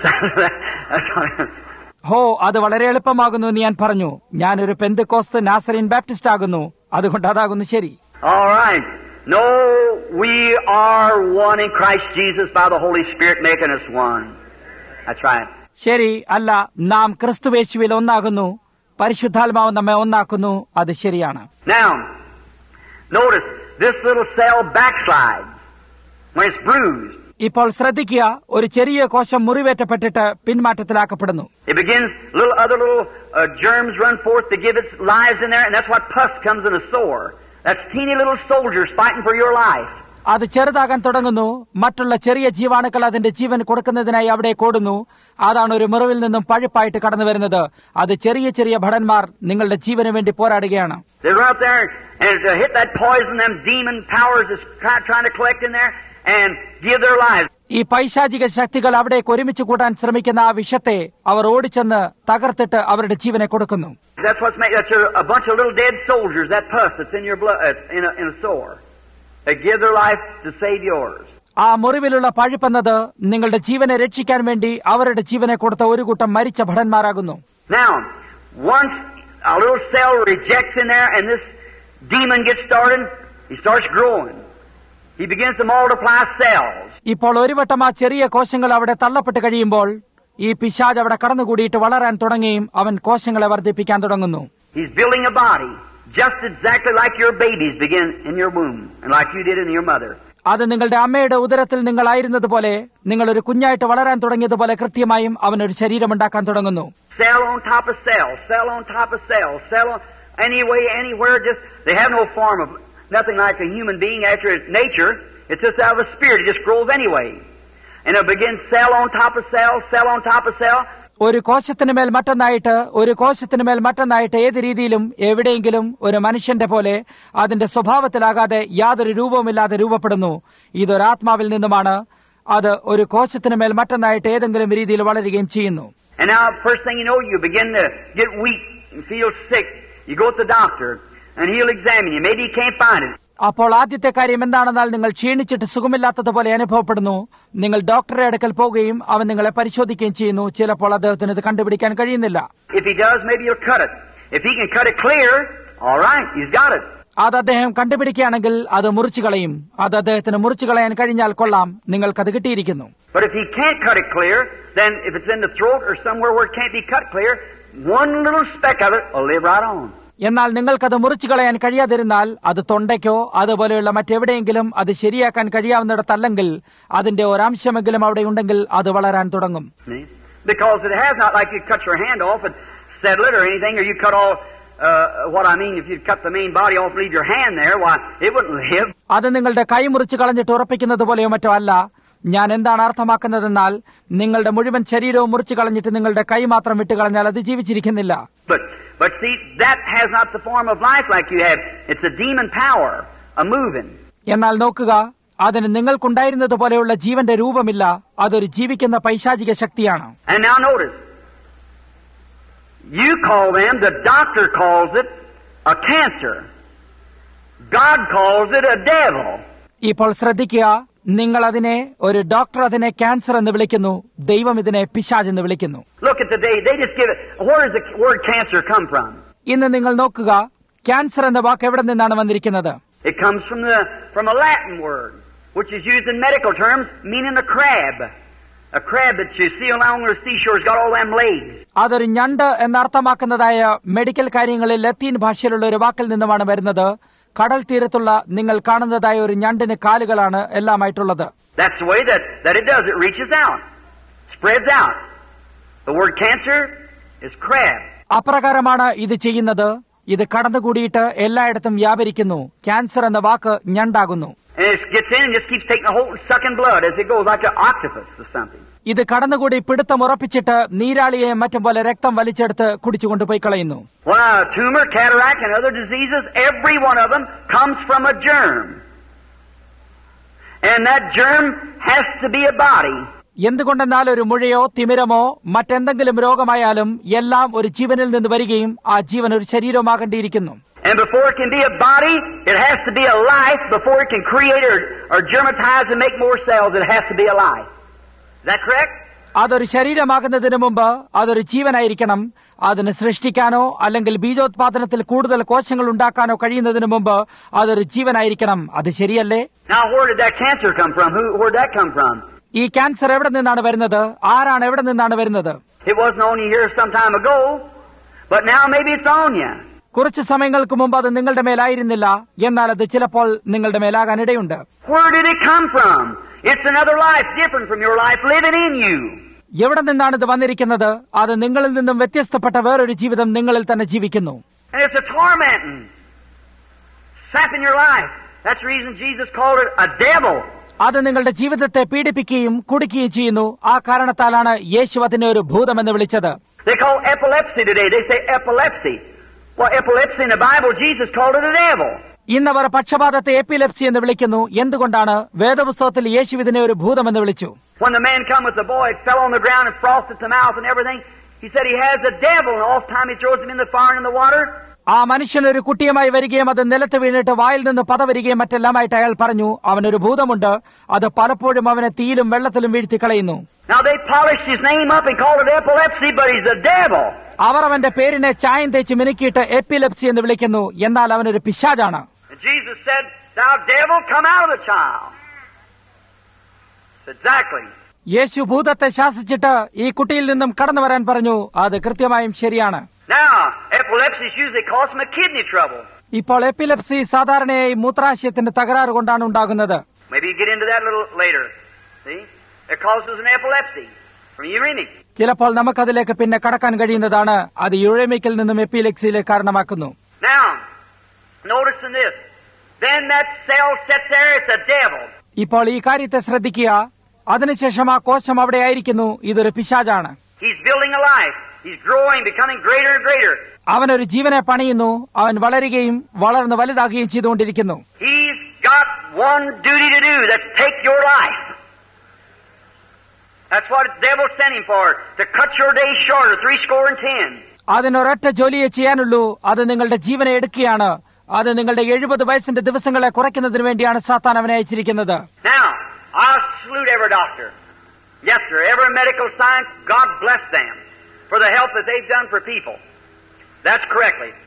ഹോ, അത് വളരെ എളുപ്പമാകുന്നു എന്ന് ഞാൻ പറഞ്ഞു. ഞാനൊരു പെന്തിക്കോസ്ത് നാസറീൻ ബാപ്റ്റിസ്റ്റ് ആകുന്നു. അതുകൊണ്ട് അതാകുന്നു ശരി. All right. No, we are one in Christ Jesus by the Holy Spirit making us one. That's right. ശരി, അല്ല, നാം ക്രിസ്തുവേശുവിൽ ഒന്നാകുന്നു. പരിശുദ്ധാത്മാവ് നമ്മെ ഒന്നാക്കുന്നു. അത് ശരിയാണ്. Now, notice, this little cell backslides when it's bruised. ഇപ്പോൾ ശ്രദ്ധിക്കുക, ഒരു ചെറിയ കോശം മുറിവേറ്റപ്പെട്ടിട്ട് പിന്മാറ്റത്തിലാക്കപ്പെടുന്നു. It begins, little other little uh, germs run forth to give its lives in there, and that's what pus comes in a sore. That's teeny little soldiers fighting for your life. അത് ചെറുതാകാൻ തുടങ്ങുന്നു. മറ്റുള്ള ചെറിയ ജീവാണുക്കൾ അതിന്റെ ജീവൻ കൊടുക്കുന്നതിനായി അവിടെ കൂടുന്നു. അതാണ് ഒരു മുറിവിൽ നിന്നും പഴുപ്പായിട്ട് കടന്നു വരുന്നത്. അത് ചെറിയ ചെറിയ ഭടന്മാർ നിങ്ങളുടെ ജീവന് വേണ്ടി പോരാടുകയാണ്. They're out there and to hit that poison, them demon powers is trying to collect in there and give their lives. ഈ പൈശാചിക ശക്തികൾ അവിടേക്ക് ഒരുമിച്ച് കൂട്ടാൻ ശ്രമിക്കുന്ന ആ വിഷത്തെ അവർ ഓടിച്ചെന്ന് തകർത്തിട്ട് അവരുടെ ജീവനെ കൊടുക്കുന്നു. That's what's made. That's a, a bunch of little dead soldiers. That pus that's in your blood, uh, in a in a sore. They give their life to save yours. ആ മുറിവിലുള്ള പഴുപ്പെന്നത് നിങ്ങളുടെ ജീവനെ രക്ഷിക്കാൻ വേണ്ടി അവരുടെ ജീവനെ കൊടുത്ത ഒരു കൂട്ടം മരിച്ച ഭടന്മാരാകുന്നു. Now, once a little cell rejects in there, and this demon gets started, he starts growing. He begins to multiply cells. ഇപ്പോൾ ഒരു വട്ടം ആ ചെറിയ കോശങ്ങൾ അവിടെ തള്ളപ്പെട്ട് കഴിയുമ്പോൾ ഈ പിശാച് അവിടെ കടന്നുകൂടിയിട്ട് വളരാൻ തുടങ്ങുകയും അവൻ കോശങ്ങളെ വർദ്ധിപ്പിക്കാൻ തുടങ്ങുന്നു. He's building a body just exactly like your babies begin in your womb and like you did in your mother. അത് നിങ്ങളുടെ അമ്മയുടെ ഉദരത്തിൽ നിങ്ങളായിരുന്നതുപോലെ നിങ്ങൾ ഒരു കുഞ്ഞായിട്ട് വളരാൻ തുടങ്ങിയതുപോലെ കൃത്യമായും അവൻ ഒരു ശരീരമുണ്ടാക്കാൻ തുടങ്ങുന്നു. Cell on top of cell, cell on top of cell, cell on anyway, anywhere. Just they have no form of nothing like a human being after its nature. It's just out of a spirit. It just grows anyway. And it begins cell on top of cell, cell on top of cell. ഒരു കോശത്തിന് മേൽ മറ്റൊന്നായിട്ട് ഒരു കോശത്തിന് മേൽ മറ്റൊന്നായിട്ട് ഏത് രീതിയിലും എവിടെയെങ്കിലും ഒരു മനുഷ്യന്റെ പോലെ അതിന്റെ സ്വഭാവത്തിലാകാതെ യാതൊരു രൂപവുമില്ലാതെ രൂപപ്പെടുന്നു. ഇതൊരാത്മാവിൽ നിന്നുമാണ്. അത് ഒരു കോശത്തിന് മേൽ മറ്റൊന്നായിട്ട് ഏതെങ്കിലും രീതിയിൽ വളരുകയും ചെയ്യുന്നു. And now, first thing you know, you begin to get weak and feel sick. You go to the doctor and he'll examine you. Maybe he can't find it. അപ്പോൾ ആദ്യത്തെ കാര്യം എന്താണെന്നാൽ നിങ്ങൾ ക്ഷീണിച്ചിട്ട് സുഖമില്ലാത്തതുപോലെ അനുഭവപ്പെടുന്നു. നിങ്ങൾ ഡോക്ടറെ അടുക്കൽ പോവുകയും അവൻ നിങ്ങളെ പരിശോധിക്കുകയും ചെയ്യുന്നു. ചിലപ്പോൾ അദ്ദേഹത്തിന് ഇത് കണ്ടുപിടിക്കാൻ കഴിയുന്നില്ല. If he does, maybe he'll cut it. If he can cut it clear, all right, he's got it. അത് അദ്ദേഹം കണ്ടുപിടിക്കുകയാണെങ്കിൽ അത് മുറിച്ചു കളയും. അത് അദ്ദേഹത്തിന് മുറിച്ചു കളയാൻ കഴിഞ്ഞാൽ കൊള്ളാം, നിങ്ങൾക്കത് കിട്ടിയിരിക്കുന്നു. But if he can't cut it clear, then if it's in the throat or somewhere where it can't be cut clear, one little speck of it will live right on. എന്നാൽ നിങ്ങൾക്കത് മുറിച്ചു കളയാൻ കഴിയാതിരുന്നാൽ അത് തൊണ്ടയ്ക്കോ അതുപോലെയുള്ള മറ്റെവിടെയെങ്കിലും അത് ശരിയാക്കാൻ കഴിയാവുന്നിടത്തല്ലെങ്കിൽ അതിന്റെ ഒരംശമെങ്കിലും അവിടെ ഉണ്ടെങ്കിൽ അത് വളരാൻ തുടങ്ങും. Because it has not like you cut your hand off and settle it or anything, or you cut all uh, what I mean, if you cut the main body off and leave your hand there, why, it wouldn't live. അത് നിങ്ങളുടെ കൈ മുറിച്ചു കളഞ്ഞിട്ട് ഉറപ്പിക്കുന്നത് പോലെയോ മറ്റോ അല്ല. ഞാൻ എന്താണ് അർത്ഥമാക്കുന്നതെന്നാൽ നിങ്ങളുടെ മുഴുവൻ ശരീരവും മുറിച്ചു കളഞ്ഞിട്ട് നിങ്ങളുടെ കൈ മാത്രം വിട്ടുകളഞ്ഞാൽ അത് ജീവിച്ചിരിക്കുന്നില്ല. But but see, that has not the form of life like you have. It's a demon power, a moving. എന്നാൽ നോക്കുക, അതിന് നിങ്ങൾക്കുണ്ടായിരുന്നത് പോലെയുള്ള ജീവന്റെ രൂപമില്ല. അതൊരു ജീവിക്കുന്ന പൈശാചിക ശക്തിയാണ്. And now notice, you call them, the doctor calls it a cancer. God calls it a devil. ഇപ്പോൾ ശ്രദ്ധിക്കുക, നിങ്ങൾ അതിനെ, ഒരു ഡോക്ടർ അതിനെ ക്യാൻസർ എന്ന് വിളിക്കുന്നു, ദൈവം ഇതിനെ പിശാച് എന്ന് വിളിക്കുന്നു. Look at the day, they just give it, where does the word cancer come from? ഇന്ന് നിങ്ങൾ നോക്കുക, ക്യാൻസർ എന്ന വാക്ക് എവിടെ നിന്നാണ് വന്നിരിക്കുന്നത്? It comes from the from a Latin word, which is used in medical terms, meaning a crab. A crab that you see along the seashore has got all them legs. അതൊരു ഞണ്ട് എന്നർത്ഥമാക്കുന്നതായ medical കാര്യങ്ങളിൽ ലത്തീൻ ഭാഷയിലുള്ള ഒരു വാക്കിൽ നിന്നുമാണ് വരുന്നത്. കടൽ തീരത്തുള്ള നിങ്ങൾ കാണുന്നതായ ഒരു ഞണ്ടിന് കാലുകളാണ് എല്ലാമായിട്ടുള്ളത്. That's the way that that it does. It reaches out, spreads out. The word cancer is crab. അപ്രകാരമാണ് ഇത് ചെയ്യുന്നത്. ഇത് കടന്നുകൂടിയിട്ട് എല്ലായിടത്തും വ്യാപരിക്കുന്നു. ക്യാൻസർ എന്ന വാക്ക് ഞണ്ടാകുന്നു. And it gets in and just keeps taking a hold and sucking blood as it goes, like an octopus or something. ഇത് കടന്നുകൂടി പിടുത്തം ഉറപ്പിച്ചിട്ട് നീരാളിയെ മറ്റും പോലെ രക്തം വലിച്ചെടുത്ത് കുടിച്ചുകൊണ്ടുപോയി കളയുന്നു. Well, tumor, cataract, and other diseases, every one of them comes from a germ. And that germ has to be a body. എന്തുകൊണ്ടെന്നാൽ ഒരു മുഴയോ തിമിരമോ മറ്റെന്തെങ്കിലും രോഗമായാലും എല്ലാം ഒരു ജീവനിൽ നിന്ന് വരികയും ആ ജീവൻ ഒരു ശരീരമാകേണ്ടിയിരിക്കുന്നു. And before it can be a body, it has to be a life. Before it can create or, or germatize and make more cells, it has to be a life. Is that correct? അതൊരു ശരീരമാകുന്നതിന് മുമ്പ് അതൊരു ജീവനായിരിക്കണം. അതിന് സൃഷ്ടിക്കാനോ അല്ലെങ്കിൽ ബീജോത്പാദനത്തിൽ കൂടുതൽ കോശങ്ങൾ ഉണ്ടാക്കാനോ കഴിയുന്നതിന് മുമ്പ് അതൊരു ജീവനായിരിക്കണം. അത് ശരിയല്ലേ? Now, where did that cancer come from? Who, where did that come from? ഈ ക്യാൻസർ എവിടെ നിന്നാണ് വരുന്നത്? ആരാണ് എവിടെ നിന്നാണ് വരുന്നത്? It wasn't on you here some time ago, but now maybe it's on you. കുറച്ച് സമയങ്ങൾക്ക് മുമ്പ് അത് നിങ്ങളുടെ മേലായിരുന്നില്ല, എന്നാൽ അത് ചിലപ്പോൾ നിങ്ങളുടെ മേലാകാൻ ഇടയുണ്ട്. Where did it come from? It's another life different from your life living in you. എവിടെ നിന്നാണ് ഇത് വന്നിരിക്കുന്നത്? അത് നിങ്ങളിൽ നിന്നും വ്യത്യസ്തപ്പെട്ട വേറൊരു ജീവിതം നിങ്ങളിൽ തന്നെ ജീവിക്കുന്നു. And it's a tormenting, sapping your life. That's the reason Jesus called it a devil. അത് നിങ്ങളുടെ ജീവിതത്തെ പീഡിപ്പിക്കുകയും കുടിക്കുകയും ചെയ്യുന്നു. ആ കാരണത്താലാണ് യേശു അതിനെ ഒരു ഭൂതമെന്ന് വിളിച്ചത്. They call epilepsy today. They say epilepsy. Well, epilepsy in the Bible, Jesus called it a devil. ഇന്നവർ പക്ഷപാതത്തെ എപ്പിലെപ്സി എന്ന് വിളിക്കുന്നു. എന്തുകൊണ്ടാണ്? വേദപുസ്തകത്തിൽ യേശു ഇതിനെ ഒരു ഭൂതമെന്ന് വിളിച്ചു. When the man come with the boy, it fell on the ground and frosted the mouth and everything. He said he has a devil, and all the time he throws him in the fire and in the water. ആ മനുഷ്യൻ ഒരു കുട്ടിയുമായി വരികയും അത് നിലത്ത് വീണിട്ട് വായിൽ നിന്ന് പത വരികയും മറ്റെല്ലാമായിട്ട് അയാൾ പറഞ്ഞു, അവനൊരു ഭൂതമുണ്ട്, അത് പലപ്പോഴും അവനെ തീയിലും വെള്ളത്തിലും വീഴ്ത്തി കളയുന്നു. Now they polished his name up and called it epilepsy, but he's a devil. അവർ അവന്റെ പേരിനെ ചായം തേച്ച് മിനുക്കിയിട്ട് എപ്പിലെപ്സി എന്ന് വിളിക്കുന്നു, എന്നാൽ അവനൊരു പിശാചാണ്. And Jesus said, "Thou devil, come out of the child." Exactly. യേശു ഭൂതത്തെ ശാസിച്ചിട്ട് ഈ കുട്ടിയിൽ നിന്നും കടന്നു വരാൻ പറഞ്ഞു. അത് കൃത്യമായും ശരിയാണ്. Now, epilepsy is usually caused from a kidney trouble. ഇപ്പോൾ എപ്പിലെപ്സി സാധാരണയായി മൂത്രാശയത്തിന്റെ തകരാറ് കൊണ്ടാണ് ഉണ്ടാകുന്നത്. Maybe you get into that a little later. See? It causes an epilepsy from uremic. ചിലപ്പോൾ നമുക്കതിലേക്ക് പിന്നെ കടക്കാൻ കഴിയുന്നതാണ്. അത് യുറേമിക്കിൽ നിന്നും എപ്പിലെപ്സിയിലേക്ക് കാരണമാക്കുന്നു. Now, notice in this. Then that cell sits there, it's a devil. ഇപ്പോൾ ഈ കാര്യത്തെ ശ്രദ്ധിക്കുക. അതിനുശേഷം ആ കോശം അവിടെ ആയിരിക്കുന്നു, ഇതൊരു പിശാചാണ്. He's building a life. He's growing, becoming greater and greater. അവനൊരു ജീവനെ പണിയുന്നു, അവൻ വളരുകയും വളർന്ന് വലുതാകുകയും ചെയ്തുകൊണ്ടിരിക്കുന്നു. He's got one duty to do, that's take your life. That's what the devil sent him for, to cut your days shorter, three score and ten. അതിനൊരൊറ്റ ജോലിയെ ചെയ്യാനുള്ളൂ, അത് നിങ്ങളുടെ ജീവനെ എടുക്കുകയാണ്. അത് നിങ്ങളുടെ എഴുപത് വയസ്സിന്റെ ദിവസങ്ങളെ കുറയ്ക്കുന്നതിന് വേണ്ടിയാണ് സാത്താൻ അവനെ അയച്ചിരിക്കുന്നത്. Now, I salute every doctor. Yes, sir. Every medical science, God bless them for the help that they've done for people. That's correctly.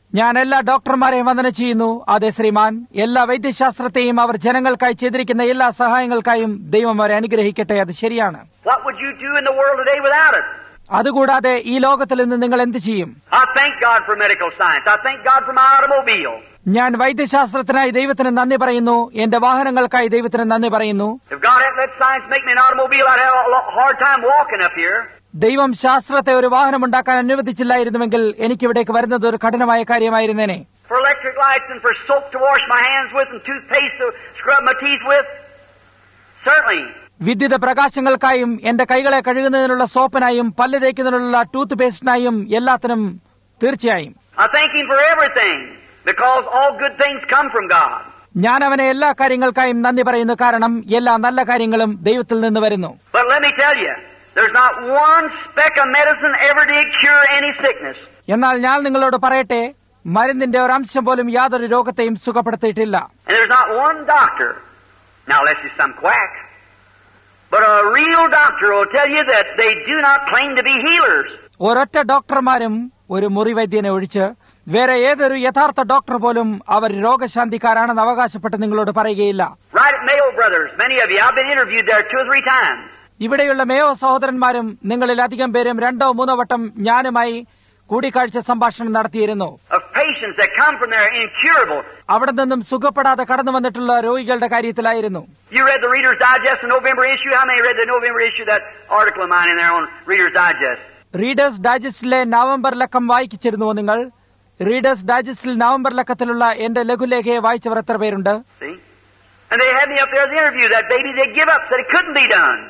ഞാൻ എല്ലാ ഡോക്ടർമാരെയും വന്ദനം ചെയ്യുന്നു. അതെ ശ്രീമാൻ, എല്ലാ വൈദ്യശാസ്ത്രത്തെയും അവർ ജനങ്ങൾക്കായി ചെയ്തിരിക്കുന്ന എല്ലാ സഹായങ്ങൾക്കായും ദൈവം അവരെ അനുഗ്രഹിക്കട്ടെ. അത് ശരിയാണ്. What would you do in the world today without it? അതുകൂടാതെ ഈ ലോകത്തിൽ നിന്ന് നിങ്ങൾ എന്ത് ചെയ്യും? I thank God for medical science. I thank God for my automobile. ഞാൻ വൈദ്യശാസ്ത്രത്തിനായി ദൈവത്തിന് നന്ദി പറയുന്നു. എന്റെ വാഹനങ്ങൾക്കായി ദൈവത്തിന് നന്ദി പറയുന്നു. If God hadn't let science make me an automobile, I'd have a hard time walking up here. ദൈവം ശാസ്ത്രത്തെ ഒരു വാഹനമുണ്ടാക്കാൻ അനുവദിച്ചില്ലായിരുന്നുവെങ്കിൽ എനിക്കിവിടേക്ക് വരുന്നത് ഒരു കഠിനമായ കാര്യമായിരുന്നേനെ. For electric lights and for soap to wash my hands with and toothpaste to scrub my teeth with, certainly. വിദ്യുത പ്രകാശങ്ങൾക്കായും എന്റെ കൈകളെ കഴുകുന്നതിനുള്ള സോപ്പിനായും പല്ല് തേക്കുന്നതിനുള്ള tooth പേസ്റ്റിനായും എല്ലാത്തിനും തീർച്ചയായും. I thank Him for everything because all good things come from God. ഞാൻ അവനെ എല്ലാ കാര്യങ്ങൾക്കായും നന്ദി പറയുന്നു, കാരണം എല്ലാ നല്ല കാര്യങ്ങളും ദൈവത്തിൽ നിന്ന് വരുന്നു. But let me tell you, there's not one speck of medicine ever did cure any sickness. എന്നാൽ ഞാൻ നിങ്ങളോട് പറയട്ടെ, മരുന്നിന്റെ ഒരു അംശം പോലും യാതൊരു രോഗത്തെയും സുഖപ്പെടുത്തിയിട്ടില്ല. And there's not one doctor, now unless he's some quack, but a real doctor will tell you that they do not claim to be healers. ഒരൊറ്റ ഡോക്ടർമാരും ഒരു മുറിവൈദ്യനെ ഒഴിച്ച് വേറെ ഏതൊരു യഥാർത്ഥ ഡോക്ടർ പോലും അവർ രോഗശാന്തിക്കാരാണെന്ന് അവകാശപ്പെട്ട് നിങ്ങളോട് പറയുകയില്ല. Right at Mayo Brothers, many of you, I've been interviewed there two or three times. ഇവിടെയുള്ള മേയോ സഹോദരന്മാരും നിങ്ങളിൽ അധികം പേരും രണ്ടോ മൂന്നോ വട്ടം ഞാനുമായി കൂടിക്കാഴ്ച സംഭാഷണം നടത്തിയിരുന്നു. Of patients that come from there incurable. അവിടെ നിന്നും സുഖപ്പെടാതെ കടന്നു വന്നിട്ടുള്ള രോഗികളുടെ കാര്യത്തിലായിരുന്നു. You read the Reader's Digest, the November issue? How many read the November issue, that article of mine in there on Reader's Digest? Reader's ഡൈജസ്റ്റിലെ November ലക്കം വായിച്ചിരുന്നുവോ നിങ്ങൾ? റീഡേഴ്സ് ഡൈജസ്റ്റിൽ നവംബർ ലക്കത്തിലുള്ള എന്റെ ലഘുലേഖയെ വായിച്ചവർ എത്ര പേരുണ്ട്? See? And they had me up there as the interview. That baby they give up, said it couldn't be done.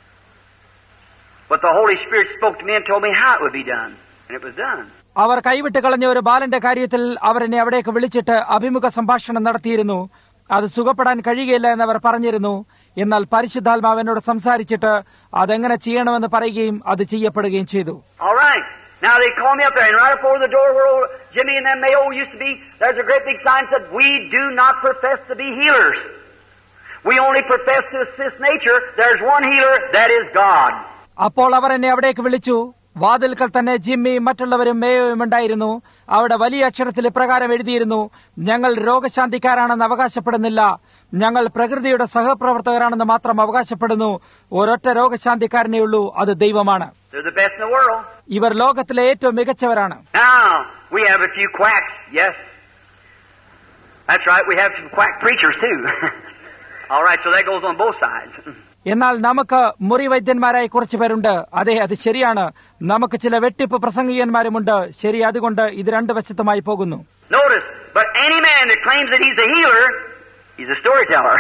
But the Holy Spirit spoke to me and told me how it would be done. And it was done. അവർ കൈവിട്ട് കളഞ്ഞ ഒരു ബാലന്റെ കാര്യത്തിൽ അവർ എന്നെ അവിടേക്ക് വിളിച്ചിട്ട് അഭിമുഖ സംഭാഷണം നടത്തിയിരുന്നു. അത് സുഖപ്പെടാൻ കഴിയുകയില്ല എന്നവർ പറഞ്ഞിരുന്നു. എന്നാൽ പരിശുദ്ധാത്മാവ് എന്നോട് സംസാരിച്ചിട്ട് അതെങ്ങനെ ചെയ്യണമെന്ന് പറയുകയും അത് ചെയ്യപ്പെടുകയും ചെയ്തു. All right. Now they call me up there, and right before the door where old Jimmy and them Mayo used to be, there's a great big sign that said, "We do not profess to be healers. We only profess to assist nature. There's one healer, that is God." അപ്പോൾ അവർ എന്നെ അവിടേക്ക് വിളിച്ചു. വാതിൽക്കൽ തന്നെ ജിമ്മിയും മറ്റുള്ളവരും മേയോയും ഉണ്ടായിരുന്നു. അവിടെ വലിയ അക്ഷരത്തിൽ ഇപ്രകാരം എഴുതിയിരുന്നു, ഞങ്ങൾ രോഗശാന്തിക്കാരാണെന്ന് അവകാശപ്പെടുന്നില്ല, ഞങ്ങൾ പ്രകൃതിയുടെ സഹപ്രവർത്തകരാണെന്ന് മാത്രം അവകാശപ്പെടുന്നു. ഒരൊറ്റ രോഗശാന്തിക്കാരനേ ഉള്ളൂ, അത് ദൈവമാണ്. ഇവർ ലോകത്തിലെ ഏറ്റവും മികച്ചവരാണ്. Now we have a few quacks. Yes, that's right. We have some quack preachers too. All right, so that goes on both sides. എന്നാൽ നമുക്ക് മുറിവൈദ്യന്മാരായി കുറച്ചു പേരുണ്ട്. അതെ, അത് ശരിയാണ്. നമുക്ക് ചില വെട്ടിപ്പ് പ്രസംഗികന്മാരുമുണ്ട്. ശരി, അതുകൊണ്ട് ഇത് രണ്ടു വശത്തുമായി പോകുന്നു. Notice, but any man that claims that he's a healer, he's a storyteller,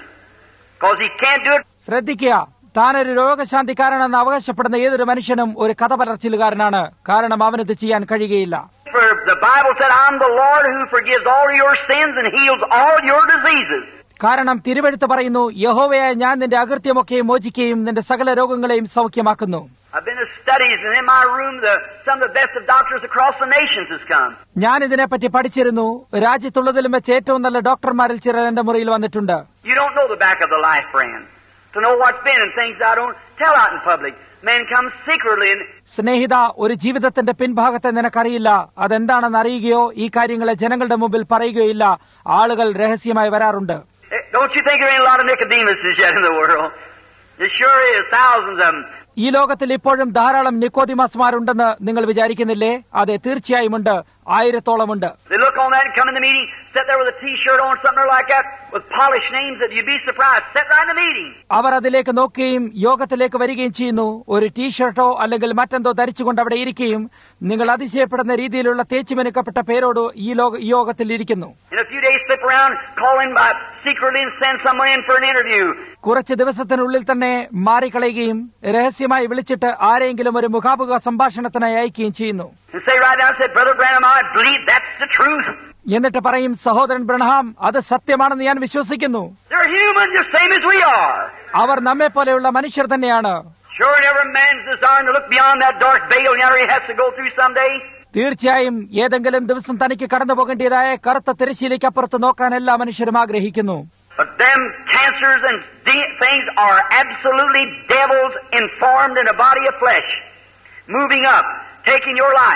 because he can't do it. ശ്രദ്ധിക്കുക, താനൊരു രോഗശാന്തിക്കാരനെന്ന് അവകാശപ്പെടുന്ന ഏതൊരു മനുഷ്യനും ഒരു കഥ പറച്ചിലുകാരനാണ്. കാരണം അവനത് ചെയ്യാൻ കഴിയുകയില്ല. For the Bible said, "I'm the Lord who forgives all your sins and heals all your diseases." കാരണം തിരുവെഴുത്ത് പറയുന്നു, യഹോവയായ ഞാൻ നിന്റെ അകൃത്യമൊക്കെയും മോചിക്കുകയും നിന്റെ സകല രോഗങ്ങളെയും സൗഖ്യമാക്കുന്നു. I've been to studies, and in my room, the, some of the best of doctors across the nations has come. ഞാൻ ഇതിനെപ്പറ്റി പഠിച്ചിരുന്നു. രാജ്യത്തുള്ളതിലും വെച്ച് ഏറ്റവും നല്ല ഡോക്ടർമാരിൽ ചിലർ എന്റെ മുറിയിൽ വന്നിട്ടുണ്ട്. You don't know the back of the life, friend, to know what's been and things I don't tell out in public. Men come secretly and... സ്നേഹിത, ഒരു ജീവിതത്തിന്റെ പിൻഭാഗത്തെ നിനക്കറിയില്ല. അതെന്താണെന്ന് അറിയുകയോ ഈ കാര്യങ്ങളെ ജനങ്ങളുടെ മുമ്പിൽ പറയുകയോ ഇല്ല. ആളുകൾ രഹസ്യമായി വരാറുണ്ട്. Don't you think there ain't a lot of Nicodemuses yet in the world? There sure is, thousands of them. ഈ ലോകത്തിൽ ഇപ്പോഴും ധാരാളം നിക്കോദിമാസ്മാരുണ്ടെന്ന് നിങ്ങൾ വിചാരിക്കുന്നില്ലേ? അതെ, തീർച്ചയായും ഉണ്ട്. ആയിരത്തോളമുണ്ട്. They look on that and come in the meeting, sit there with a T-shirt on, something like that, with polished names that you'd be surprised. Sit right in the meeting. അവർ അതിലേക്ക് നോക്കുകയും യോഗത്തിലേക്ക് വരികയും ചെയ്യുന്നു. ഒരു ടീഷർട്ടോ അല്ലെങ്കിൽ മറ്റെന്തോ ധരിച്ചുകൊണ്ട് അവിടെ ഇരിക്കുകയും നിങ്ങൾ അതിശയപ്പെടുന്ന രീതിയിലുള്ള തേച്ചുമെനുക്കപ്പെട്ട പേരോട് ഈ യോഗത്തിൽ ഇരിക്കുന്നു. In a few days, slip around, call in by secretly and send someone in for an interview. കുറച്ച് ദിവസത്തിനുള്ളിൽ തന്നെ മാറിക്കളയുകയും രഹസ്യമായി വിളിച്ചിട്ട് ആരെങ്കിലും ഒരു മുഖാമുഖ സംഭാഷണത്തിനായി അയക്കുകയും ചെയ്യുന്നു. And say right now, said, "Brother Branham, I believe that's the truth." എന്നിട്ട് പറയും, സഹോദരൻ ബ്രഹാം, അത് സത്യമാണെന്ന് ഞാൻ വിശ്വസിക്കുന്നു. They're human, the same as we are. അവർ നമ്മെ പോലെയുള്ള മനുഷ്യർ തന്നെയാണ്. Sure, every man's desiring to look beyond that dark veil whenever he has to go through someday. തീർച്ചയായും ഏതെങ്കിലും ദിവസം തനിക്ക് കടന്നു പോകേണ്ടതായ കറുത്ത തിരശ്ശീലയ്ക്കപ്പുറത്ത് നോക്കാൻ എല്ലാ മനുഷ്യരും ആഗ്രഹിക്കുന്നു. But them cancers and de- things are absolutely devils informed in a body of flesh, moving up, taking your life.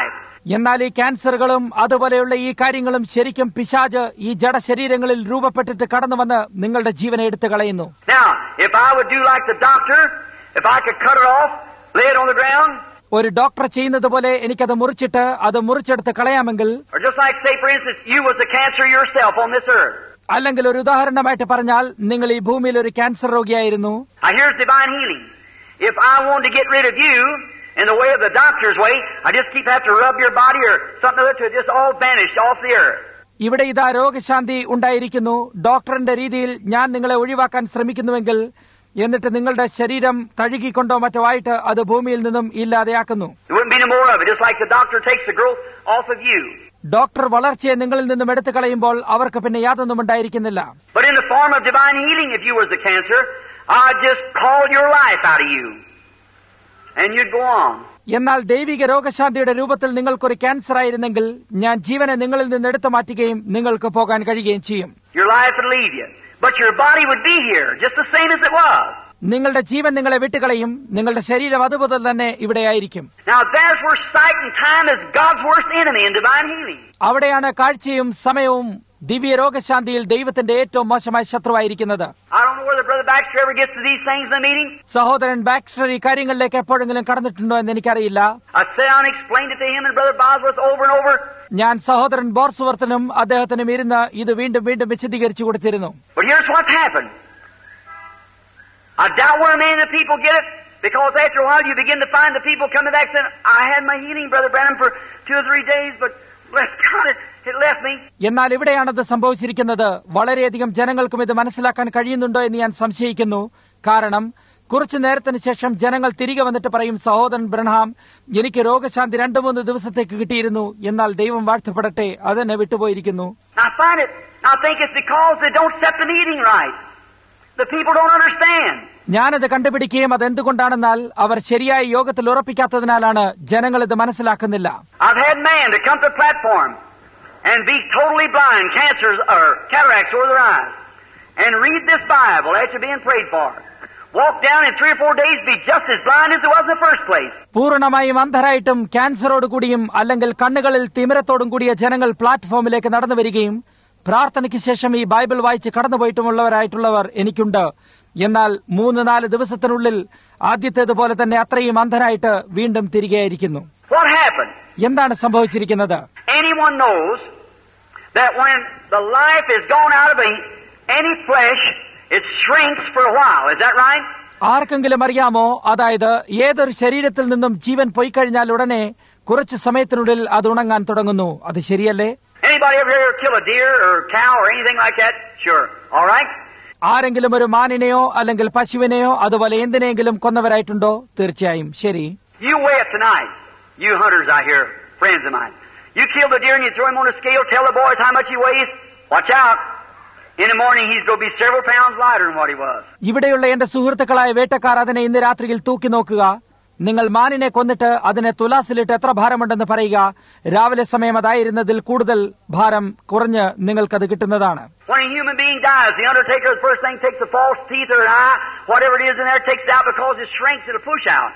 എന്നാൽ ഈ ക്യാൻസറുകളും അതുപോലെയുള്ള ഈ കാര്യങ്ങളും ശരിക്കും പിശാച് ഈ ജഡശരീരങ്ങളിൽ രൂപപ്പെട്ടിട്ട് കടന്നു വന്ന് നിങ്ങളുടെ ജീവനെ എടുത്തു കളയുന്നു. Now, if I would do like the doctor, if I could cut it off, lay it on the ground. ഒരു ഡോക്ടർ ചെയ്യുന്നത് പോലെ എനിക്കത് മുറിച്ചിട്ട് അത് മുറിച്ചെടുത്ത് കളയാമെങ്കിൽ, or just like say for instance you was a cancer yourself on this earth. അല്ലെങ്കിൽ ഒരു ഉദാഹരണമായിട്ട് പറഞ്ഞാൽ നിങ്ങൾ ഈ ഭൂമിയിൽ ഒരു ക്യാൻസർ രോഗിയായിരുന്നു. Now here's divine healing. If I want to get rid of you in the way of the doctor's way, I just keep have to rub your body or something other to just all vanish off the earth. ഇവിടെ ഇതാ രോഗശാന്തി ഉണ്ടായിരിക്കുന്നു. ഡോക്ടറിന്റെ രീതിയിൽ ഞാൻ നിങ്ങളെ ഒഴിവാക്കാൻ ശ്രമിക്കുന്നുവെങ്കിൽ എന്നിട്ട് നിങ്ങളുടെ ശരീരം തഴുകിക്കൊണ്ടോ മറ്റോ ആയിട്ട് അത് ഭൂമിയിൽ നിന്നും ഇല്ലാതെയാക്കുന്നു. ഡോക്ടർ വളർച്ചയെ നിങ്ങളിൽ നിന്നും എടുത്തു കളയുമ്പോൾ അവർക്ക് പിന്നെ യാതൊന്നും ഉണ്ടായിരിക്കുന്നില്ല. എന്നാൽ ദൈവിക രോഗശാന്തിയുടെ രൂപത്തിൽ നിങ്ങൾക്കൊരു ക്യാൻസർ ആയിരുന്നെങ്കിൽ ഞാൻ ജീവനെ നിങ്ങളിൽ നിന്ന് എടുത്തു മാറ്റുകയും നിങ്ങൾക്ക് പോകാൻ കഴിയുകയും ചെയ്യും. But your body would be here, just the same as it was. നിങ്ങളുടെ ജീവൻ നിങ്ങളെ വിട്ടുകളയും, നിങ്ങളുടെ ശരീരം അതുപോലെ തന്നെ ഇവിടെയായിരിക്കും. Now that's where sight and time is God's worst enemy in divine healing. അവിടെയാണ് കാഴ്ചയും സമയവും ദിവ്യ രോഗശാന്തിയിൽ ദൈവത്തിന്റെ ഏറ്റവും മോശമായ ശത്രുവായിരിക്കുന്നത്. I don't know whether Brother Baxter ever gets to these things in the meeting. സഹോദരൻ ബാക്സ്റ്റർ ഈ കാര്യങ്ങളിലേക്ക് എപ്പോഴെങ്കിലും കടന്നിട്ടുണ്ടോ എന്ന് എനിക്കറിയില്ല. I sat down and explained it to him and Brother Bosworth over and over. ഞാൻ സഹോദരൻ ബോർസ്വർത്തിനും അദ്ദേഹത്തിനും ഇരുന്ന് ഇത് വീണ്ടും വീണ്ടും വിശദീകരിച്ചു കൊടുത്തിരുന്നു. But here's what's happened. I doubt where many of the people get it, because after a while you begin to find the people coming back saying, I had my healing, Brother Branham, for two or three days, but bless God, it, it left me. എന്നാൽ ഇവിടെയാണത് സംഭവിച്ചിരിക്കുന്നത്. വളരെയധികം ജനങ്ങൾക്കും ഇത് മനസ്സിലാക്കാൻ കഴിയുന്നുണ്ടോ എന്ന് ഞാൻ സംശയിക്കുന്നു. കാരണം കുറച്ചു നേരത്തിന് ശേഷം ജനങ്ങൾ തിരികെ വന്നിട്ട് പറയും, സഹോദരൻ ബ്രഹാം, എനിക്ക് രോഗശാന്തി രണ്ടു മൂന്ന് ദിവസത്തേക്ക് കിട്ടിയിരുന്നു, എന്നാൽ ദൈവം വാഴ്ത്തപ്പെടട്ടെ, അതെന്നെ വിട്ടുപോയിരിക്കുന്നു. I find it, I think it's because they don't set the meeting right. The people don't understand. ഞാനത് കണ്ടുപിടിക്കുകയും അതെന്തുകൊണ്ടാണെന്നാൽ അവർ ശരിയായ യോഗത്തിൽ ഉറപ്പിക്കാത്തതിനാലാണ്. ജനങ്ങൾ ഇത് മനസ്സിലാക്കുന്നില്ല. I've had man to come to the platform and be totally blind, cancers or cataracts over their eyes, and read this Bible after being prayed for. Walk down in three or four days, be just as blind as it was in the first place. പൂർണ്ണമായും അന്ധരായിട്ടും ക്യാൻസറോട് കൂടിയും അല്ലെങ്കിൽ കണ്ണുകളിൽ തിമിരത്തോടും കൂടിയ ജനങ്ങൾ പ്ലാറ്റ്ഫോമിലേക്ക് നടന്നു വരികയും പ്രാർത്ഥനയ്ക്ക് ശേഷം ഈ ബൈബിൾ വായിച്ച് കടന്നുപോയിട്ടുമുള്ളവരായിട്ടുള്ളവർ എനിക്കുണ്ട്. എന്നാൽ മൂന്ന് നാല് ദിവസത്തിനുള്ളിൽ ആദ്യത്തേതുപോലെ തന്നെ അത്രയും അന്ധനായിട്ട് വീണ്ടും തിരികെയായിരിക്കുന്നു. എന്താണ് സംഭവിച്ചിരിക്കുന്നത്? Anyone knows that when the life is gone out of any flesh, it shrinks for a while. Is that right? ആർക്കെങ്കിലും അറിയാമോ? അതായത് ഏതൊരു ശരീരത്തിൽ നിന്നും ജീവൻ പോയി കഴിഞ്ഞാൽ ഉടനെ കുറച്ച് സമയത്തിനുള്ളിൽ അത് ഉണങ്ങാൻ തുടങ്ങുന്നു. അത് ശരിയല്ലേ? Anybody ever here kill a deer or a cow or anything like that? Sure. All right. ആരെങ്കിലും ഒരു മാനിനെയോ അല്ലെങ്കിൽ പശുവിനെയോ അതുപോലെ എന്തിനെങ്കിലും കൊന്നവരായിട്ടുണ്ടോ? തീർച്ചയായും. ശരി. You weigh it tonight. You hunters out here, friends of mine. You kill the deer and you throw him on a scale. Tell the boys how much he weighs. Watch out. In the morning he's going to be several pounds lighter than what he was. ഇവിടെയുള്ള എന്റെ സുഹൃത്തുക്കളായ വേട്ടക്കാർ അതിനെ ഇന്ന് രാത്രിയിൽ തൂക്കി നോക്കുക. നിങ്ങൾ മാനിനെ കൊന്നിട്ട് അതിനെ തുലാസിലിട്ട് എത്ര ഭാരമുണ്ടെന്ന് പറയുക. രാവിലെ സമയം അതായിരുന്നതിൽ കൂടുതൽ ഭാരം കുറഞ്ഞ് നിങ്ങൾക്കത് കിട്ടുന്നതാണ്. When a human being dies, the undertaker the first thing takes a false teeth or an eye, whatever it is in there, takes it out because it shrinks, it'll push out.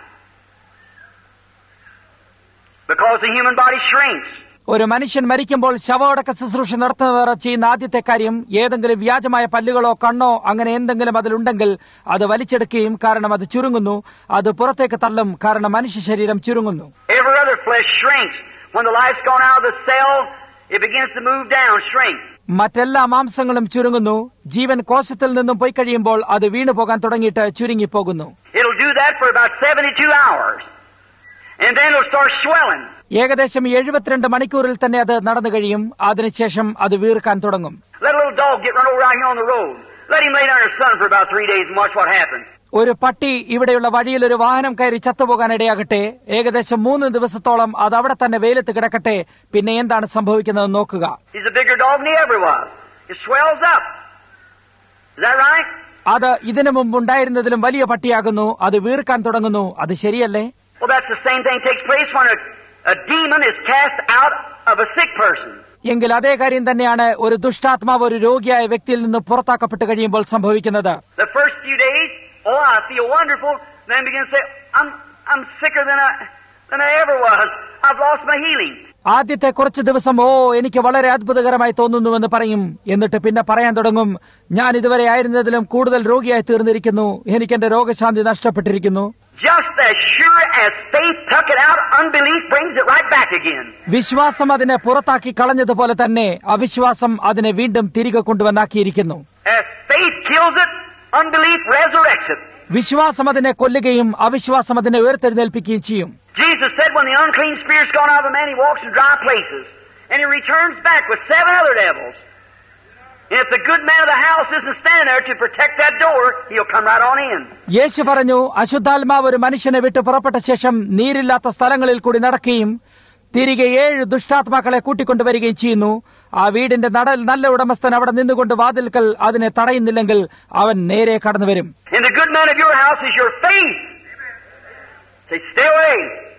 Because the human body shrinks. ഒരു മനുഷ്യൻ മരിക്കുമ്പോൾ ശവമടക്ക ശുശ്രൂഷ നടത്തുന്നവർ ചെയ്യുന്ന ആദ്യത്തെ കാര്യം ഏതെങ്കിലും വ്യാജമായ പല്ലുകളോ കണ്ണോ അങ്ങനെ എന്തെങ്കിലും അതിലുണ്ടെങ്കിൽ അത് വലിച്ചെടുക്കുകയും, കാരണം അത് ചുരുങ്ങുന്നു, അത് പുറത്തേക്ക് തള്ളും, കാരണം മനുഷ്യ ശരീരം ചുരുങ്ങുന്നു. Every other flesh shrinks. When the life's gone out of the cell, it begins to move down, shrink. മറ്റെല്ലാ മാംസങ്ങളും ചുരുങ്ങുന്നു. ജീവൻ കോശത്തിൽ നിന്നും പോയി കഴിയുമ്പോൾ അത് വീണു പോകാൻ തുടങ്ങിയിട്ട് ചുരുങ്ങിപ്പോകുന്നു. It'll do that for about seventy-two hours. And then it'll start swelling. ഏകദേശം എഴുപത്തിരണ്ട് മണിക്കൂറിൽ തന്നെ അത് നടന്നു കഴിയും. അതിനുശേഷം അത് വീർക്കാൻ തുടങ്ങും. Let a little dog get run over out here on the road. Let him lay down in the sun for about three days and watch what happens. ഒരു പട്ടി ഇവിടെയുള്ള വഴിയിൽ ഒരു വാഹനം കയറി ചത്തുപോകാനിടയാകട്ടെ. ഏകദേശം മൂന്ന് ദിവസത്തോളം അത് അവിടെ തന്നെ വെയിലത്ത് കിടക്കട്ടെ. പിന്നെ എന്താണ് സംഭവിക്കുന്നത് നോക്കുക. He's a bigger dog than he ever was. It swells up. Is that right? അത് ഇതിനു മുമ്പ് ഉണ്ടായിരുന്നതിലും വലിയ പട്ടിയാകുന്നു. അത് വീർക്കാൻ തുടങ്ങുന്നു. അത് ശരിയല്ലേ? Well, that's the same thing takes place when a, a demon is cast out of a sick person. എങ്കിൽ അതേ കാര്യം തന്നെയാണ് ഒരു ദുഷ്ടാത്മാവ് ഒരു രോഗിയായ വ്യക്തിയിൽ നിന്ന് പുറത്താക്കപ്പെട്ട് കഴിയുമ്പോൾ സംഭവിക്കുന്നത്. The first few days, oh, I feel wonderful. Then begin to say, I'm I'm sicker than I than I ever was. I've lost my healing. ആദ്യത്തെ കുറച്ച് ദിവസം ഓ എനിക്ക് വളരെ അത്ഭുതകരമായി തോന്നുന്നുവെന്ന് പറയും. എന്നിട്ട് പിന്നെ പറയാൻ തുടങ്ങും, ഞാൻ ഇതുവരെ ആയിരുന്നതിലും കൂടുതൽ രോഗിയായി തീർന്നിരിക്കുന്നു, എനിക്ക് എന്റെ രോഗശാന്തി നഷ്ടപ്പെട്ടിരിക്കുന്നു. Just as sure as faith took it out, unbelief brings it right back again. വിശ്വാസം അതിനെ പുറത്താക്കി കളഞ്ഞതുപോലെ തന്നെ അവിശ്വാസം അതിനെ വീണ്ടും തിരികെ കൊണ്ടുവന്നാക്കിയിരിക്കുന്നു. As faith kills it, unbelief resurrects it. വിശ്വാസം അതിനെ കൊല്ലുകയും അവിശ്വാസം അതിനെ ഉയർത്തെഴുന്നേൽപ്പിക്കുകയും ചെയ്യും. Jesus said when the unclean spirit's gone out of a man, he walks in dry places, and he returns back with seven other devils. And if the good man of the house isn't standing there to protect that door, he'll come right on in. യേശു പറഞ്ഞു, അശുദ്ധാത്മാവ് ഒരു മനുഷ്യനെ വിട്ട് പുറപ്പെട്ട ശേഷം നീരില്ലാത്ത സ്ഥലങ്ങളിൽ കൂടി നടക്കുകയും തിരികെ ഏഴ് ദുഷ്ടാത്മാക്കളെ കൂട്ടിക്കൊണ്ടുവരികയും ചെയ്യുന്നു. ആ വീടിന്റെ നടൽ നല്ല ഉടമസ്ഥൻ അവിടെ നിന്നുകൊണ്ട് വാതിൽക്കൽ അതിനെ തടയുന്നില്ലെങ്കിൽ അവൻ നേരെ കടന്നു വരും. And the good man of your house is your faith. Say, stay away.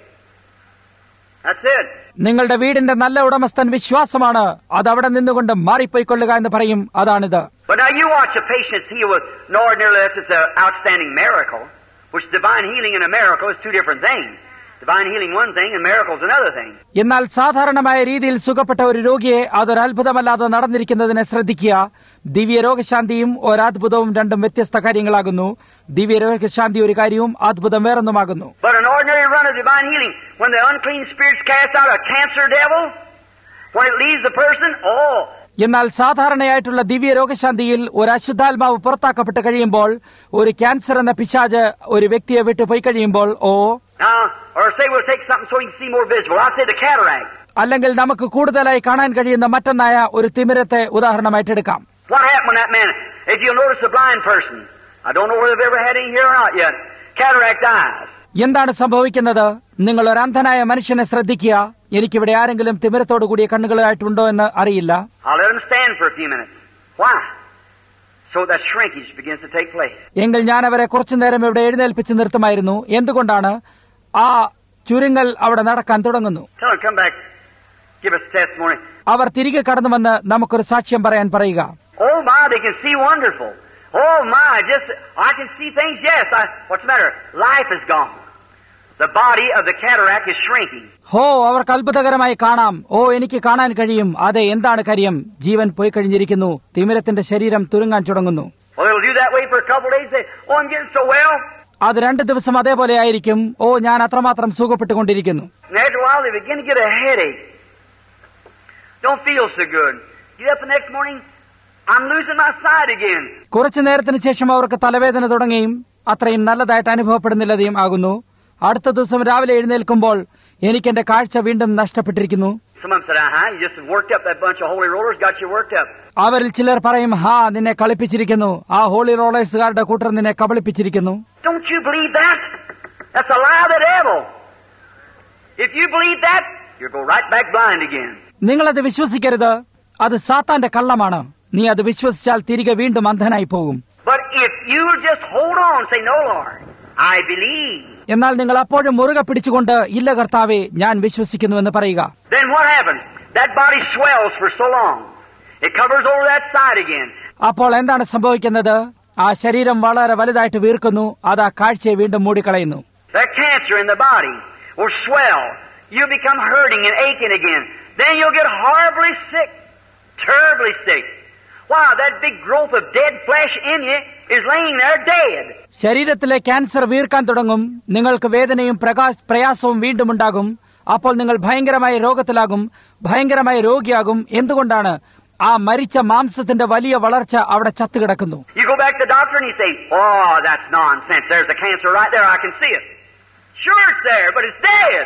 That's it. നിങ്ങളുടെ വീടിന്റെ നല്ല ഉടമസ്ഥൻ വിശ്വാസമാണ്, അത് അവിടെ നിന്നുകൊണ്ട് മാറിപ്പോയിക്കൊള്ളുക എന്ന് പറയും. അതാണിത്. But now you watch a patient heal with no ordinary less it's an outstanding miracle, which divine healing and a miracle is two different things. Divine healing one thing and miracles another thing. എന്നാൽ സാധാരണമായ രീതിയിൽ സുഖപ്പെട്ട ഒരു രോഗിയെ അതൊരു അത്ഭുതമല്ലാതെ നടന്നിരിക്കുന്നതിനെ ശ്രദ്ധിക്കുക. ദിവ്യ രോഗശാന്തിയും ഒരത്ഭുതവും രണ്ടും വ്യത്യസ്ത കാര്യങ്ങളാകുന്നു. ദിവ്യ രോഗശാന്തി ഒരു കാര്യവും അത്ഭുതം വേറൊന്നുമാകുന്നു. But an ordinary run of divine healing, when the unclean spirits cast out a cancer devil, when it leaves the person, oh. എന്നാൽ സാധാരണയായിട്ടുള്ള ദിവ്യ രോഗശാന്തിയിൽ ഒരു അശുദ്ധാത്മാവ് പുറത്താക്കപ്പെട്ട് കഴിയുമ്പോൾ, ഒരു ക്യാൻസർ എന്ന പിശാച് ഒരു വ്യക്തിയെ വിട്ടു പോയി കഴിയുമ്പോൾ, ഓ Now, or say we'll take something so you can see more visible. I'll say the cataract. അല്ലെങ്കിൽ നമുക്ക് കൂടുതലായി കാണാൻ കഴിയുന്ന മറ്റൊന്നായ ഒരു തിമിരത്തെ ഉദാഹരണമായിട്ട് എടുക്കാം. What happened when that man, if you'll notice a blind person, I don't know whether they've ever had any here or not yet, cataract eyes. എന്താണ് സംഭവിക്കുന്നത്? നിങ്ങൾ ഒരു അന്ധനായ മനുഷ്യനെ ശ്രദ്ധിക്കുക. എനിക്കിവിടെ ആരെങ്കിലും തിമിരത്തോടു കൂടിയ കണ്ണുകളായിട്ടുണ്ടോ എന്ന് അറിയില്ല. I'll let them stand for a few minutes. Why? So that shrinkage begins to take place. എങ്കിൽ ഞാൻ അവരെ കുറച്ചു നേരം ഇവിടെ എഴുന്നേൽപ്പിച്ച് നിർത്തുമായിരുന്നു. എന്തുകൊണ്ടാണ്? ആ ചുരുങ്ങൽ അവിടെ നടക്കാൻ തുടങ്ങുന്നു. Tell them, come back, give us a testimony. അവർ തിരികെ കടന്നുവന്ന് നമുക്കൊരു സാക്ഷ്യം പറയാൻ പറയുക. Oh my, they can see wonderful. Oh my, just, I can see things, yes. I, what's the matter? Life is gone. The body of the cataract is shrinking. ഹോ, അവർക്ക് അത്ഭുതകരമായി കാണാം. ഓ, എനിക്ക് കാണാൻ കഴിയും. അതെ, എന്താണ് കാര്യം? ജീവൻ പോയി കഴിഞ്ഞിരിക്കുന്നു. തിമിരത്തിന്റെ ശരീരം തുരുങ്ങാൻ തുടങ്ങുന്നു. Well, they'll do that way for a couple of days. Say, oh, I'm getting so well. അത് രണ്ടു ദിവസം അതേപോലെ ആയിരിക്കും. ഓ, ഞാൻ അത്രമാത്രം സുഖപ്പെട്ടുകൊണ്ടിരിക്കുന്നു. And after a while, they begin to get a headache. Don't feel so good. Get up the next morning, I'm losing my sight again. കുറച്ചു നേരത്തിന് ശേഷം അവർക്ക് തലവേദന തുടങ്ങുകയും അത്രയും നല്ലതായിട്ട് അനുഭവപ്പെടുന്നില്ലതയും ആകുന്നു. അടുത്ത ദിവസം രാവിലെ എഴുന്നേൽക്കുമ്പോൾ എനിക്ക് എന്റെ കാഴ്ച വീണ്ടും നഷ്ടപ്പെട്ടിരിക്കുന്നു. Someone said, uh-huh, you just worked up that bunch of holy rollers, got you worked up. അവരിൽ ചിലർ പറയും, ഹാ, നിന്നെ കളിപ്പിച്ചിരിക്കുന്നു. ആ ഹോളി റോളേഴ്സുകാരുടെ കൂട്ടർ നിന്നെ കബളിപ്പിച്ചിരിക്കുന്നു. Don't you believe that? That's a lie of the devil. If you believe that, you'll go right back blind again. നിങ്ങളത് വിശ്വസിക്കരുത്. അത് സാത്താന്റെ കള്ളമാണ്. നീ അത് വിശ്വസിച്ചാൽ തിരികെ വീണ്ടും അന്ധനായി പോകും. But if you just hold on, say, no, Lord, I believe. എന്നാൽ നിങ്ങൾ അപ്പോഴും മുറുകെ പിടിച്ചുകൊണ്ട്, ഇല്ല കർത്താവേ, ഞാൻ വിശ്വസിക്കുന്നുവെന്ന് പറയുക. Then what happens? That body swells for so long. It covers over that side again. അപ്പോൾ എന്താണ് സംഭവിക്കുന്നത്? ആ ശരീരം വളരെ വലുതായിട്ട് വീർക്കുന്നു. അത് ആ കാഴ്ചയെ വീണ്ടും മൂടിക്കളയുന്നു. That cancer in the body will swell. You become hurting and aching again. Then you'll get horribly sick, terribly sick. Wow, that big growth of dead flesh in you is laying there dead. ശരീരത്തിലെ cancer വീർക്കാൻ തുടങ്ങും. നിങ്ങൾക്ക് വേദനയും പ്രയാസവും വീണ്ടും ഉണ്ടാകും. അപ്പോൾ നിങ്ങൾ ഭയങ്കരമായ രോഗത്തിലാകും, ഭയങ്കരമായ രോഗിയാകും. എന്തുകൊണ്ടാണ്? ആ മരിച്ച മാംസത്തിന്റെ വലിയ വളർച്ച അവിടെ ചത്തുകിടക്കുന്നു. You go back to the doctor and you say, oh, that's nonsense. There's a cancer right there. I can see it. Sure it's there, but it's dead.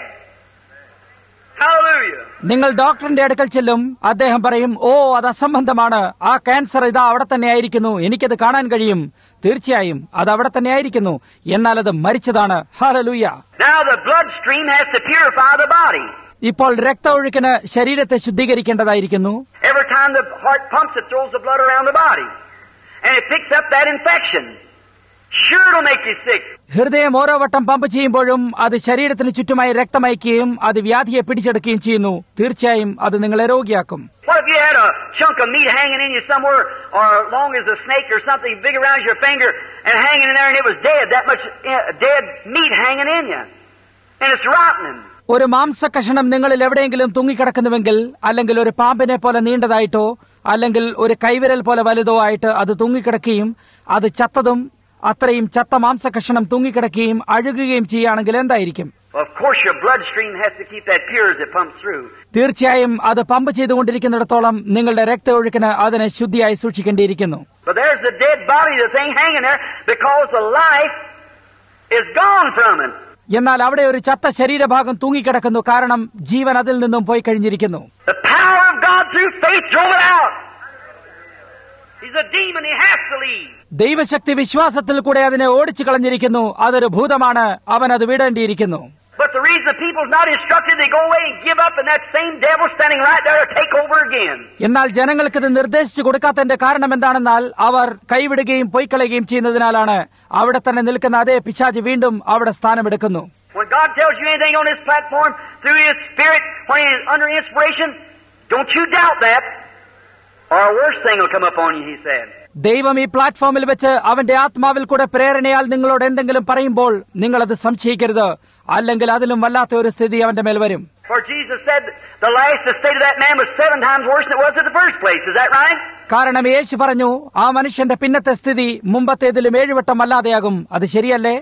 Hallelujah. നിങ്ങൾ ഡോക്ടറിന്റെ അടുക്കൽ ചെല്ലും. അദ്ദേഹം പറയും, ഓ, അത് അസംബന്ധമാണ്. ആ ക്യാൻസർ ഇതാ അവിടെ തന്നെ ആയിരിക്കുന്നു. എനിക്കത് കാണാൻ കഴിയും. തീർച്ചയായും അത് അവിടെ തന്നെ ആയിരിക്കുന്നു. എന്നാൽ അത് മരിച്ചതാണ്. Hallelujah. Now the bloodstream has to purify the body. ഇപ്പോൾ രക്തഒഴുക്കിന് ശരീരത്തെ ശുദ്ധീകരിക്കേണ്ടതായിരിക്കുന്നു. Every time the heart pumps, it throws the blood around the body. And it picks up that infection. Sure it'll make you sick. ഹൃദയം ഓരോ വട്ടം pump ചെയ്യുമ്പോഴും അത് ശരീരത്തിന് ചുറ്റുമായി രക്തമയക്കുകയും അത് വ്യാധിയെ പിടിച്ചെടുക്കുകയും ചെയ്യുന്നു. തീർച്ചയായും അത് നിങ്ങളെ രോഗിയാക്കും. What if you had a chunk of meat hanging in you somewhere, or long as a snake or something big around your finger, and hanging in there, and it was dead, that much uh, dead meat hanging in you, and it's rotting. ഒരു മാംസകഷണം നിങ്ങളിൽ എവിടെയെങ്കിലും തൂങ്ങിക്കിടക്കുന്നുവെങ്കിൽ, അല്ലെങ്കിൽ ഒരു പാമ്പിനെ പോലെ നീണ്ടതായിട്ടോ അല്ലെങ്കിൽ ഒരു കൈവിരൽ പോലെ വലുതോ ആയിട്ട് അത് തൂങ്ങിക്കിടക്കുകയും അത് ചത്തതും അത്രയും ചത്ത മാംസകഷണം തൂങ്ങിക്കിടക്കുകയും അഴുകുകയും ചെയ്യുകയാണെങ്കിൽ എന്തായിരിക്കും? തീർച്ചയായും അത് പമ്പ് ചെയ്തുകൊണ്ടിരിക്കുന്നിടത്തോളം നിങ്ങളുടെ രക്തഒഴുക്കിന് അതിനെ ശുദ്ധിയായി സൂക്ഷിക്കേണ്ടിയിരിക്കുന്നു. എന്നാൽ അവിടെ ഒരു ചത്ത ശരീരഭാഗം തൂങ്ങിക്കിടക്കുന്നു, കാരണം ജീവൻ അതിൽ നിന്നും പോയി കഴിഞ്ഞിരിക്കുന്നു. ദൈവശക്തി വിശ്വാസത്തിൽ കൂടെ അതിനെ ഓടിച്ചു കളഞ്ഞിരിക്കുന്നു. അതൊരു ഭൂതമാണ്, അവൻ അത് വിടേണ്ടിയിരിക്കുന്നു. But the reason the people's not instructed, they go away and give up, and that same devil standing right there to take over again. എന്നാൽ ജനങ്ങൾക്കിത് നിർദ്ദേശിച്ചു കൊടുക്കാത്തതിന്റെ കാരണം എന്താണെന്നാൽ അവർ കൈവിടുകയും പൊയ്ക്കളയുകയും ചെയ്യുന്നതിനാലാണ്. അവിടെ തന്നെ നിൽക്കുന്ന അതേ പിശാച് വീണ്ടും അവിടെ സ്ഥാനമെടുക്കുന്നു. When God tells you anything on this platform through His Spirit, when He is under inspiration, don't you doubt that, or a worse thing will come upon you, He said. ദൈവം ഈ പ്ലാറ്റ്ഫോമിൽ വെച്ച് അവന്റെ ആത്മാവിൽ കൂടെ പ്രേരണയാൽ നിങ്ങളോട് എന്തെങ്കിലും പറയുമ്പോൾ നിങ്ങളത് സംശയിക്കരുത്, അല്ലെങ്കിൽ അതിലും വല്ലാത്ത ഒരു സ്ഥിതി അവന്റെ മേൽ വരും. കാരണം യേശു പറഞ്ഞു, ആ മനുഷ്യന്റെ പിന്നത്തെ സ്ഥിതി മുമ്പത്തേതിലും ഏഴുവട്ടം അല്ലാതെയാകും. അത് ശരിയല്ലേ?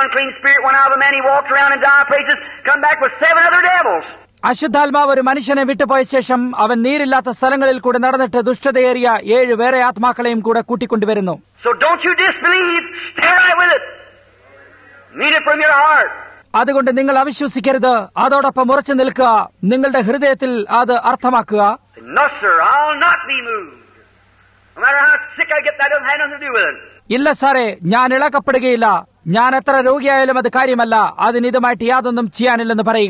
അശുദ്ധാത്മാവ് ഒരു മനുഷ്യനെ വിട്ടുപോയ ശേഷം അവൻ നീരില്ലാത്ത സ്ഥലങ്ങളിൽ കൂടെ നടന്നിട്ട് ദുഷ്ടതയേറിയ ഏഴ് വേറെ ആത്മാക്കളെയും കൂടെ കൂട്ടിക്കൊണ്ടുവരുന്നു. അതുകൊണ്ട് നിങ്ങൾ അവിശ്വസിക്കരുത്, അതോടൊപ്പം ഉറച്ചു നിൽക്കുക, നിങ്ങളുടെ ഹൃദയത്തിൽ അത് അർത്ഥമാക്കുക. ഇല്ല സാറേ, ഞാൻ ഇളക്കപ്പെടുകയില്ല, ഞാൻ എത്ര രോഗിയായാലും അത് കാര്യമല്ല, അതിന് ഇതുമായിട്ട് യാതൊന്നും ചെയ്യാനില്ലെന്ന് പറയുക.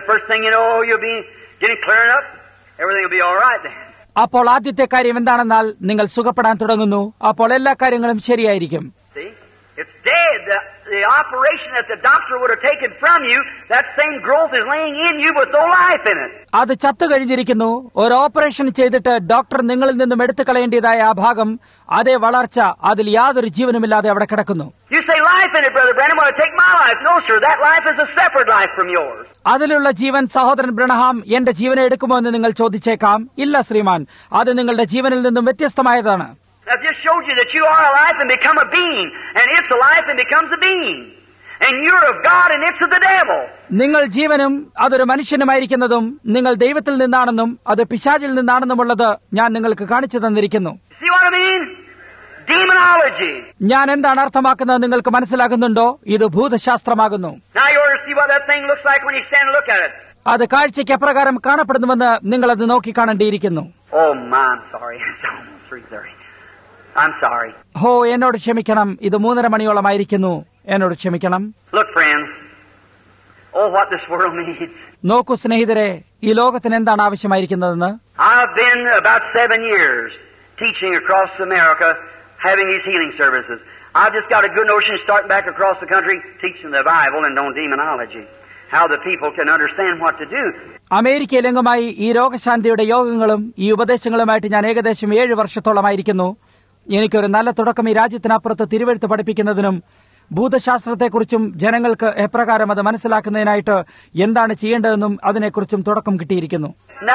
അപ്പോൾ ആദ്യത്തെ കാര്യം എന്താണെന്നാൽ നിങ്ങൾ സുഖപ്പെടാൻ തുടങ്ങുന്നു. അപ്പോൾ എല്ലാ കാര്യങ്ങളും ശരിയായിരിക്കും. It's dead. The, the operation that the doctor would have taken from you, that same growth is laying in you with no life in it. അത് ചത്തു കഴിഞ്ഞിരിക്കുന്നു. ഒരു ഓപ്പറേഷൻ ചെയ്തിട്ട് ഡോക്ടർ നിങ്ങളിൽ നിന്നും എടുത്തു കളയേണ്ടതായ ആ ഭാഗം, അതേ വളർച്ച അതിൽ യാതൊരു ജീവനുമില്ലാതെ അവിടെ കിടക്കുന്നു. You say life in it, Brother Branham, want to take my life. No, sir, that life is a separate life from yours. അതിലുള്ള ജീവൻ സഹോദരൻ ബ്രഹ്ഹാം എന്റെ ജീവനെ എടുക്കുമോ എന്ന് നിങ്ങൾ ചോദിച്ചേക്കാം. ഇല്ല ശ്രീമാൻ, അത് നിങ്ങളുടെ ജീവനിൽ നിന്നും വ്യത്യസ്തമായതാണ്. I've just showed you that you are alive and become a being, and it's alive and becomes a being, and you're of God and it's of the devil. നിങ്ങൾ ജീവനും അതൊരു മനുഷ്യനുമായിരിക്കുന്നതും നിങ്ങൾ ദൈവത്തിൽ നിന്നാണെന്നും അത് പിശാചിൽ നിന്നാണെന്നുമുള്ളത് ഞാൻ നിങ്ങൾക്ക് കാണിച്ചു തന്നിരിക്കുന്നു. See what I mean? Demonology. ഞാൻ എന്താണ് അർത്ഥമാക്കുന്നത് നിങ്ങൾക്ക് മനസ്സിലാകുന്നുണ്ടോ? ഇത് ഭൂതശാസ്ത്രമാകുന്നു. Now you ought to see what that thing looks like when you stand and look at it. അത് കാഴ്ചയ്ക്ക് എപ്രകാരം കാണപ്പെടുന്നുവെന്ന് നിങ്ങൾ അത് നോക്കി കാണേണ്ടിയിരിക്കുന്നു. Oh my, I'm sorry. It's almost three thirty. I'm sorry. ഹോ, എന്നോട് ക്ഷമിക്കണം, ഇത് മൂന്നര മണിയോളമായിരിക്കുന്നു, എന്നോട് ക്ഷമിക്കണം. Look, friends. Oh, what this world needs. നോക്കൂ സ്നേഹിതരെ, ഈ ലോകത്തിന് എന്താണ് ആവശ്യമായിരിക്കുന്നതെന്ന്. I've been about seven years teaching across America, having these healing services. I've just got a good notion starting back across the country, teaching the Bible and on demonology. How the people can understand what to do. അമേരിക്കയിലെങ്ങുമായി ഈ രോഗശാന്തിയുടെ യോഗങ്ങളും ഈ ഉപദേശങ്ങളുമായിട്ട് ഞാൻ ഏകദേശം ഏഴ് വർഷത്തോളമായിരിക്കുന്നു. എനിക്കൊരു നല്ല തുടക്കം ഈ രാജ്യത്തിനപ്പുറത്ത് തിരുവെഴുത്ത് പഠിപ്പിക്കുന്നതിനും ഭൂതശാസ്ത്രത്തെക്കുറിച്ചും ജനങ്ങൾക്ക് എപ്രകാരം അത് മനസ്സിലാക്കുന്നതിനായിട്ട് എന്താണ് ചെയ്യേണ്ടതെന്നും അതിനെക്കുറിച്ചും തുടക്കം കിട്ടിയിരിക്കുന്നു.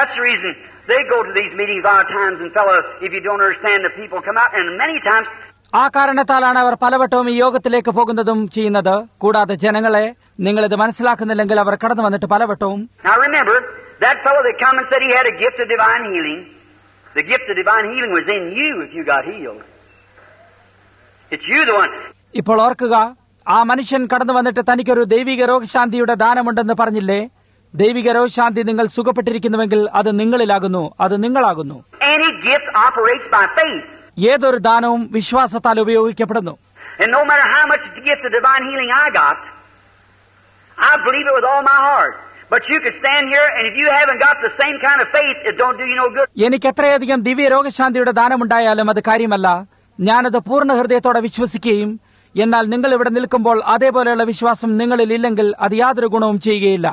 ആ കാരണത്താലാണ് അവർ പലവട്ടവും ഈ യോഗത്തിലേക്ക് പോകുന്നതും ചെയ്യുന്നത്. കൂടാതെ ജനങ്ങളെ നിങ്ങളിത് മനസ്സിലാക്കുന്നില്ലെങ്കിൽ അവർ കടന്നു വന്നിട്ട് പലവട്ടവും The gift of divine healing was in you if you got healed. It's you the one. ഇപ്പോൾ ഓർക്കുക, ആ മനുഷ്യൻ കടന്നു വന്നിട്ട് തനിക്കൊരു ദൈവിക രോഗശാന്തിയുടെ ദാനമുണ്ടെന്ന് പറഞ്ഞില്ലേ? ദൈവിക രോഗശാന്തി നിങ്ങൾ സുഖപ്പെട്ടിരിക്കുന്നുവെങ്കിൽ അത് നിങ്ങളിലാകുന്നു, അത് നിങ്ങളാകുന്നു. Any gift operates by faith. ഏതൊരു ദാനവും വിശ്വാസത്താൽ ഉപയോഗിക്കപ്പെടുന്നു. And no matter how much gift of divine healing I got, I believe it with all my heart. But you could stand here and if you haven't got the same kind of faith, it don't do you no good. എനിക്ക് എത്രയധികം ദിവ്യ രോഗശാന്തിയുടെ ദാനമുണ്ടായാലും അത് കാര്യമല്ല. ഞാനത് പൂർണ്ണ ഹൃദയത്തോടെ വിശ്വസിക്കുകയും എന്നാൽ നിങ്ങൾ ഇവിടെ നിൽക്കുമ്പോൾ അതേപോലെയുള്ള വിശ്വാസം നിങ്ങളിൽ ഇല്ലെങ്കിൽ അത് യാതൊരു ഗുണവും ചെയ്യുകയില്ല.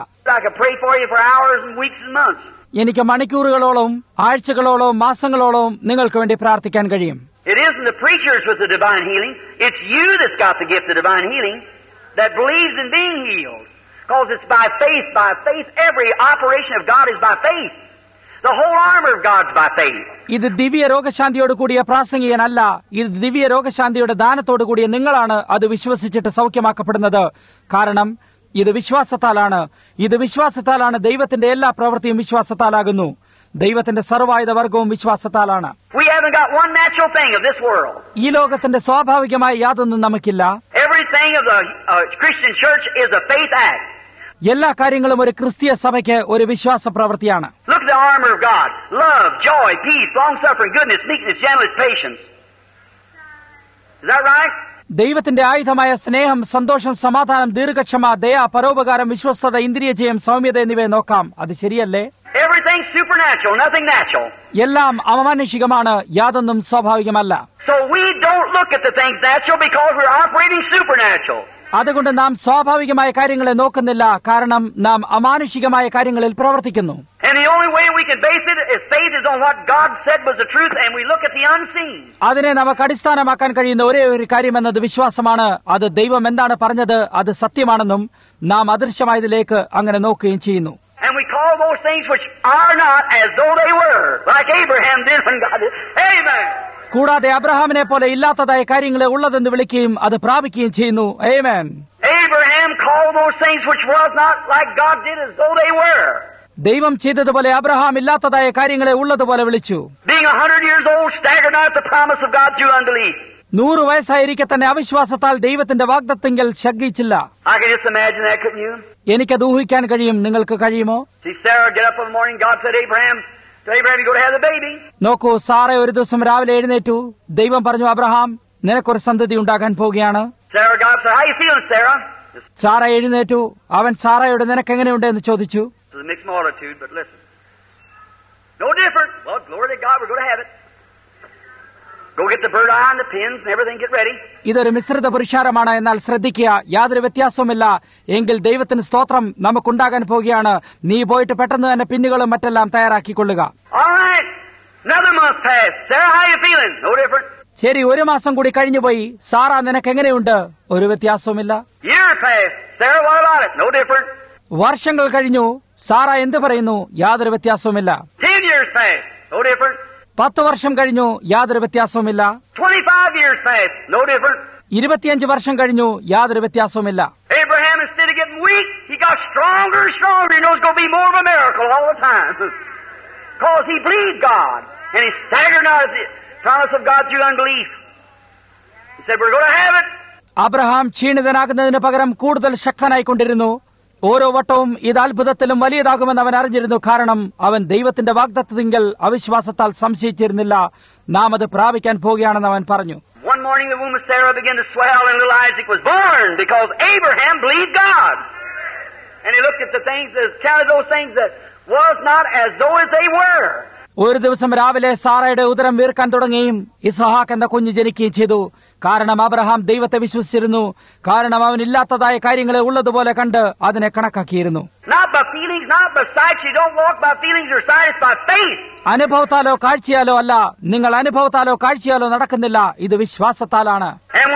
എനിക്ക് മണിക്കൂറുകളോളം ആഴ്ചകളോളം മാസങ്ങളോളം നിങ്ങൾക്ക് വേണ്ടി പ്രാർത്ഥിക്കാൻ കഴിയും. It isn't the preachers with the divine healing. It's you that's got the gift of divine healing that believes in being healed. Because it's by faith, by faith. Every operation of God is by faith. The whole armor of God's by faith. ഇത് ദിവ്യ രോഗശാന്തിയോട് കൂടിയ പ്രാസംഗികനല്ല, ഇത് ദിവ്യ രോഗശാന്തിയുടെ ദാനത്തോടു കൂടിയ നിങ്ങളാണ് അത് വിശ്വസിച്ചിട്ട് സൗഖ്യമാക്കപ്പെടുന്നത്. കാരണം ഇത് വിശ്വാസത്താലാണ്. ഇത് വിശ്വാസത്താലാണ്. ദൈവത്തിന്റെ എല്ലാ പ്രവൃത്തിയും വിശ്വാസത്താലാകുന്നു. ദൈവത്തിന്റെ സർവായുധ വർഗവും വിശ്വാസത്താലാണ്. We haven't got one natural thing of this world. ഈ ലോകത്തിന്റെ സ്വാഭാവികമായ യാതൊന്നും നമുക്കില്ല. Everything of the uh, Christian church is a faith act. എല്ലാ കാര്യങ്ങളും ഒരു ക്രിസ്തീയ സഭയ്ക്ക് ഒരു വിശ്വാസ പ്രവൃത്തിയാണ്. Look at the armor of God: love, joy, peace, long-suffering, goodness, meekness, gentleness, patience. Is that right? ദൈവത്തിന്റെ ആയുധമായ സ്നേഹം, സന്തോഷം, സമാധാനം, ദീർഘക്ഷമ, ദയ, പരോപകാരം, വിശ്വസ്തത, ഇന്ദ്രിയജയം, സൗമ്യത എന്നിവയെ നോക്കാം. അത് ശരിയല്ലേ? Everything supernatural, nothing natural. എല്ലാം അമാനുഷികമാണ്, യാതൊന്നും സ്വാഭാവികമല്ല. So we don't look at the things natural because we're operating supernatural. അതുകൊണ്ട് നാം സ്വാഭാവികമായ കാര്യങ്ങളെ നോക്കുന്നില്ല, കാരണം നാം അമാനുഷികമായ കാര്യങ്ങളിൽ പ്രവർത്തിക്കുന്നു. And the only way we can base it is faith is on what God said was the truth, and we look at the unseen. അതിനെ നമുക്ക് അടിസ്ഥാനമാക്കാൻ കഴിയുന്ന ഒരേ ഒരു കാര്യം എന്നത് വിശ്വാസമാണ്. അത് ദൈവം എന്താണ് പറഞ്ഞത് അത് സത്യമാണെന്നും നാം അദൃശ്യമായതിലേക്ക് അങ്ങനെ നോക്കുകയും ചെയ്യുന്നു. And we call those things which are not as though they were, like Abraham did when God did. Amen. കൂടാതെ അബ്രഹാമിനെ പോലെ ഇല്ലാത്തതായ കാര്യങ്ങളെ ഉള്ളതെന്ന് വിളിക്കുകയും അത് പ്രാപിക്കുകയും ചെയ്യുന്നു. ആമേൻ. Abraham called those things which was not like God did as though they were. ദൈവം ചെയ്തതുപോലെ അബ്രഹാം ഇല്ലാത്തതായ കാര്യങ്ങളെ ഉള്ളതുപോലെ വിളിച്ചു. Being a hundred years old, staggered not at the promise of God through unbelief. നൂറ് വയസ്സായിരിക്കെ തന്നെ അവിശ്വാസത്താൽ ദൈവത്തിന്റെ വാഗ്ദത്തങ്ങൾ ശങ്കിച്ചില്ല. I can just imagine that, couldn't you? എനിക്കത് ഊഹിക്കാൻ കഴിയും. നിങ്ങൾക്ക് കഴിയുമോ? See Sarah get up in the morning. God said, Abraham, to Abraham, you go to have the baby. നോക്കൂ, Sarah ഒരു ദിവസം രാവിലെ എഴുന്നേറ്റു. ദൈവം പറഞ്ഞു, അബ്രഹാം, നിനക്കൊരു സന്തതി ഉണ്ടാകാൻ പോവുകയാണ്. Sarah, God said, how you feeling, Sarah? Sarah എഴുന്നേറ്റു. അവൻ സാറയോട് നിനക്ക് എങ്ങനെയുണ്ട് എന്ന് ചോദിച്ചു. It's a mixed multitude, but listen. No different. Well, glory to God, we're going to have it. Go get the bird eye and the pins and everything, get ready. ഇതൊരു മിശ്രിത പുരുഷാരമാണ്. എന്നാൽ ശ്രദ്ധിക്കുക, യാതൊരു വ്യത്യാസവുമില്ല. എങ്കിൽ ദൈവത്തിന് സ്തോത്രം, നമുക്കുണ്ടാകാൻ പോവുകയാണ്. നീ പോയിട്ട് പെട്ടെന്ന് തന്നെ പിന്നുകളും മറ്റെല്ലാം തയ്യാറാക്കിക്കൊള്ളുക. All right. Another month passed. Sarah, how you feeling? No different. ശരി, ഒരു മാസം കൂടി കഴിഞ്ഞുപോയി. സാറ, നിനക്ക് എങ്ങനെയുണ്ട്? ഒരു വ്യത്യാസവുമില്ല. Year passed. Sarah, what about it? No different. വർഷങ്ങൾ കഴിഞ്ഞു. സാറ എന്ത് പറയുന്നു? യാതൊരു വ്യത്യാസവുമില്ല. Ten years passed. No different. പത്ത് വർഷം കഴിഞ്ഞു. യാതൊരു വ്യത്യാസവുമില്ല. Twenty-five years passed. No different. ഇരുപത്തിയഞ്ച് വർഷം കഴിഞ്ഞു. യാതൊരു വ്യത്യാസവുമില്ല. Abraham, instead of getting weak, he got stronger and stronger. He knows it's going to be more of a miracle all the time. Because he believed God. And he staggered not at the promise of God through unbelief. He said, we're going to have it. Abraham ക്ഷീണിതനാകുന്നതിന് പകരം കൂടുതൽ ശക്തനായിക്കൊണ്ടിരുന്നു. ഓരോ വട്ടവും ഇത് അത്ഭുതത്തിലും വലിയതാകുമെന്ന് അവൻ അറിഞ്ഞിരുന്നു. കാരണം അവൻ ദൈവത്തിന്റെ വാഗ്ദത്തത്തിങ്കൽ അവിശ്വാസത്താൽ സംശയിച്ചിരുന്നില്ല. നാം അത് പ്രാപിക്കാൻ പോകുകയാണെന്ന് അവൻ പറഞ്ഞു. One morning the womb of Sarah began to swell and little Isaac was born because Abraham believed God. And he looked at the things, counted those things that was not as though as they were. ഒരു ദിവസം രാവിലെ സാറയുടെ ഉദരം വീർക്കാൻ തുടങ്ങുകയും ഇസ്ഹാക്ക് എന്ന കുഞ്ഞ് ജനിക്കുകയും ചെയ്തു. കാരണം അബ്രഹാം ദൈവത്തെ വിശ്വസിച്ചിരുന്നു. കാരണം അവൻ ഇല്ലാത്തതായ കാര്യങ്ങളെ ഉള്ളതുപോലെ കണ്ട് അതിനെ കണക്കാക്കിയിരുന്നു. അനുഭവത്താലോ കാഴ്ചയാലോ അല്ല. നിങ്ങൾ അനുഭവത്താലോ കാഴ്ചയാലോ നടക്കുന്നില്ല. ഇത് വിശ്വാസത്താലാണ്.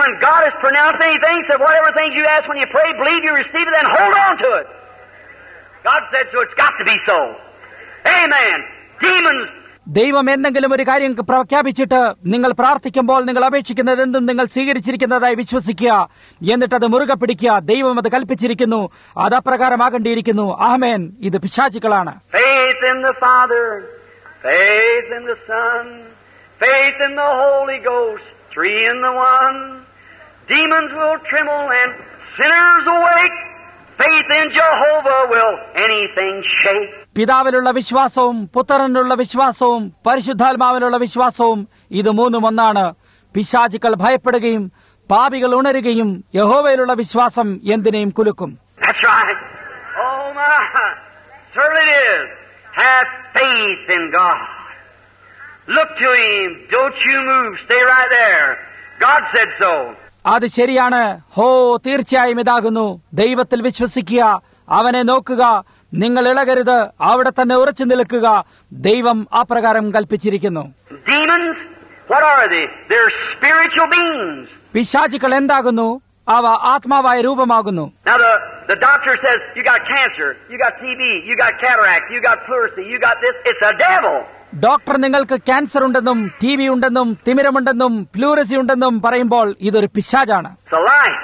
ദൈവം എന്തെങ്കിലും ഒരു കാര്യം പ്രഖ്യാപിച്ചിട്ട് നിങ്ങൾ പ്രാർത്ഥിക്കുമ്പോൾ നിങ്ങൾ അപേക്ഷിക്കുന്നത് എന്തും നിങ്ങൾ സ്വീകരിച്ചിരിക്കുന്നതായി വിശ്വസിക്കുക. എന്നിട്ടത് മുറുകെ പിടിക്കുക. ദൈവം അത് കൽപ്പിച്ചിരിക്കുന്നു. അത് അപ്രകാരമാകേണ്ടിയിരിക്കുന്നു. ആമേൻ. ഇത് പിശാചുക്കളാണ്. Faith in the Father, faith in the Son, faith in the Holy Ghost, three in the one. Demons will tremble and sinners awake. Faith in Jehovah will anything shake. പിതാവിലുള്ള വിശ്വാസവും പുത്രനിലുള്ള വിശ്വാസവും പരിശുദ്ധാത്മാവിലുള്ള വിശ്വാസവും ഇത് മൂന്നും ഒന്നാണ്. പിശാചുക്കൾ ഭയപ്പെടുകയും പാപികൾ ഉണരുകയും യഹോവയിലുള്ള വിശ്വാസം എന്തിനേയും കുലുക്കും. That's right. Oh my, certainly it is. Have faith in God. Look to Him. Don't you move. Stay right there. God said so. അത് ശരിയാണ്. ഹോ, തീർച്ചയായും ഇതാകുന്നു. ദൈവത്തിൽ വിശ്വസിക്കുക. അവനെ നോക്കുക. നിങ്ങൾ ഇളകരുത്. അവിടെ തന്നെ ഉറച്ചു നിൽക്കുക. ദൈവം അപ്രകാരം കൽപ്പിച്ചിരിക്കുന്നു. Demons, what are they? They're spiritual beings. പിശാചുക്കൾ എന്താകുന്നു? അവ ആത്മാവായ രൂപമാകുന്നു. Now the, the doctor says, you got cancer, you got T B, you got cataract, you got pleurisy, you got this. It's a devil. Doctor നിങ്ങൾക്ക് cancer ഉണ്ടെന്നും T B ഉണ്ടെന്നും തിമിരമുണ്ടെന്നും pleurisy ഉണ്ടെന്നും പറയുമ്പോൾ ഇതൊരു പിശാചാണ്. It's a life.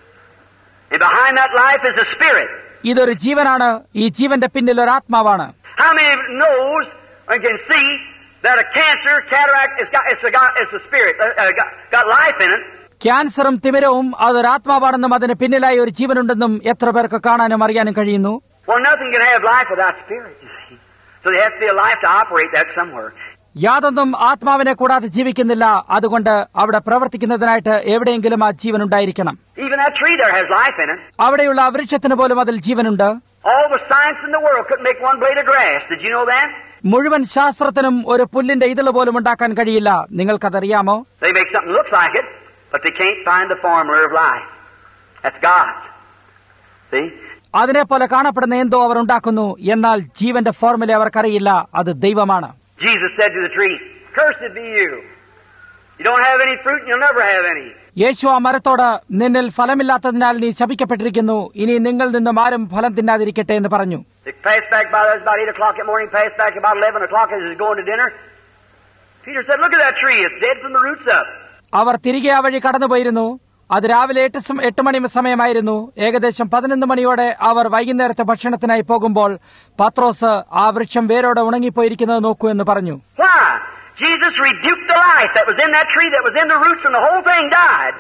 And behind that life is a spirit. ഇതൊരു ജീവനാണ്. ഈ ജീവന്റെ പിന്നിൽ ഒരു ആത്മാവാണ്. How many knows and can see that a cancer, cataract, it's got, it's a, got, it's a spirit, uh, uh, got, got life in it? ക്യാൻസറും തിമിരവും അതൊരു ആത്മാവാണെന്നും അതിന് പിന്നിലായി ഒരു ജീവനുണ്ടെന്നും എത്ര പേർക്ക് കാണാനും അറിയാനും കഴിയുന്നു. Well, nothing can have life without spirit, you see. So there has to be a life to operate that somewhere. യാതൊന്നും ആത്മാവിനെ കൂടാതെ ജീവിക്കുന്നില്ല. അതുകൊണ്ട് അവിടെ പ്രവർത്തിക്കുന്നതിനായിട്ട് എവിടെയെങ്കിലും ആ ജീവൻ ഉണ്ടായിരിക്കണം. Even that tree there has life in it. അവിടെയുള്ള വൃക്ഷത്തിന് പോലും അതിൽ ജീവനുണ്ട്. All the science in the world couldn't make one blade of grass. Did you know that? മുഴുവൻ ശാസ്ത്രത്തിനും ഒരു പുല്ലിന്റെ ഇതള് പോലും ഉണ്ടാക്കാൻ കഴിയില്ല. നിങ്ങൾക്കതറിയാമോ? They make something look like it, but they can't find the formula of life. That's God. See? അതിനെ പോലെ കാണപ്പെടുന്ന എന്തോ അവർ ഉണ്ടാക്കുന്നു. എന്നാൽ ജീവന്റെ ഫോർമുല അവർക്കറിയില്ല. അത് ദൈവമാണ്. Jesus said to the tree, "Cursed be you. You don't have any fruit and you'll never have any." യേശു ആ മരത്തോട്, നിന്നിൽ ഫലമില്ലാത്തതിനാൽ നീ ശപിക്കപ്പെട്ടിരിക്കുന്നു. ഇനി നിങ്ങൾ നിന്നും ആരും ഫലം തിന്നാതിരിക്കട്ടെ എന്ന് പറഞ്ഞു. They passed back by us about eight o'clock in the morning, passed back about eleven o'clock as he was going to dinner. Peter said, "Look at that tree. It's dead from the roots up." അവർ തിരികെ ആ വഴി കടന്നുപോയിരുന്നു. അത് രാവിലെ എട്ട് എട്ട് മണി സമയമായിരുന്നു. ഏകദേശം പതിനൊന്ന് മണിയോടെ അവർ വൈകുന്നേരത്തെ ഭക്ഷണത്തിനായി പോകുമ്പോൾ പത്രോസ് ആ വൃക്ഷം വേരോടെ ഉണങ്ങിപ്പോയിരിക്കുന്നത് നോക്കൂ എന്ന് പറഞ്ഞു. Why? Jesus rebuked the life that was in that tree, that was in the roots, and the whole thing died.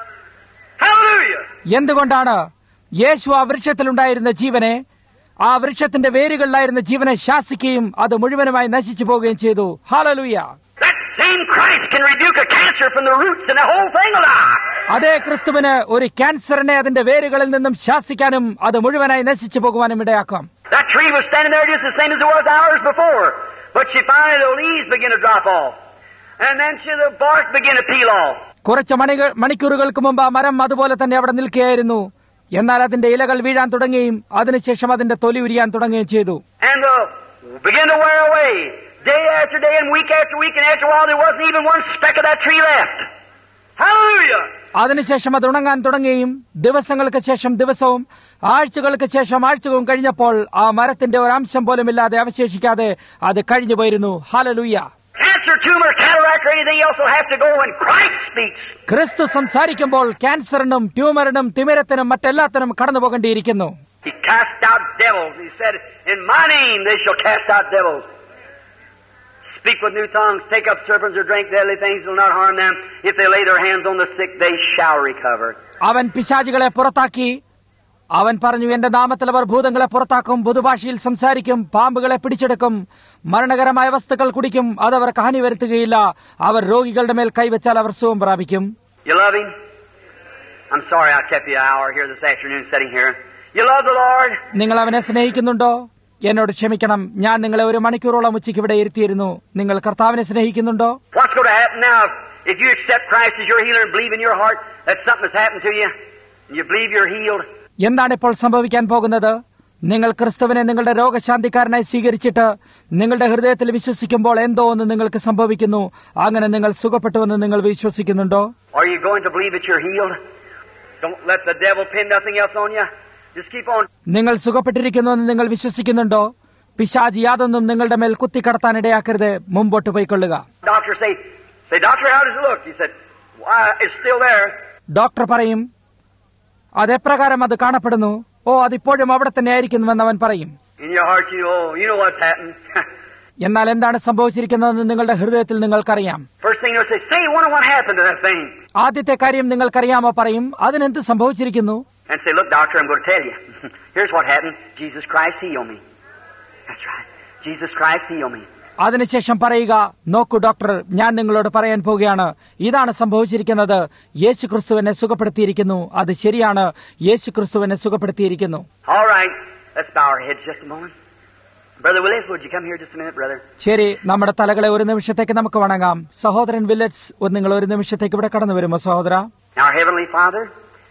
Hallelujah! എന്തുകൊണ്ടാണ്? യേശു ആ വൃക്ഷത്തിലുണ്ടായിരുന്ന ജീവനെ, ആ വൃക്ഷത്തിന്റെ വേരുകളിലായിരുന്ന ജീവനെ ശാസിക്കുകയും അത് മുഴുവനുമായി നശിച്ചു പോവുകയും ചെയ്തു. Hallelujah! That same Christ can rebuke a cancer from the roots and the whole thing alive. അതേ ക്രിസ്തുവിന് ഒരു ക്യാൻസറിനെ അതിന്റെ വേരുകളിൽ നിന്നും ശാസിക്കാനും അത് മുഴുവനായി നശിച്ചു പോകുവാനും ഇടയാക്കാം. That tree was standing there just the same as it was hours before, but she finally the leaves began to drop off, and then she, the bark began to peel off. കുറച്ച് മണികൾ മണിക്കൂറുകൾക്ക് മുമ്പ് ആ മരം അതുപോലെ തന്നെ അവിടെ നിൽക്കുകയായിരുന്നു. എന്നാൽ അതിന്റെ ഇലകൾ വീഴാൻ തുടങ്ങുകയും അതിനുശേഷം അതിന്റെ തൊലി ഉരിയാൻ തുടങ്ങുകയും ചെയ്തു. And uh, began to wear away. Day after day and week after week, and after a while there wasn't even one speck of that tree left. Hallelujah! അതിനുശേഷം അത് ഉണങ്ങാൻ തുടങ്ങുകയും ദിവസങ്ങൾക്ക് ശേഷം ദിവസവും ആഴ്ചകൾക്ക് ശേഷം ആഴ്ചകളും കഴിഞ്ഞപ്പോൾ ആ മരത്തിന്റെ ഒരംശം പോലും ഇല്ലാതെ അവശേഷിക്കാതെ അത് കഴിഞ്ഞു പോയിരുന്നു. Hallelujah! Cancer, tumor, cataract, or anything else will have to go when Christ speaks. ക്രിസ്തു സംസാരിക്കുമ്പോൾ ക്യാൻസറിനും ട്യൂമറിനും തിമിരത്തിനും മറ്റെല്ലാത്തിനും കടന്നു പോകേണ്ടിയിരിക്കുന്നു. He cast out devils. He said, "In my name they shall cast out devils. Speak with new tongues, take up serpents or drink deadly things, will not harm them. If they lay their hands on the sick, they shall recover." അവൻ പിശാചുകളെ പുറത്താക്കി. അവൻ പറഞ്ഞു, എന്റെ നാമത്തിൽ അവർ ഭൂതങ്ങളെ പുറത്താക്കും, പുതുഭാഷയിൽ സംസാരിക്കും, പാമ്പുകളെ പിടിച്ചെടുക്കും, മരണകരമായ വസ്തുക്കൾ കുടിക്കും, അതവർക്ക് ഹാനി വരുത്തുകയില്ല. അവർ രോഗികളുടെ മേൽ കൈവച്ചാൽ അവർ സുഖം പ്രാപിക്കും. You love Him? I'm sorry I kept you an hour here this afternoon sitting here. You love the Lord? നിങ്ങൾ അവനെ സ്നേഹിക്കുന്നുണ്ടോ? എന്നോട് ക്ഷമിക്കണം, ഞാൻ നിങ്ങളെ ഒരു മണിക്കൂറോളം ഉച്ചയ്ക്ക് ഇവിടെ ഇരുത്തിയിരുന്നു. നിങ്ങൾ കർത്താവിനെ സ്നേഹിക്കുന്നുണ്ടോ? What's going to happen now if you accept Christ as your healer and believe in your heart that something has happened to you and you believe you're healed? എന്താണ് ഇപ്പോൾ സംഭവിക്കാൻ പോകുന്നത്? നിങ്ങൾ ക്രിസ്തുവിനെ നിങ്ങളുടെ രോഗശാന്തിക്കാരനായി സ്വീകരിച്ചിട്ട് നിങ്ങളുടെ ഹൃദയത്തിൽ വിശ്വസിക്കുമ്പോൾ എന്തോ ഒന്ന് നിങ്ങൾക്ക് സംഭവിക്കുന്നു. അങ്ങനെ നിങ്ങൾ സുഖപ്പെട്ടുവെന്ന് നിങ്ങൾ വിശ്വസിക്കുന്നുണ്ടോ? Are you going to believe that you're healed? Don't let the devil pin nothing else on you. Just keep on. നിങ്ങൾ സുഖപ്പെട്ടിരിക്കുന്നുവെന്ന് നിങ്ങൾ വിശ്വസിക്കുന്നുണ്ടോ? പിശാച് യാതൊന്നും നിങ്ങളുടെ മേൽ കുത്തിക്കടത്താൻ ഇടയാക്കരുത്. മുമ്പോട്ട് പോയിക്കൊള്ളുക. Doctor say, say, "Doctor, how does it look?" He said, "Why, it's still there." Doctor പറയും, അതെപ്രകാരം അത് കാണപ്പെടുന്നു? ഓ, അതിപ്പോഴും അവിടെ തന്നെ ആയിരിക്കുന്നുവെന്ന് അവൻ പറയും. In your heart, you know, you know what's happened. എന്നാൽ എന്താണ് സംഭവിച്ചിരിക്കുന്നതെന്ന് നിങ്ങളുടെ ഹൃദയത്തിൽ നിങ്ങൾക്കറിയാം. First thing you'll say, "Say, wonder what happened to that thing." ആദ്യത്തെ കാര്യം നിങ്ങൾക്കറിയാമോ? പറയും, അതിനെന്ത് സംഭവിച്ചിരിക്കുന്നു? And say, "Look, doctor, I'm going to tell you. Here's what happened. Jesus Christ healed me." That's right. Jesus Christ healed me. അതിനുശേഷം പറയുക, നോക്കൂ doctor, ഞാൻ നിങ്ങളോട് പറയാൻ പോവുകയാണ്, ഇതാണ് സംഭവിച്ചിരിക്കുന്നത്. യേശു ക്രിസ്തു എന്നെ സുഖപ്പെടുത്തിയിരിക്കുന്നു. അത് ശരിയാണ്, യേശു ക്രിസ്തു എന്നെ സുഖപ്പെടുത്തിയിരിക്കുന്നു. All right. Let's bow our heads just a moment. Brother Willis, would you come here just a minute, brother? ശരി, നമ്മുടെ തലകളെ ഒരു നിമിഷത്തേക്ക് നമുക്ക് വണങ്ങാം. സഹോദരൻ വില്ലറ്റ്സ്, നിങ്ങൾ ഒരു നിമിഷത്തേക്ക് ഇവിടെ കടന്നു വരുമോ സഹോദര? Our Heavenly Father,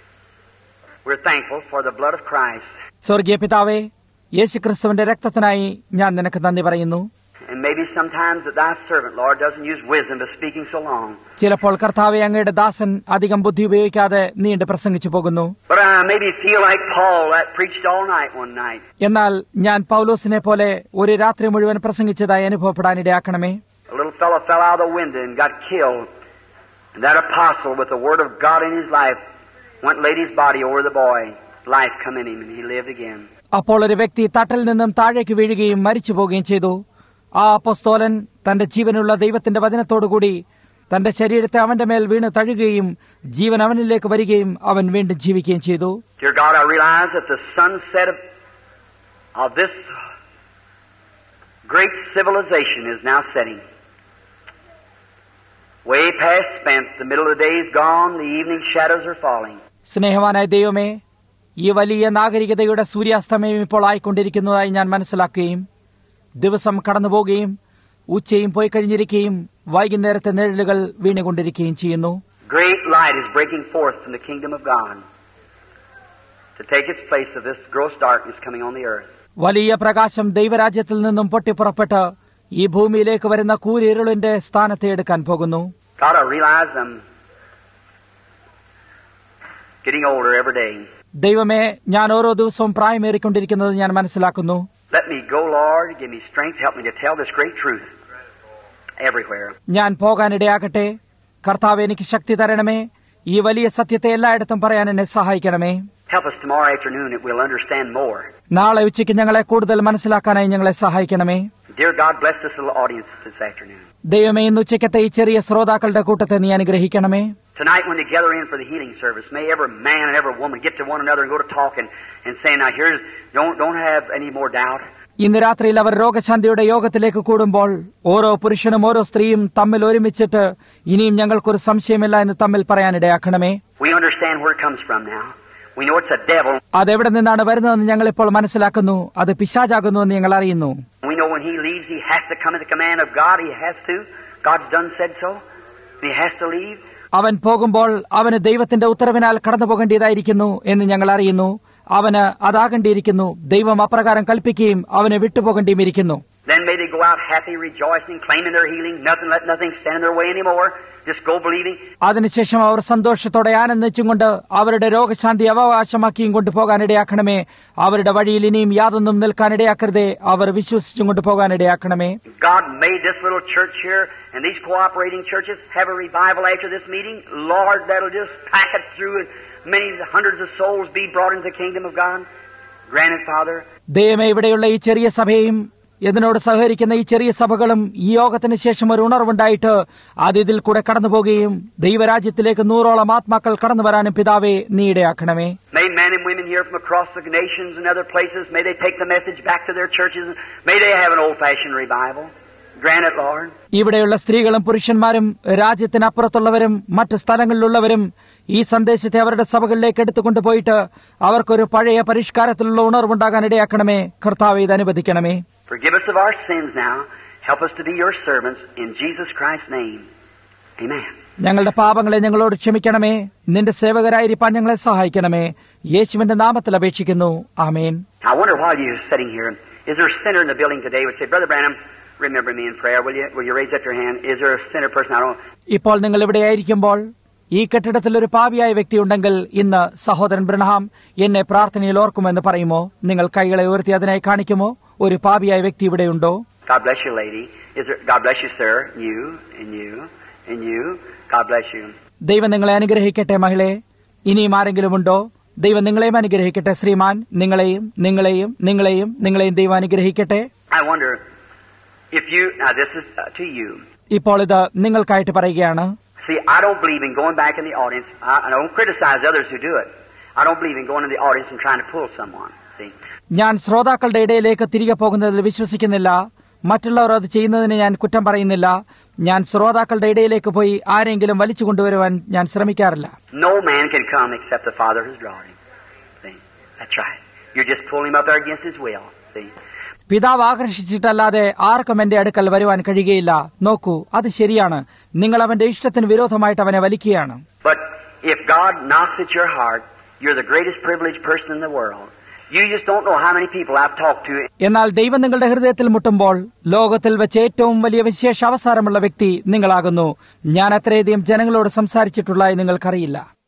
we're thankful for the blood of Christ. സ്വർഗീയ പിതാവേ, യേശു ക്രിസ്തുവിന്റെ രക്തത്തിനായി ഞാൻ നിനക്ക് നന്ദി പറയുന്നു. and maybe sometimes that thy servant, Lord, doesn't use wisdom to speaking so long. ചിലപ്പോൾ കർത്താവെ അങ്ങയുടെ ദാസൻ അധികം ബുദ്ധി ഉപയോഗിക്കാതെ നീണ്ട് പ്രസംഗിച്ചു പോകുന്നു. But I maybe feel like Paul that preached all night one night. എന്നാൽ ഞാൻ പൗലോസിനെ പോലെ ഒരു രാത്രി മുഴുവൻ പ്രസംഗിച്ചതായി അനുഭവപ്പെടാനിടയാക്കണമേ. A little fellow fell out of the window and got killed. And that apostle with the word of God in his life went and laid his body over the boy. Life come in him and he lived again. അപ്പോൾ ഒരു വ്യക്തി തട്ടിൽ നിന്നും താഴേക്ക് വീഴുകയും മരിച്ചു പോവുകയും ചെയ്തു. ആ അപ്പോസ്തലൻ തന്റെ ജീവനുള്ള ദൈവത്തിന്റെ വചനത്തോടുകൂടി തന്റെ ശരീരത്തെ അവന്റെ മേൽ വീണ് തഴുകുകയും ജീവൻ അവനിലേക്ക് വരികയും അവൻ വീണ്ടും ജീവിക്കുകയും ചെയ്തു. Dear God, I realize that the sunset of, of this great civilization is now setting. Way past spent, the middle of the day is gone, the evening shadows are falling. സ്നേഹവാനായ ദൈവമേ, ഈ വലിയ നാഗരികതയുടെ സൂര്യാസ്തമയം ഇപ്പോൾ ആയിക്കൊണ്ടിരിക്കുന്നതായി ഞാൻ മനസ്സിലാക്കുകയും ദിവസം കടന്നുപോകുകയും ഉച്ചയും പോയി കഴിഞ്ഞിരിക്കുകയും വൈകുന്നേരത്തെ നിഴലുകൾ വീണുകൊണ്ടിരിക്കുകയും ചെയ്യുന്നു. Great light is breaking forth from the kingdom of God to take its place of this gross darkness coming on the earth. വലിയ പ്രകാശം ദൈവരാജ്യത്തിൽ നിന്നും പൊട്ടിപ്പുറപ്പെട്ട് ഈ ഭൂമിയിലേക്ക് വരുന്ന കൂരിരുളിന്റെ സ്ഥാനത്തെ എടുക്കാൻ പോകുന്നു. God, I realize I'm getting older every day. ദൈവമേ, ഞാൻ ഓരോ ദിവസവും പ്രായമേറിക്കൊണ്ടിരിക്കുന്നത് ഞാൻ മനസ്സിലാക്കുന്നു. Let me go, Lord. Give me strength. Help me to tell this great truth everywhere. ഞാൻ പോകാനിടയാകട്ടെ. കർത്താവേ, എനിക്ക് ശക്തി തരണമേ. ഈ വലിയ സത്യത്തെ എല്ലായിടത്തും പറയാൻ എന്നെ സഹായിക്കണമേ. Help us tomorrow afternoon that we'll understand more. നാളെ ഉച്ചയ്ക്ക് ഞങ്ങളെ കൂടുതൽ മനസ്സിലാക്കാനായി ഞങ്ങളെ സഹായിക്കണമേ. Dear God, bless this little audience this afternoon. ദൈവമേ, ഇന്ന് ഉച്ചയ്ക്കത്തെ ഈ ചെറിയ ശ്രോതാക്കളുടെ കൂട്ടത്തെ നീ അനുഗ്രഹിക്കണമേ. Tonight when they gather in for the healing service, may every man and every woman get to one another and go to talking and saying, now here's, don't, don't have any more doubt. ഇന്ന് രാത്രിയിൽ അവർ രോഗശാന്തിയുടെ യോഗത്തിലേക്ക് കൂടുമ്പോൾ ഓരോ പുരുഷനും ഓരോ സ്ത്രീയും തമ്മിൽ ഒരുമിച്ചിട്ട് ഇനിയും ഞങ്ങൾക്കൊരു സംശയമില്ല എന്ന് തമ്മിൽ പറയാനിടയാക്കണമേ. We understand where it comes from now. We know it's a devil. അതെവിടെ നിന്നാണ് വരുന്നതെന്ന് ഞങ്ങളിപ്പോൾ മനസ്സിലാക്കുന്നു. അത് പിശാചാകുന്നുവെന്ന് ഞങ്ങൾ അറിയുന്നു. We know when he leaves, he has to come at the command of God. He has to. God's done said so. He has to leave. അവൻ പോകുമ്പോൾ അവന് ദൈവത്തിന്റെ ഉത്തരവിനാൽ കടന്നു പോകേണ്ടതായിരിക്കുന്നു എന്ന് ഞങ്ങൾ അറിയുന്നു. അവന് അതാകേണ്ടിയിരിക്കുന്നു. ദൈവം അപ്രകാരം കൽപ്പിക്കുകയും അവനെ വിട്ടുപോകേണ്ടിയുമിരിക്കുന്നു. Then may they go out happy, rejoicing, claiming their healing. Nothing, let nothing stand in their way anymore. Just go believing. അതിനുശേഷം അവർ സന്തോഷത്തോടെ ആനന്ദിച്ചും കൊണ്ട് അവരുടെ രോഗശാന്തി അവകാശമാക്കിയും കൊണ്ടുപോകാനിടയാക്കണമേ. അവരുടെ വഴിയിൽ ഇനിയും യാതൊന്നും നിൽക്കാനിടയാക്കരുതേ. അവർ വിശ്വസിച്ചും കൊണ്ടുപോകാനിടയാക്കണമേ. God made this little church here and these cooperating churches have a revival after this meeting. Lord, that'll just pack it through and many hundreds of souls be brought into the kingdom of God. Grant it, Father. ദൈവമേ, ഇവിടെയുള്ള ഈ ചെറിയ സഭയും ഇതിനോട് സഹകരിക്കുന്ന ഈ ചെറിയ സഭകളും ഈ യോഗത്തിന് ശേഷം ഒരു ഉണർവുണ്ടായിട്ട് അത് ഇതിൽ കൂടെ കടന്നുപോകുകയും ദൈവരാജ്യത്തിലേക്ക് നൂറോളം ആത്മാക്കൾ കടന്നു വരാനും പിതാവേ നീ ഇടയാക്കണമേ. May men and women here from across the nations and other places, may they take the message back to their churches. May they have an old-fashioned revival. Grant it, Lord. ഇവിടെയുള്ള സ്ത്രീകളും പുരുഷന്മാരും രാജ്യത്തിനപ്പുറത്തുള്ളവരും മറ്റ് സ്ഥലങ്ങളിലുള്ളവരും ഈ സന്ദേശത്തെ അവരുടെ സഭകളിലേക്ക് എടുത്തുകൊണ്ടുപോയിട്ട് അവർക്കൊരു പഴയ പരിഷ്കാരത്തിലുള്ള ഉണർവുണ്ടാകാൻ ഇടയാക്കണമേ. കർത്താവേ, ഇത് അനുവദിക്കണമേ. Forgive us of our sins now. Help us to be your servants in Jesus Christ's name. Amen. ഞങ്ങളുടെ പാപങ്ങളെ ഞങ്ങളോട് ക്ഷമിക്കണമേ. നിന്റെ സേവകരായിരിക്കാൻ ഞങ്ങളെ സഹായിക്കണമേ. യേശുവിന്റെ നാമത്തിൽ അപേക്ഷിക്കുന്നു. ആമേൻ. I wonder while you're sitting here, is there a sinner in the building today would say, Brother Branham, remember me in prayer. Will you, will you raise up your hand? Is there a sinner person? I don't know. ഇപ്പോൾ നിങ്ങൾ ഇവിടെയായിരിക്കുമ്പോൾ ഈ കെട്ടിടത്തിൽ ഒരു പാപിയായ വ്യക്തി ഉണ്ടെങ്കിൽ ഇന്ന് സഹോദരൻ ബ്രഹാം എന്നെ പ്രാർത്ഥനയിൽ ഓർക്കുമെന്ന് പറയുമോ? നിങ്ങൾ കൈകളെ ഉയർത്തി അതിനായി കാണിക്കുമോ? ഒരു പാപിയായ വ്യക്തി ഇവിടെയുണ്ടോ? God bless you, lady. Is there, God bless you, sir. You and you and you. God bless you. ദൈവം നിങ്ങളെ അനുഗ്രഹിക്കട്ടെ മഹിളെ. ഇനിയും ആരെങ്കിലും ഉണ്ടോ? ദൈവം നിങ്ങളെയും അനുഗ്രഹിക്കട്ടെ ശ്രീമാൻ. നിങ്ങളെയും നിങ്ങളെയും നിങ്ങളെയും നിങ്ങളെയും ദൈവം അനുഗ്രഹിക്കട്ടെ. I wonder if you, now this is uh, to you. ഇപ്പോൾ ഇത് നിങ്ങൾക്കായിട്ട് പറയുകയാണ്. See, I don't believe in going back in the audience. I, I don't criticize others who do it. I don't believe in going in the audience and trying to pull someone. See? ഞാൻ ശ്രോതാക്കളുടെ ഇടയിലേക്ക് തിരികെ പോകുന്നതിൽ വിശ്വസിക്കുന്നില്ല. മറ്റുള്ളവർ അത് ചെയ്യുന്നതിന് ഞാൻ കുറ്റം പറയുന്നില്ല. ഞാൻ ശ്രോതാക്കളുടെ ഇടയിലേക്ക് പോയി ആരെങ്കിലും വലിച്ചു കൊണ്ടുവരുവാൻ ഞാൻ ശ്രമിക്കാറില്ല. No man can come except the Father who's drawn him. See? That's right. You're just pulling him up there against his will. See? പിതാവ് ആകർഷിച്ചിട്ടല്ലാതെ ആർക്കും എന്റെ അടുക്കൽ വരുവാൻ കഴിയുകയില്ല. നോക്കൂ, അത് ശരിയാണ്. നിങ്ങൾ അവന്റെ ഇഷ്ടത്തിന് വിരോധമായിട്ട് അവനെ വലിക്കുകയാണ്. But if God knocks at your heart, you're the greatest privileged person in the world. You just don't know how many people I've talked to. എന്നാൽ ദൈവം നിങ്ങളുടെ ഹൃദയത്തിൽ മുട്ടുമ്പോൾ ലോകത്തിൽ വെച്ച് ഏറ്റവും വലിയ വിശേഷ അവസാനമുള്ള വ്യക്തി നിങ്ങളാകുന്നു. ഞാൻ അത്രയധികം ജനങ്ങളോട് സംസാരിച്ചിട്ടുള്ളതായി നിങ്ങൾക്കറിയില്ല.